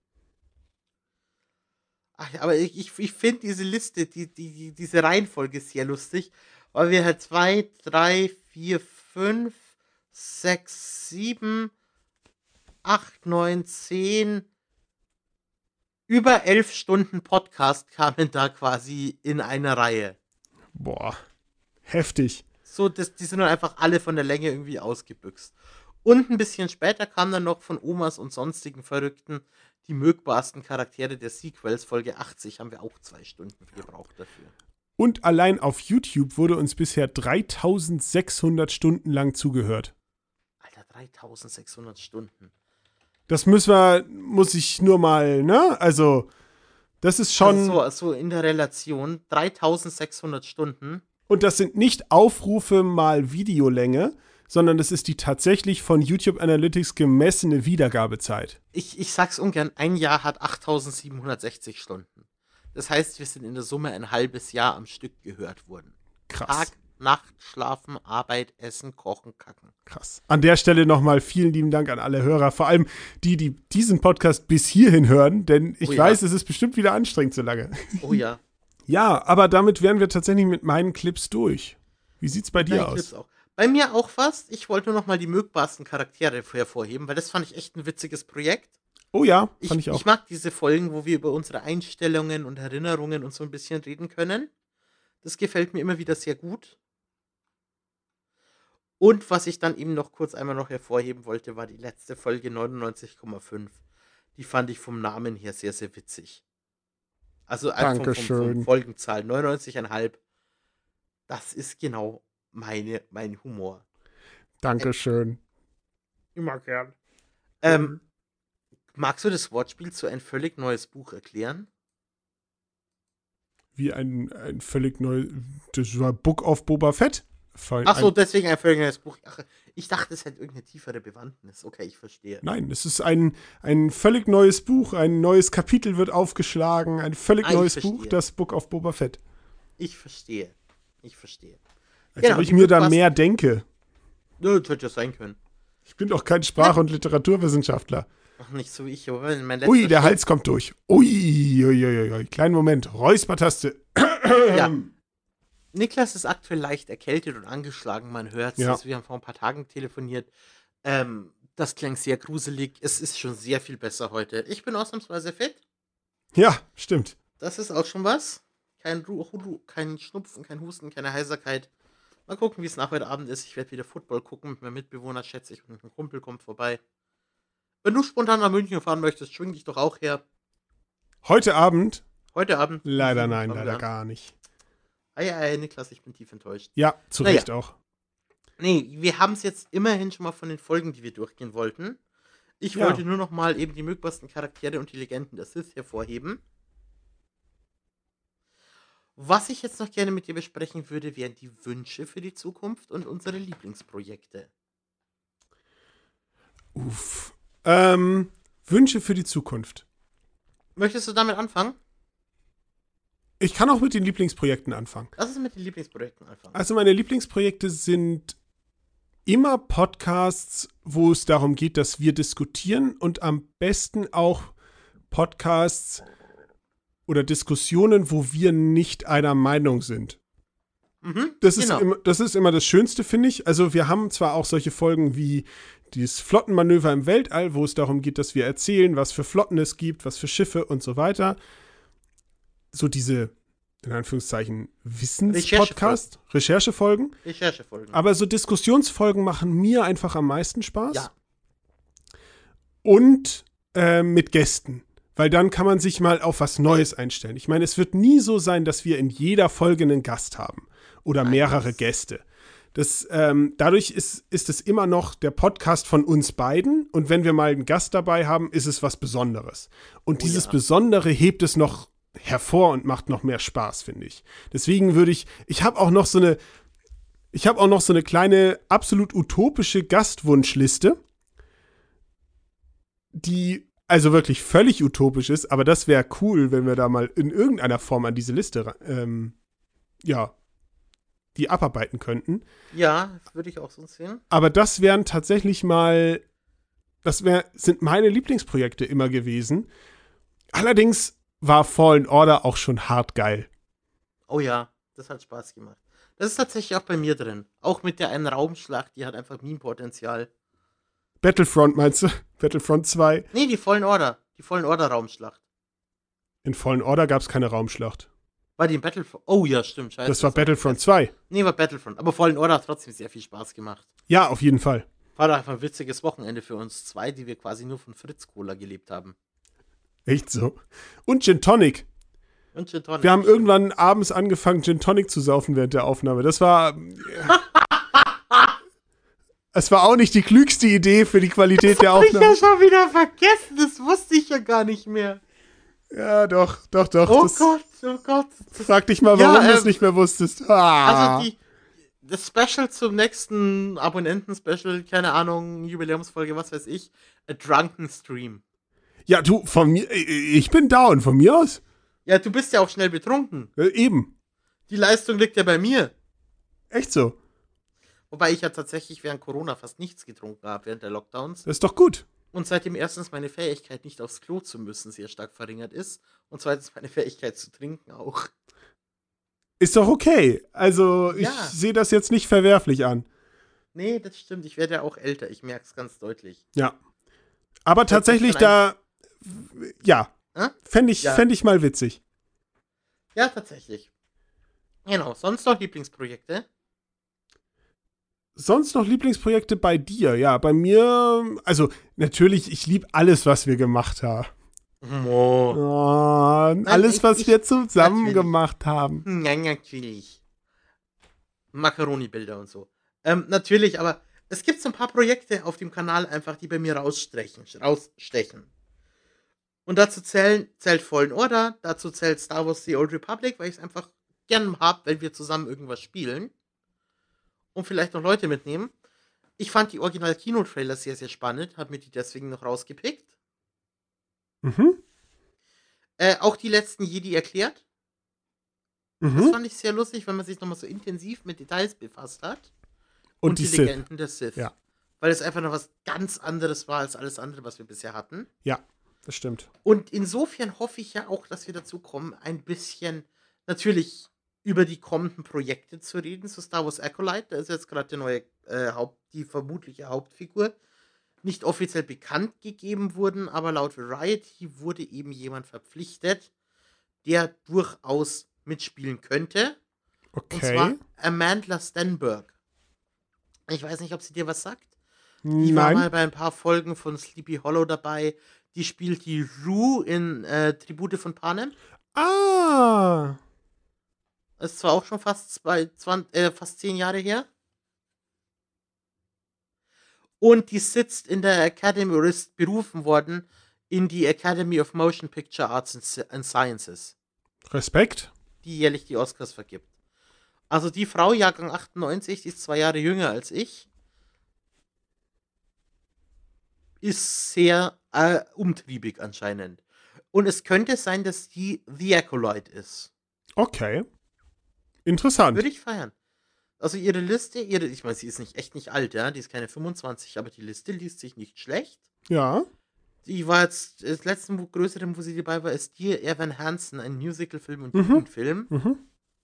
Ach, aber ich, ich, ich finde diese Liste, die, die, diese Reihenfolge sehr lustig, weil wir halt zwei, drei, vier, fünf, sechs, sieben, acht, neun, zehn, über elf Stunden Podcast kamen da quasi in eine Reihe. Boah, heftig. So, das, die sind dann einfach alle von der Länge irgendwie ausgebüxt. Und ein bisschen später kam dann noch von Omas und sonstigen Verrückten die mögbarsten Charaktere der Sequels. Folge achtzig haben wir auch zwei Stunden gebraucht dafür. Und allein auf YouTube wurde uns bisher dreitausendsechshundert Stunden lang zugehört. Alter, dreitausendsechshundert Stunden. Das müssen wir, muss ich nur mal, ne? Also, das ist schon. Also so, also in der Relation dreitausendsechshundert Stunden. Und das sind nicht Aufrufe mal Videolänge, sondern das ist die tatsächlich von YouTube Analytics gemessene Wiedergabezeit. Ich, ich sag's ungern, ein Jahr hat achttausendsiebenhundertsechzig Stunden. Das heißt, wir sind in der Summe ein halbes Jahr am Stück gehört worden. Krass. Tag, Nacht, Schlafen, Arbeit, Essen, Kochen, Kacken. Krass. An der Stelle nochmal vielen lieben Dank an alle Hörer, vor allem die, die diesen Podcast bis hierhin hören, denn ich oh ja. weiß, es ist bestimmt wieder anstrengend so lange. Oh ja. Ja, aber damit wären wir tatsächlich mit meinen Clips durch. Wie sieht's bei dir Deine aus? Clips auch. Bei mir auch fast. Ich wollte nur noch mal die mögbarsten Charaktere hervorheben, weil das fand ich echt ein witziges Projekt. Oh ja, fand ich, ich auch. Ich mag diese Folgen, wo wir über unsere Einstellungen und Erinnerungen und so ein bisschen reden können. Das gefällt mir immer wieder sehr gut. Und was ich dann eben noch kurz einmal noch hervorheben wollte, war die letzte Folge neunundneunzig Komma fünf. Die fand ich vom Namen her sehr, sehr witzig. Also einfach vom, vom, vom Folgenzahl. neunundneunzig Komma fünf. Das ist genau meine, mein Humor. Dankeschön. Immer gern. Ähm, magst du das Wortspiel zu ein völlig neues Buch erklären? Wie ein, ein völlig neues. Das war Book of Boba Fett. Ach so, deswegen ein völlig neues Buch. Ach, ich dachte, es hätte irgendeine tiefere Bewandtnis. Okay, ich verstehe. Nein, es ist ein, ein völlig neues Buch. Ein neues Kapitel wird aufgeschlagen. Ein völlig ah, neues Buch, das Book of Boba Fett. Ich verstehe. Ich verstehe. Als genau, ob ich mir da mehr denke. Nö, das hätte ja sein können. Ich bin doch kein Sprach- und Literaturwissenschaftler. Ach, nicht so wie ich, aber mein Ui, der Hals kommt durch. Ui, ui, ui, ui. Kleinen Moment. Räuspertaste. Ja. Niklas ist aktuell leicht erkältet und angeschlagen. Man hört es. Ja. Wir haben vor ein paar Tagen telefoniert. Ähm, das klang sehr gruselig. Es ist schon sehr viel besser heute. Ich bin ausnahmsweise fit. Ja, stimmt. Das ist auch schon was. Kein, Ru Ru kein Schnupfen, kein Husten, keine Heiserkeit. Mal gucken, wie es nach heute Abend ist. Ich werde wieder Football gucken mit meinem Mitbewohner, schätze ich. Und ein Kumpel kommt vorbei. Wenn du spontan nach München fahren möchtest, schwing dich doch auch her. Heute Abend? Heute Abend? Leider nein, leider gar nicht. Ei, ei, Niklas, ich bin tief enttäuscht. Ja, zu naja. Recht auch. Nee, wir haben es jetzt immerhin schon mal von den Folgen, die wir durchgehen wollten. Ich ja. wollte nur noch mal eben die möglichsten Charaktere und die Legenden der Sith hervorheben. Was ich jetzt noch gerne mit dir besprechen würde, wären die Wünsche für die Zukunft und unsere Lieblingsprojekte. Uff. Ähm, Wünsche für die Zukunft. Möchtest du damit anfangen? Ich kann auch mit den Lieblingsprojekten anfangen. Lass uns mit den Lieblingsprojekten anfangen. Also meine Lieblingsprojekte sind immer Podcasts, wo es darum geht, dass wir diskutieren und am besten auch Podcasts oder Diskussionen, wo wir nicht einer Meinung sind. Mhm, das, genau. ist immer, das ist immer das Schönste, finde ich. Also wir haben zwar auch solche Folgen wie dieses Flottenmanöver im Weltall, wo es darum geht, dass wir erzählen, was für Flotten es gibt, was für Schiffe und so weiter. So diese, in Anführungszeichen, Wissenspodcast, Recherchefolgen. Recherchefolgen. Aber so Diskussionsfolgen machen mir einfach am meisten Spaß. Ja. Und äh, mit Gästen. Weil dann kann man sich mal auf was Neues einstellen. Ich meine, es wird nie so sein, dass wir in jeder Folge einen Gast haben. Oder Nein, mehrere das Gäste. Das, ähm, dadurch ist, ist es immer noch der Podcast von uns beiden. Und wenn wir mal einen Gast dabei haben, ist es was Besonderes. Und oh, dieses ja. Besondere hebt es noch hervor und macht noch mehr Spaß, finde ich. Deswegen würde ich, ich habe auch noch so eine, ich habe auch noch so eine kleine, absolut utopische Gastwunschliste, die also wirklich völlig utopisch ist, aber das wäre cool, wenn wir da mal in irgendeiner Form an diese Liste, ähm, ja, die abarbeiten könnten. Ja, das würde ich auch so sehen. Aber das wären tatsächlich mal, das wär, sind meine Lieblingsprojekte immer gewesen. Allerdings war Fallen Order auch schon hart geil. Oh ja, das hat Spaß gemacht. Das ist tatsächlich auch bei mir drin. Auch mit der einen Raumschlacht, die hat einfach Meme-Potenzial. Battlefront meinst du? Battlefront zwei? Nee, die Fallen Order. Die Fallen Order Raumschlacht. In Fallen Order gab es keine Raumschlacht. War die in Battlefront? Oh ja, stimmt. Scheiße. Das war Battlefront zwei. Nee, war Battlefront. Aber Fallen Order hat trotzdem sehr viel Spaß gemacht. Ja, auf jeden Fall. War doch einfach ein witziges Wochenende für uns zwei, die wir quasi nur von Fritz Cola gelebt haben. Echt so. Und Gin Tonic. Und Gin Tonic. Wir haben irgendwann abends angefangen, Gin Tonic zu saufen während der Aufnahme. Das war... Es war auch nicht die klügste Idee für die Qualität das der Aufnahme. Das hab ich ja schon wieder vergessen. Das wusste ich ja gar nicht mehr. Ja, doch, doch, doch. Oh das, Gott, oh Gott. Frag dich mal, warum ja, du es ähm, nicht mehr wusstest. Ah. Also die, das Special zum nächsten Abonnenten-Special, keine Ahnung, Jubiläumsfolge, was weiß ich, A Drunken Stream. Ja, du, von mir, ich bin down, von mir aus. Ja, du bist ja auch schnell betrunken. Äh, eben. Die Leistung liegt ja bei mir. Echt so? Wobei ich ja tatsächlich während Corona fast nichts getrunken habe, während der Lockdowns. Das ist doch gut. Und seitdem erstens meine Fähigkeit, nicht aufs Klo zu müssen, sehr stark verringert ist. Und zweitens meine Fähigkeit zu trinken auch. Ist doch okay. Also, ich ja. sehe das jetzt nicht verwerflich an. Nee, das stimmt. Ich werde ja auch älter. Ich merke es ganz deutlich. Ja. Aber das tatsächlich da, ja, hm? fände ich, ja. fänd ich mal witzig. Ja, tatsächlich. Genau. Sonst noch Lieblingsprojekte? Sonst noch Lieblingsprojekte bei dir? Ja, bei mir, also natürlich, ich liebe alles, was wir gemacht haben. Oh. Oh, Nein, alles, ich, was ich, wir zusammen natürlich. gemacht haben. Nein, natürlich. Macaroni-Bilder und so. Ähm, natürlich, aber es gibt so ein paar Projekte auf dem Kanal einfach, die bei mir rausstechen. rausstechen. Und dazu zählen, zählt Fallen Order, dazu zählt Star Wars The Old Republic, weil ich es einfach gern hab, wenn wir zusammen irgendwas spielen. Und vielleicht noch Leute mitnehmen. Ich fand die Original-Kino-Trailer sehr, sehr spannend, hab mir die deswegen noch rausgepickt. Mhm. Äh, auch die letzten Jedi erklärt. Mhm. Das fand ich sehr lustig, wenn man sich nochmal so intensiv mit Details befasst hat. Und, Und die, die Sith. Legenden des Sith. Ja. Weil es einfach noch was ganz anderes war als alles andere, was wir bisher hatten. Ja, das stimmt. Und insofern hoffe ich ja auch, dass wir dazu kommen, ein bisschen natürlich über die kommenden Projekte zu reden, zu Star Wars Acolyte. Da ist jetzt gerade die neue äh, Haupt, die vermutliche Hauptfigur. Nicht offiziell bekannt gegeben wurden, aber laut Variety wurde eben jemand verpflichtet, der durchaus mitspielen könnte. Okay. Und zwar Amandla Stenberg. Ich weiß nicht, ob sie dir was sagt. Die Nein. war mal bei ein paar Folgen von Sleepy Hollow dabei. Die spielt die Rue in äh, Tribute von Panem. Ah. Ist zwar auch schon fast, zwei, zwanzig, äh, fast zehn Jahre her. Und die sitzt in der Academy oder ist berufen worden in die Academy of Motion Picture Arts and, and Sciences. Respekt. Die jährlich die Oscars vergibt. Also die Frau, Jahrgang achtundneunzig, die ist zwei Jahre jünger als ich, ist sehr äh, umtriebig anscheinend. Und es könnte sein, dass die The Acolyte ist. Okay. Interessant. Würde ich feiern. Also ihre Liste, ihre, ich meine, sie ist nicht echt nicht alt, ja, die ist keine fünfundzwanzig, aber die Liste liest sich nicht schlecht. Ja. Die war jetzt, das letzte wo, größere, wo sie dabei war, ist Dear Evan Hansen, ein Musicalfilm und Mhm. Jugendfilm. Mhm.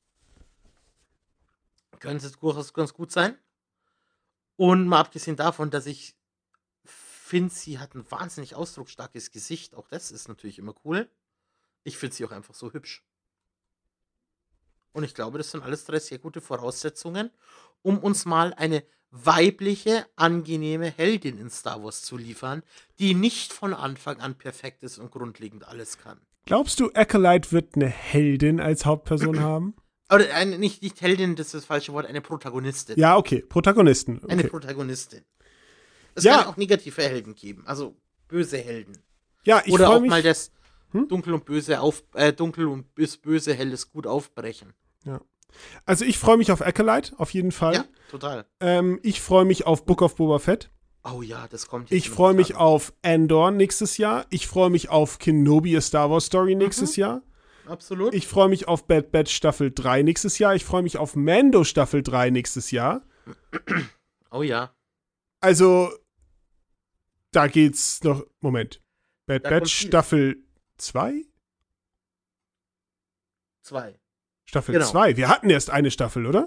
Könnte es durchaus ganz gut sein. Und mal abgesehen davon, dass ich finde, sie hat ein wahnsinnig ausdrucksstarkes Gesicht. Auch das ist natürlich immer cool. Ich finde sie auch einfach so hübsch. Und ich glaube, das sind alles drei sehr gute Voraussetzungen, um uns mal eine weibliche, angenehme Heldin in Star Wars zu liefern, die nicht von Anfang an perfekt ist und grundlegend alles kann. Glaubst du, Acolyte wird eine Heldin als Hauptperson haben? Oder eine, nicht, nicht Heldin, das ist das falsche Wort, eine Protagonistin. Ja, okay. Protagonisten. Okay. Eine Protagonistin. Es Ja. kann auch negative Helden geben, also böse Helden. Ja, ich Oder freu auch mich- mal das Hm? Dunkel und Böse auf, äh, Dunkel und bis Böse helles gut aufbrechen. Ja. Also ich freue mich auf Acolyte, auf jeden Fall. Ja, total. Ähm, ich freue mich auf Book of Boba Fett. Oh ja, das kommt jetzt. Ich in ein freue paar mich Tagen. auf Andor nächstes Jahr. Ich freue mich auf Kenobi, a Star Wars Story nächstes Jahr. Absolut. Ich freue mich auf Bad Batch Staffel drei nächstes Jahr. Ich freue mich auf Mando Staffel drei nächstes Jahr. Oh ja. Also, da geht's noch. Moment. Bad Da kommt Batch viel. Staffel zwei? Zwei. Staffel Genau. zwei. Wir hatten erst eine Staffel, oder?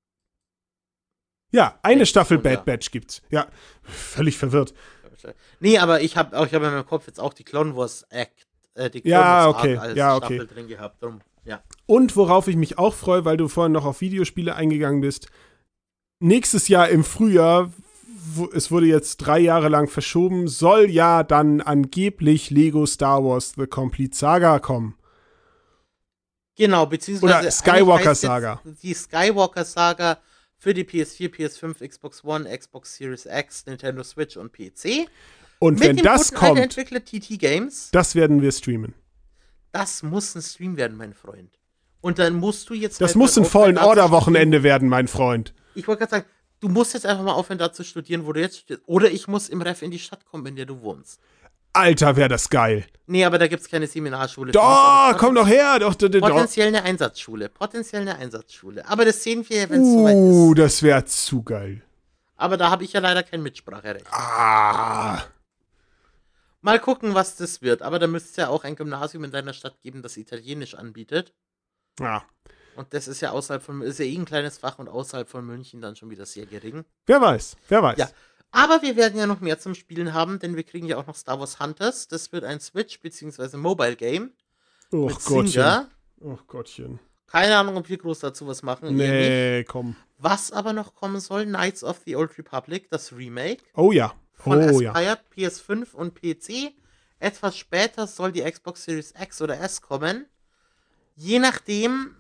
Ja, eine Echt Staffel schon, Bad ja. Batch gibt's. Ja, völlig verwirrt. Nee, aber ich habe ich hab in meinem Kopf jetzt auch die Clone Wars Act, äh, die Clone Ja, Wars okay. Arc als Ja, okay. Staffel drin gehabt. Drum, ja. Und worauf ich mich auch freue, weil du vorhin noch auf Videospiele eingegangen bist. Nächstes Jahr im Frühjahr, wo, es wurde jetzt drei Jahre lang verschoben, soll ja dann angeblich Lego Star Wars The Complete Saga kommen. Genau, beziehungsweise Oder Skywalker eigentlich heißt Saga. jetzt Die Skywalker Saga für die P S vier, P S fünf, Xbox One, Xbox Series X, Nintendo Switch und P C. Und Mit wenn dem das guten alten kommt, Entwickler T T Games. das werden wir streamen. Das muss ein Stream werden, mein Freund. Und dann musst du jetzt. Das halt muss mal ein aufhören, Fallen da zu Order studieren. Wochenende werden, mein Freund. Ich wollte gerade sagen, du musst jetzt einfach mal aufhören, da zu studieren, wo du jetzt studierst. Oder ich muss im Ref in die Stadt kommen, in der du wohnst. Alter, wäre das geil. Nee, aber da gibt es keine Seminarschule. Doch, komm doch her. Doch, doch, doch. Potenziell eine Einsatzschule. Potenziell eine Einsatzschule. Aber das sehen wir ja, wenn es soweit ist. Uh, das wäre zu geil. Aber da habe ich ja leider kein Mitspracherecht. Ah. Mal gucken, was das wird. Aber da müsste es ja auch ein Gymnasium in deiner Stadt geben, das Italienisch anbietet. Ja. Und das ist ja außerhalb von, ist ja eh ein kleines Fach und außerhalb von München dann schon wieder sehr gering. Wer weiß, wer weiß. Ja. Aber wir werden ja noch mehr zum Spielen haben, denn wir kriegen ja auch noch Star Wars Hunters. Das wird ein Switch- bzw. Mobile-Game. Och mit Gottchen. Singer. Och Gottchen. Keine Ahnung, ob wir groß dazu was machen. eher Nee, nicht. komm. Was aber noch kommen soll, Knights of the Old Republic, das Remake. Oh ja. Von Oh ja. Aspire, P S fünf und P C. Etwas später soll die Xbox Series X oder S kommen. Je nachdem,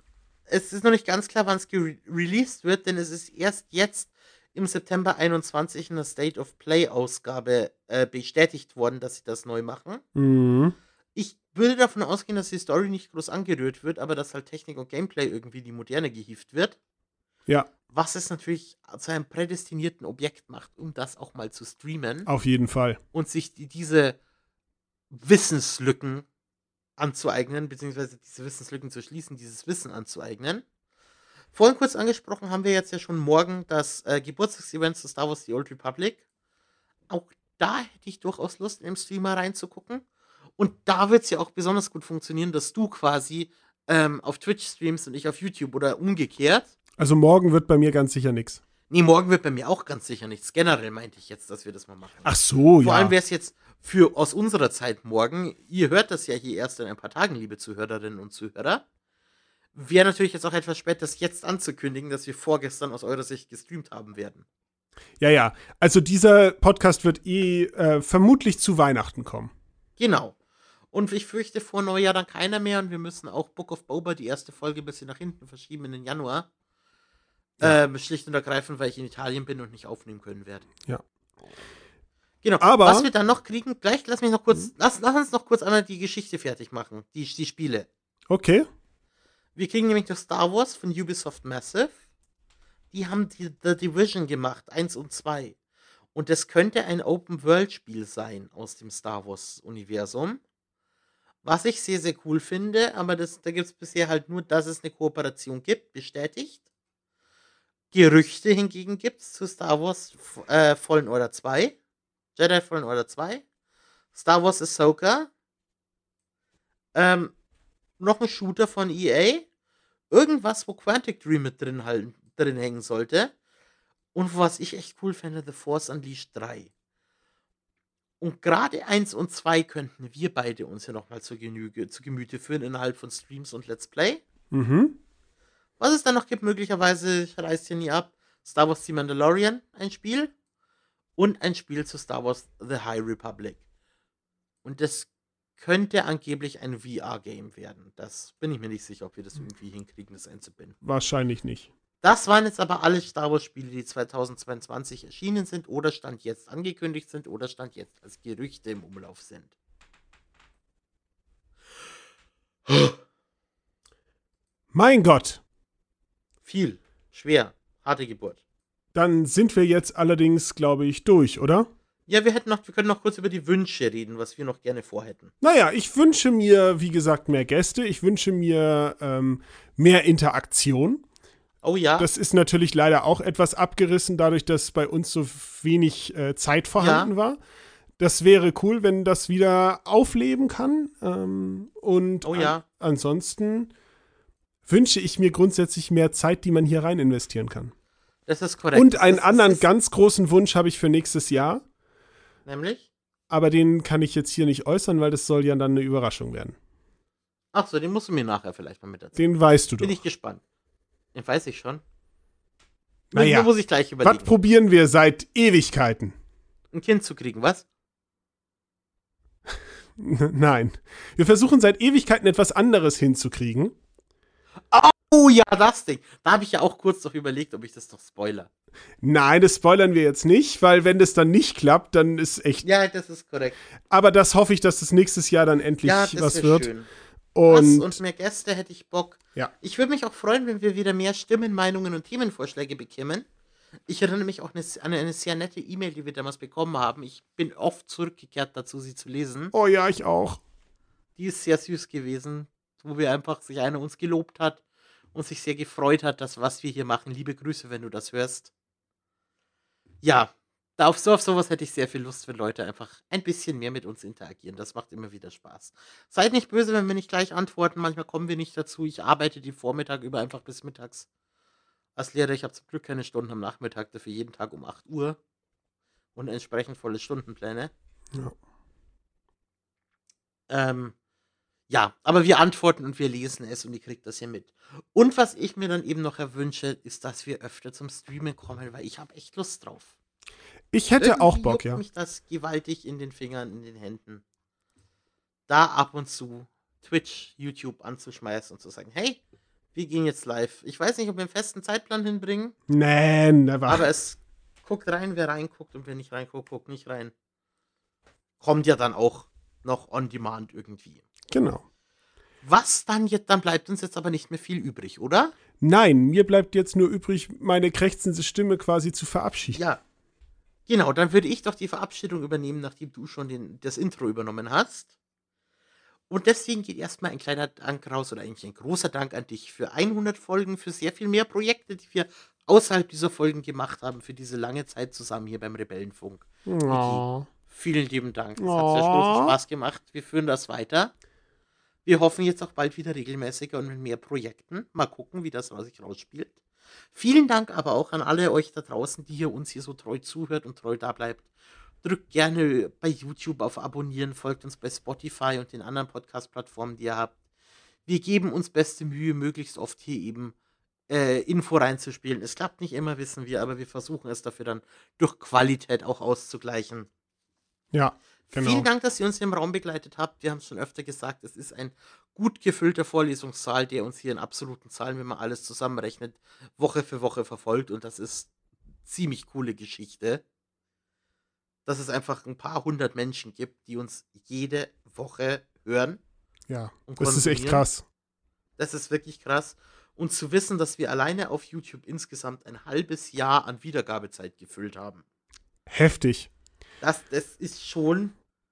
es ist noch nicht ganz klar, wann es gere- released wird, denn es ist erst jetzt im September einundzwanzig in der State of Play-Ausgabe äh, bestätigt worden, dass sie das neu machen. Mhm. Ich würde davon ausgehen, dass die Story nicht groß angerührt wird, aber dass halt Technik und Gameplay irgendwie die Moderne gehievt wird. Ja, Was es natürlich zu einem prädestinierten Objekt macht, um das auch mal zu streamen auf jeden Fall. und sich die, diese Wissenslücken anzueignen, beziehungsweise diese Wissenslücken zu schließen, dieses Wissen anzueignen. Vorhin kurz angesprochen haben wir jetzt ja schon morgen das äh, Geburtstagsevent zu Star Wars The Old Republic. Auch da hätte ich durchaus Lust, in den Streamer reinzugucken. Und da wird es ja auch besonders gut funktionieren, dass du quasi ähm, auf Twitch streamst und ich auf YouTube oder umgekehrt. Also morgen wird bei mir ganz sicher nichts. Nee, morgen wird bei mir auch ganz sicher nichts. Generell meinte ich jetzt, dass wir das mal machen. Ach so, Vor ja. allem wäre es jetzt für aus unserer Zeit morgen, ihr hört das ja hier erst in ein paar Tagen, liebe Zuhörerinnen und Zuhörer, wäre natürlich jetzt auch etwas spät, das jetzt anzukündigen, dass wir vorgestern aus eurer Sicht gestreamt haben werden. Ja, ja. Also dieser Podcast wird eh äh, vermutlich zu Weihnachten kommen. Genau. Und ich fürchte vor Neujahr dann keiner mehr und wir müssen auch Book of Boba, die erste Folge, ein bisschen nach hinten verschieben in den Januar. Ja. Ähm, schlicht und ergreifend, weil ich in Italien bin und nicht aufnehmen können werde. Ja. Genau. Aber- Was wir dann noch kriegen, gleich lass mich noch kurz, lass, lass uns noch kurz einmal die Geschichte fertig machen, die, die Spiele. Okay. Wir kriegen nämlich noch Star Wars von Ubisoft Massive. Die haben die The Division gemacht, eins und zwei. Und das könnte ein Open-World-Spiel sein aus dem Star Wars-Universum. Was ich sehr, sehr cool finde, aber das, da gibt es bisher halt nur, dass es eine Kooperation gibt, bestätigt. Gerüchte hingegen gibt es zu Star Wars äh, Fallen Order zwei, Jedi Fallen Order zwei, Star Wars Ahsoka, ähm, noch ein Shooter von E A, irgendwas, wo Quantic Dream mit drin, halten, drin hängen sollte und was ich echt cool fände, The Force Unleashed drei. Und gerade eins und zwei könnten wir beide uns ja nochmal zu, Genüge, zu Gemüte führen innerhalb von Streams und Let's Play. Mhm. Was es dann noch gibt, möglicherweise, ich reiß hier nie ab, Star Wars The Mandalorian, ein Spiel. Und ein Spiel zu Star Wars The High Republic. Und das könnte angeblich ein V R-Game werden. Das bin ich mir nicht sicher, ob wir das irgendwie hinkriegen, das einzubinden. Wahrscheinlich nicht. Das waren jetzt aber alle Star Wars-Spiele, die zweitausendzweiundzwanzig erschienen sind oder Stand jetzt angekündigt sind oder Stand jetzt als Gerüchte im Umlauf sind. Mein Gott. Viel. Schwer. Harte Geburt. Dann sind wir jetzt allerdings, glaube ich, durch, oder? Ja, wir hätten noch, wir können noch kurz über die Wünsche reden, was wir noch gerne vorhätten. Naja, ich wünsche mir, wie gesagt, mehr Gäste. Ich wünsche mir ähm, mehr Interaktion. Oh ja. Das ist natürlich leider auch etwas abgerissen, dadurch, dass bei uns so wenig äh, Zeit vorhanden Ja. war. Das wäre cool, wenn das wieder aufleben kann. Ähm, und Oh ja. an, ansonsten wünsche ich mir grundsätzlich mehr Zeit, die man hier rein investieren kann. Das ist korrekt. Und einen Das anderen ist, ganz großen Wunsch habe ich für nächstes Jahr. Nämlich? Aber den kann ich jetzt hier nicht äußern, weil das soll ja dann eine Überraschung werden. Ach so, den musst du mir nachher vielleicht mal mit erzählen. Den weißt du doch. Bin ich gespannt. Den weiß ich schon. Naja, Den muss ich gleich überlegen. was probieren wir seit Ewigkeiten? Ein Kind zu kriegen, was? Nein. Wir versuchen seit Ewigkeiten etwas anderes hinzukriegen. Oh ja, das Ding. Da habe ich ja auch kurz noch überlegt, ob ich das doch spoiler. Nein, das spoilern wir jetzt nicht, weil wenn das dann nicht klappt, dann ist echt. Ja, das ist korrekt. Aber das hoffe ich, dass das nächstes Jahr dann endlich Ja, das was wär wird. schön. Und, Was und mehr Gäste hätte ich Bock. Ja. Ich würde mich auch freuen, wenn wir wieder mehr Stimmen, Meinungen und Themenvorschläge bekämen. Ich erinnere mich auch an eine sehr nette E-Mail, die wir damals bekommen haben. Ich bin oft zurückgekehrt dazu, sie zu lesen. Oh ja, ich auch. Die ist sehr süß gewesen, wo wir einfach sich einer uns gelobt hat und sich sehr gefreut hat, dass was wir hier machen. Liebe Grüße, wenn du das hörst. Ja, da auf, so, auf sowas hätte ich sehr viel Lust, wenn Leute einfach ein bisschen mehr mit uns interagieren. Das macht immer wieder Spaß. Seid nicht böse, wenn wir nicht gleich antworten. Manchmal kommen wir nicht dazu. Ich arbeite die Vormittag über einfach bis mittags. Als Lehrer, ich habe zum Glück keine Stunden am Nachmittag, dafür jeden Tag um acht Uhr. Und entsprechend volle Stundenpläne. Ja. Ähm, ja, aber wir antworten und wir lesen es und ihr kriegt das hier mit. Und was ich mir dann eben noch erwünsche, ist, dass wir öfter zum Streamen kommen, weil ich habe echt Lust drauf. Ich hätte Irgendwie auch Bock, juckt ja. mich das gewaltig in den Fingern, in den Händen. Da ab und zu Twitch, YouTube anzuschmeißen und zu sagen, hey, Wir gehen jetzt live. Ich weiß nicht, ob wir einen festen Zeitplan hinbringen. Nee, never. Aber es guckt rein, wer reinguckt und wer nicht reinguckt, guckt nicht rein. Kommt ja dann auch noch on demand irgendwie. Genau. Was dann jetzt, dann bleibt uns jetzt aber nicht mehr viel übrig, oder? Nein, mir bleibt jetzt nur übrig, meine krächzende Stimme quasi zu verabschieden. Ja. Genau, dann würde ich doch die Verabschiedung übernehmen, nachdem du schon den, das Intro übernommen hast. Und deswegen geht erstmal ein kleiner Dank raus, oder eigentlich ein großer Dank an dich für hundert Folgen, für sehr viel mehr Projekte, die wir außerhalb dieser Folgen gemacht haben, für diese lange Zeit zusammen hier beim Rebellenfunk. Oh. Vicky, vielen lieben Dank. Es Oh. hat sehr großen Spaß gemacht. Wir führen das weiter. Wir hoffen jetzt auch bald wieder regelmäßiger und mit mehr Projekten. Mal gucken, wie das sich rausspielt. Vielen Dank aber auch an alle euch da draußen, die hier uns hier so treu zuhört und treu da bleibt. Drückt gerne bei YouTube auf Abonnieren, folgt uns bei Spotify und den anderen Podcast-Plattformen, die ihr habt. Wir geben uns beste Mühe, möglichst oft hier eben äh, Info reinzuspielen. Es klappt nicht immer, wissen wir, aber wir versuchen es dafür dann durch Qualität auch auszugleichen. Ja, genau. Vielen Dank, dass ihr uns hier im Raum begleitet habt. Wir haben es schon öfter gesagt, es ist ein gut gefüllter Vorlesungssaal, der uns hier in absoluten Zahlen, wenn man alles zusammenrechnet, Woche für Woche verfolgt. Und das ist ziemlich coole Geschichte. Dass es einfach ein paar hundert Menschen gibt, die uns jede Woche hören. Ja, und das ist echt konsumieren. krass. Das ist wirklich krass. Und zu wissen, dass wir alleine auf YouTube insgesamt ein halbes Jahr an Wiedergabezeit gefüllt haben. Heftig. Das, das ist schon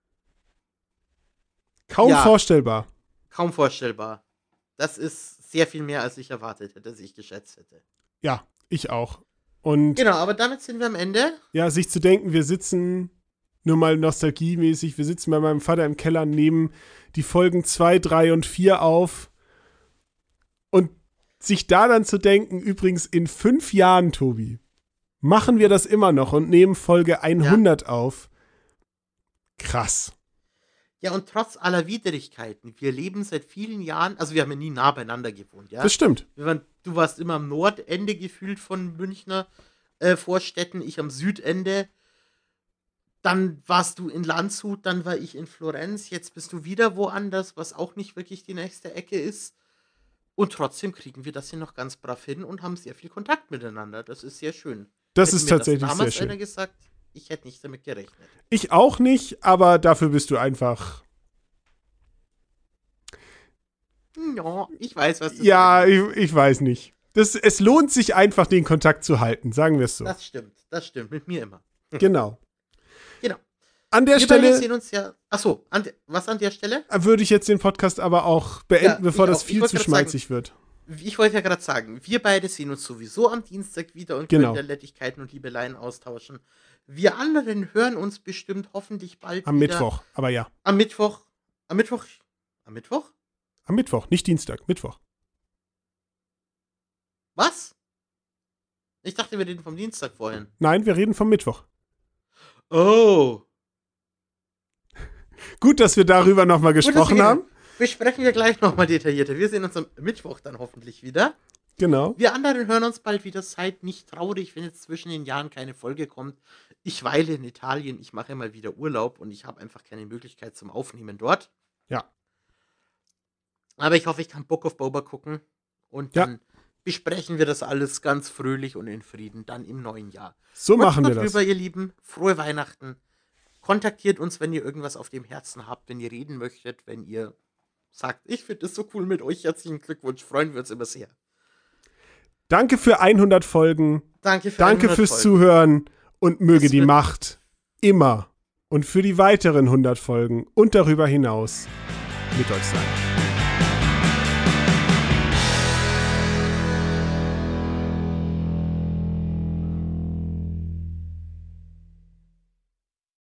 Kaum ja, vorstellbar. Kaum vorstellbar. Das ist sehr viel mehr, als ich erwartet hätte, als ich geschätzt hätte. Ja, ich auch. Und Genau, aber damit sind wir am Ende. ja, sich zu denken, wir sitzen, nur mal nostalgiemäßig, wir sitzen bei meinem Vater im Keller, nehmen die Folgen zwei, drei und vier auf. Und sich da dann zu denken, übrigens in fünf Jahren, Tobi, machen wir das immer noch und nehmen Folge hundert ja. auf. Krass. Ja, und trotz aller Widrigkeiten, wir leben seit vielen Jahren, also wir haben ja nie nah beieinander gewohnt, ja? Das stimmt. Wir waren, du warst immer am Nordende gefühlt von Münchner äh, Vorstädten, ich am Südende. Dann warst du in Landshut, dann war ich in Florenz, jetzt bist du wieder woanders, was auch nicht wirklich die nächste Ecke ist. Und trotzdem kriegen wir das hier noch ganz brav hin und haben sehr viel Kontakt miteinander. Das ist sehr schön. Das Hätte ist mir tatsächlich das damals sehr schön. einer gesagt, ich hätte nicht damit gerechnet. Ich auch nicht, aber dafür bist du einfach. Ja, ich weiß, was du Ja, ich, ich weiß nicht. Das, es lohnt sich einfach, den Kontakt zu halten, sagen wir es so. Das stimmt, das stimmt, mit mir immer. Genau. Genau. An der wir beide Stelle sehen uns ja. Achso, an de, was an der Stelle? würde ich jetzt den Podcast aber auch beenden, Ja, bevor ich das auch. viel Ich zu wollte grad schmalzig sagen, wird. Ich wollte ja gerade sagen, wir beide sehen uns sowieso am Dienstag wieder und Genau. können Nettigkeiten und Liebeleien austauschen. Wir anderen hören uns bestimmt hoffentlich bald Am wieder. Mittwoch, aber ja. Am Mittwoch. Am Mittwoch? Am Mittwoch? Am Mittwoch, nicht Dienstag, Mittwoch. Was? Ich dachte, wir reden vom Dienstag vorhin. Nein, wir reden vom Mittwoch. Oh. Gut, dass wir darüber nochmal gesprochen wir, haben. Besprechen wir gleich nochmal detaillierter. Wir sehen uns am Mittwoch dann hoffentlich wieder. Genau. Wir anderen hören uns bald wieder. Seid nicht traurig, wenn jetzt zwischen den Jahren keine Folge kommt. Ich weile in Italien, ich mache mal wieder Urlaub und ich habe einfach keine Möglichkeit zum Aufnehmen dort. Ja. Aber ich hoffe, ich kann Book of Boba gucken und Ja. dann besprechen wir das alles ganz fröhlich und in Frieden dann im neuen Jahr. So Macht's machen wir gut das. rüber, ihr Lieben. Frohe Weihnachten. Kontaktiert uns, wenn ihr irgendwas auf dem Herzen habt, wenn ihr reden möchtet, wenn ihr sagt, ich finde es so cool mit euch. Herzlichen Glückwunsch. Freuen wir uns immer sehr. Danke für hundert Folgen. Danke für Danke hundert fürs Folgen. Zuhören und möge Es die wird- Macht immer und für die weiteren hundert Folgen und darüber hinaus mit euch sein.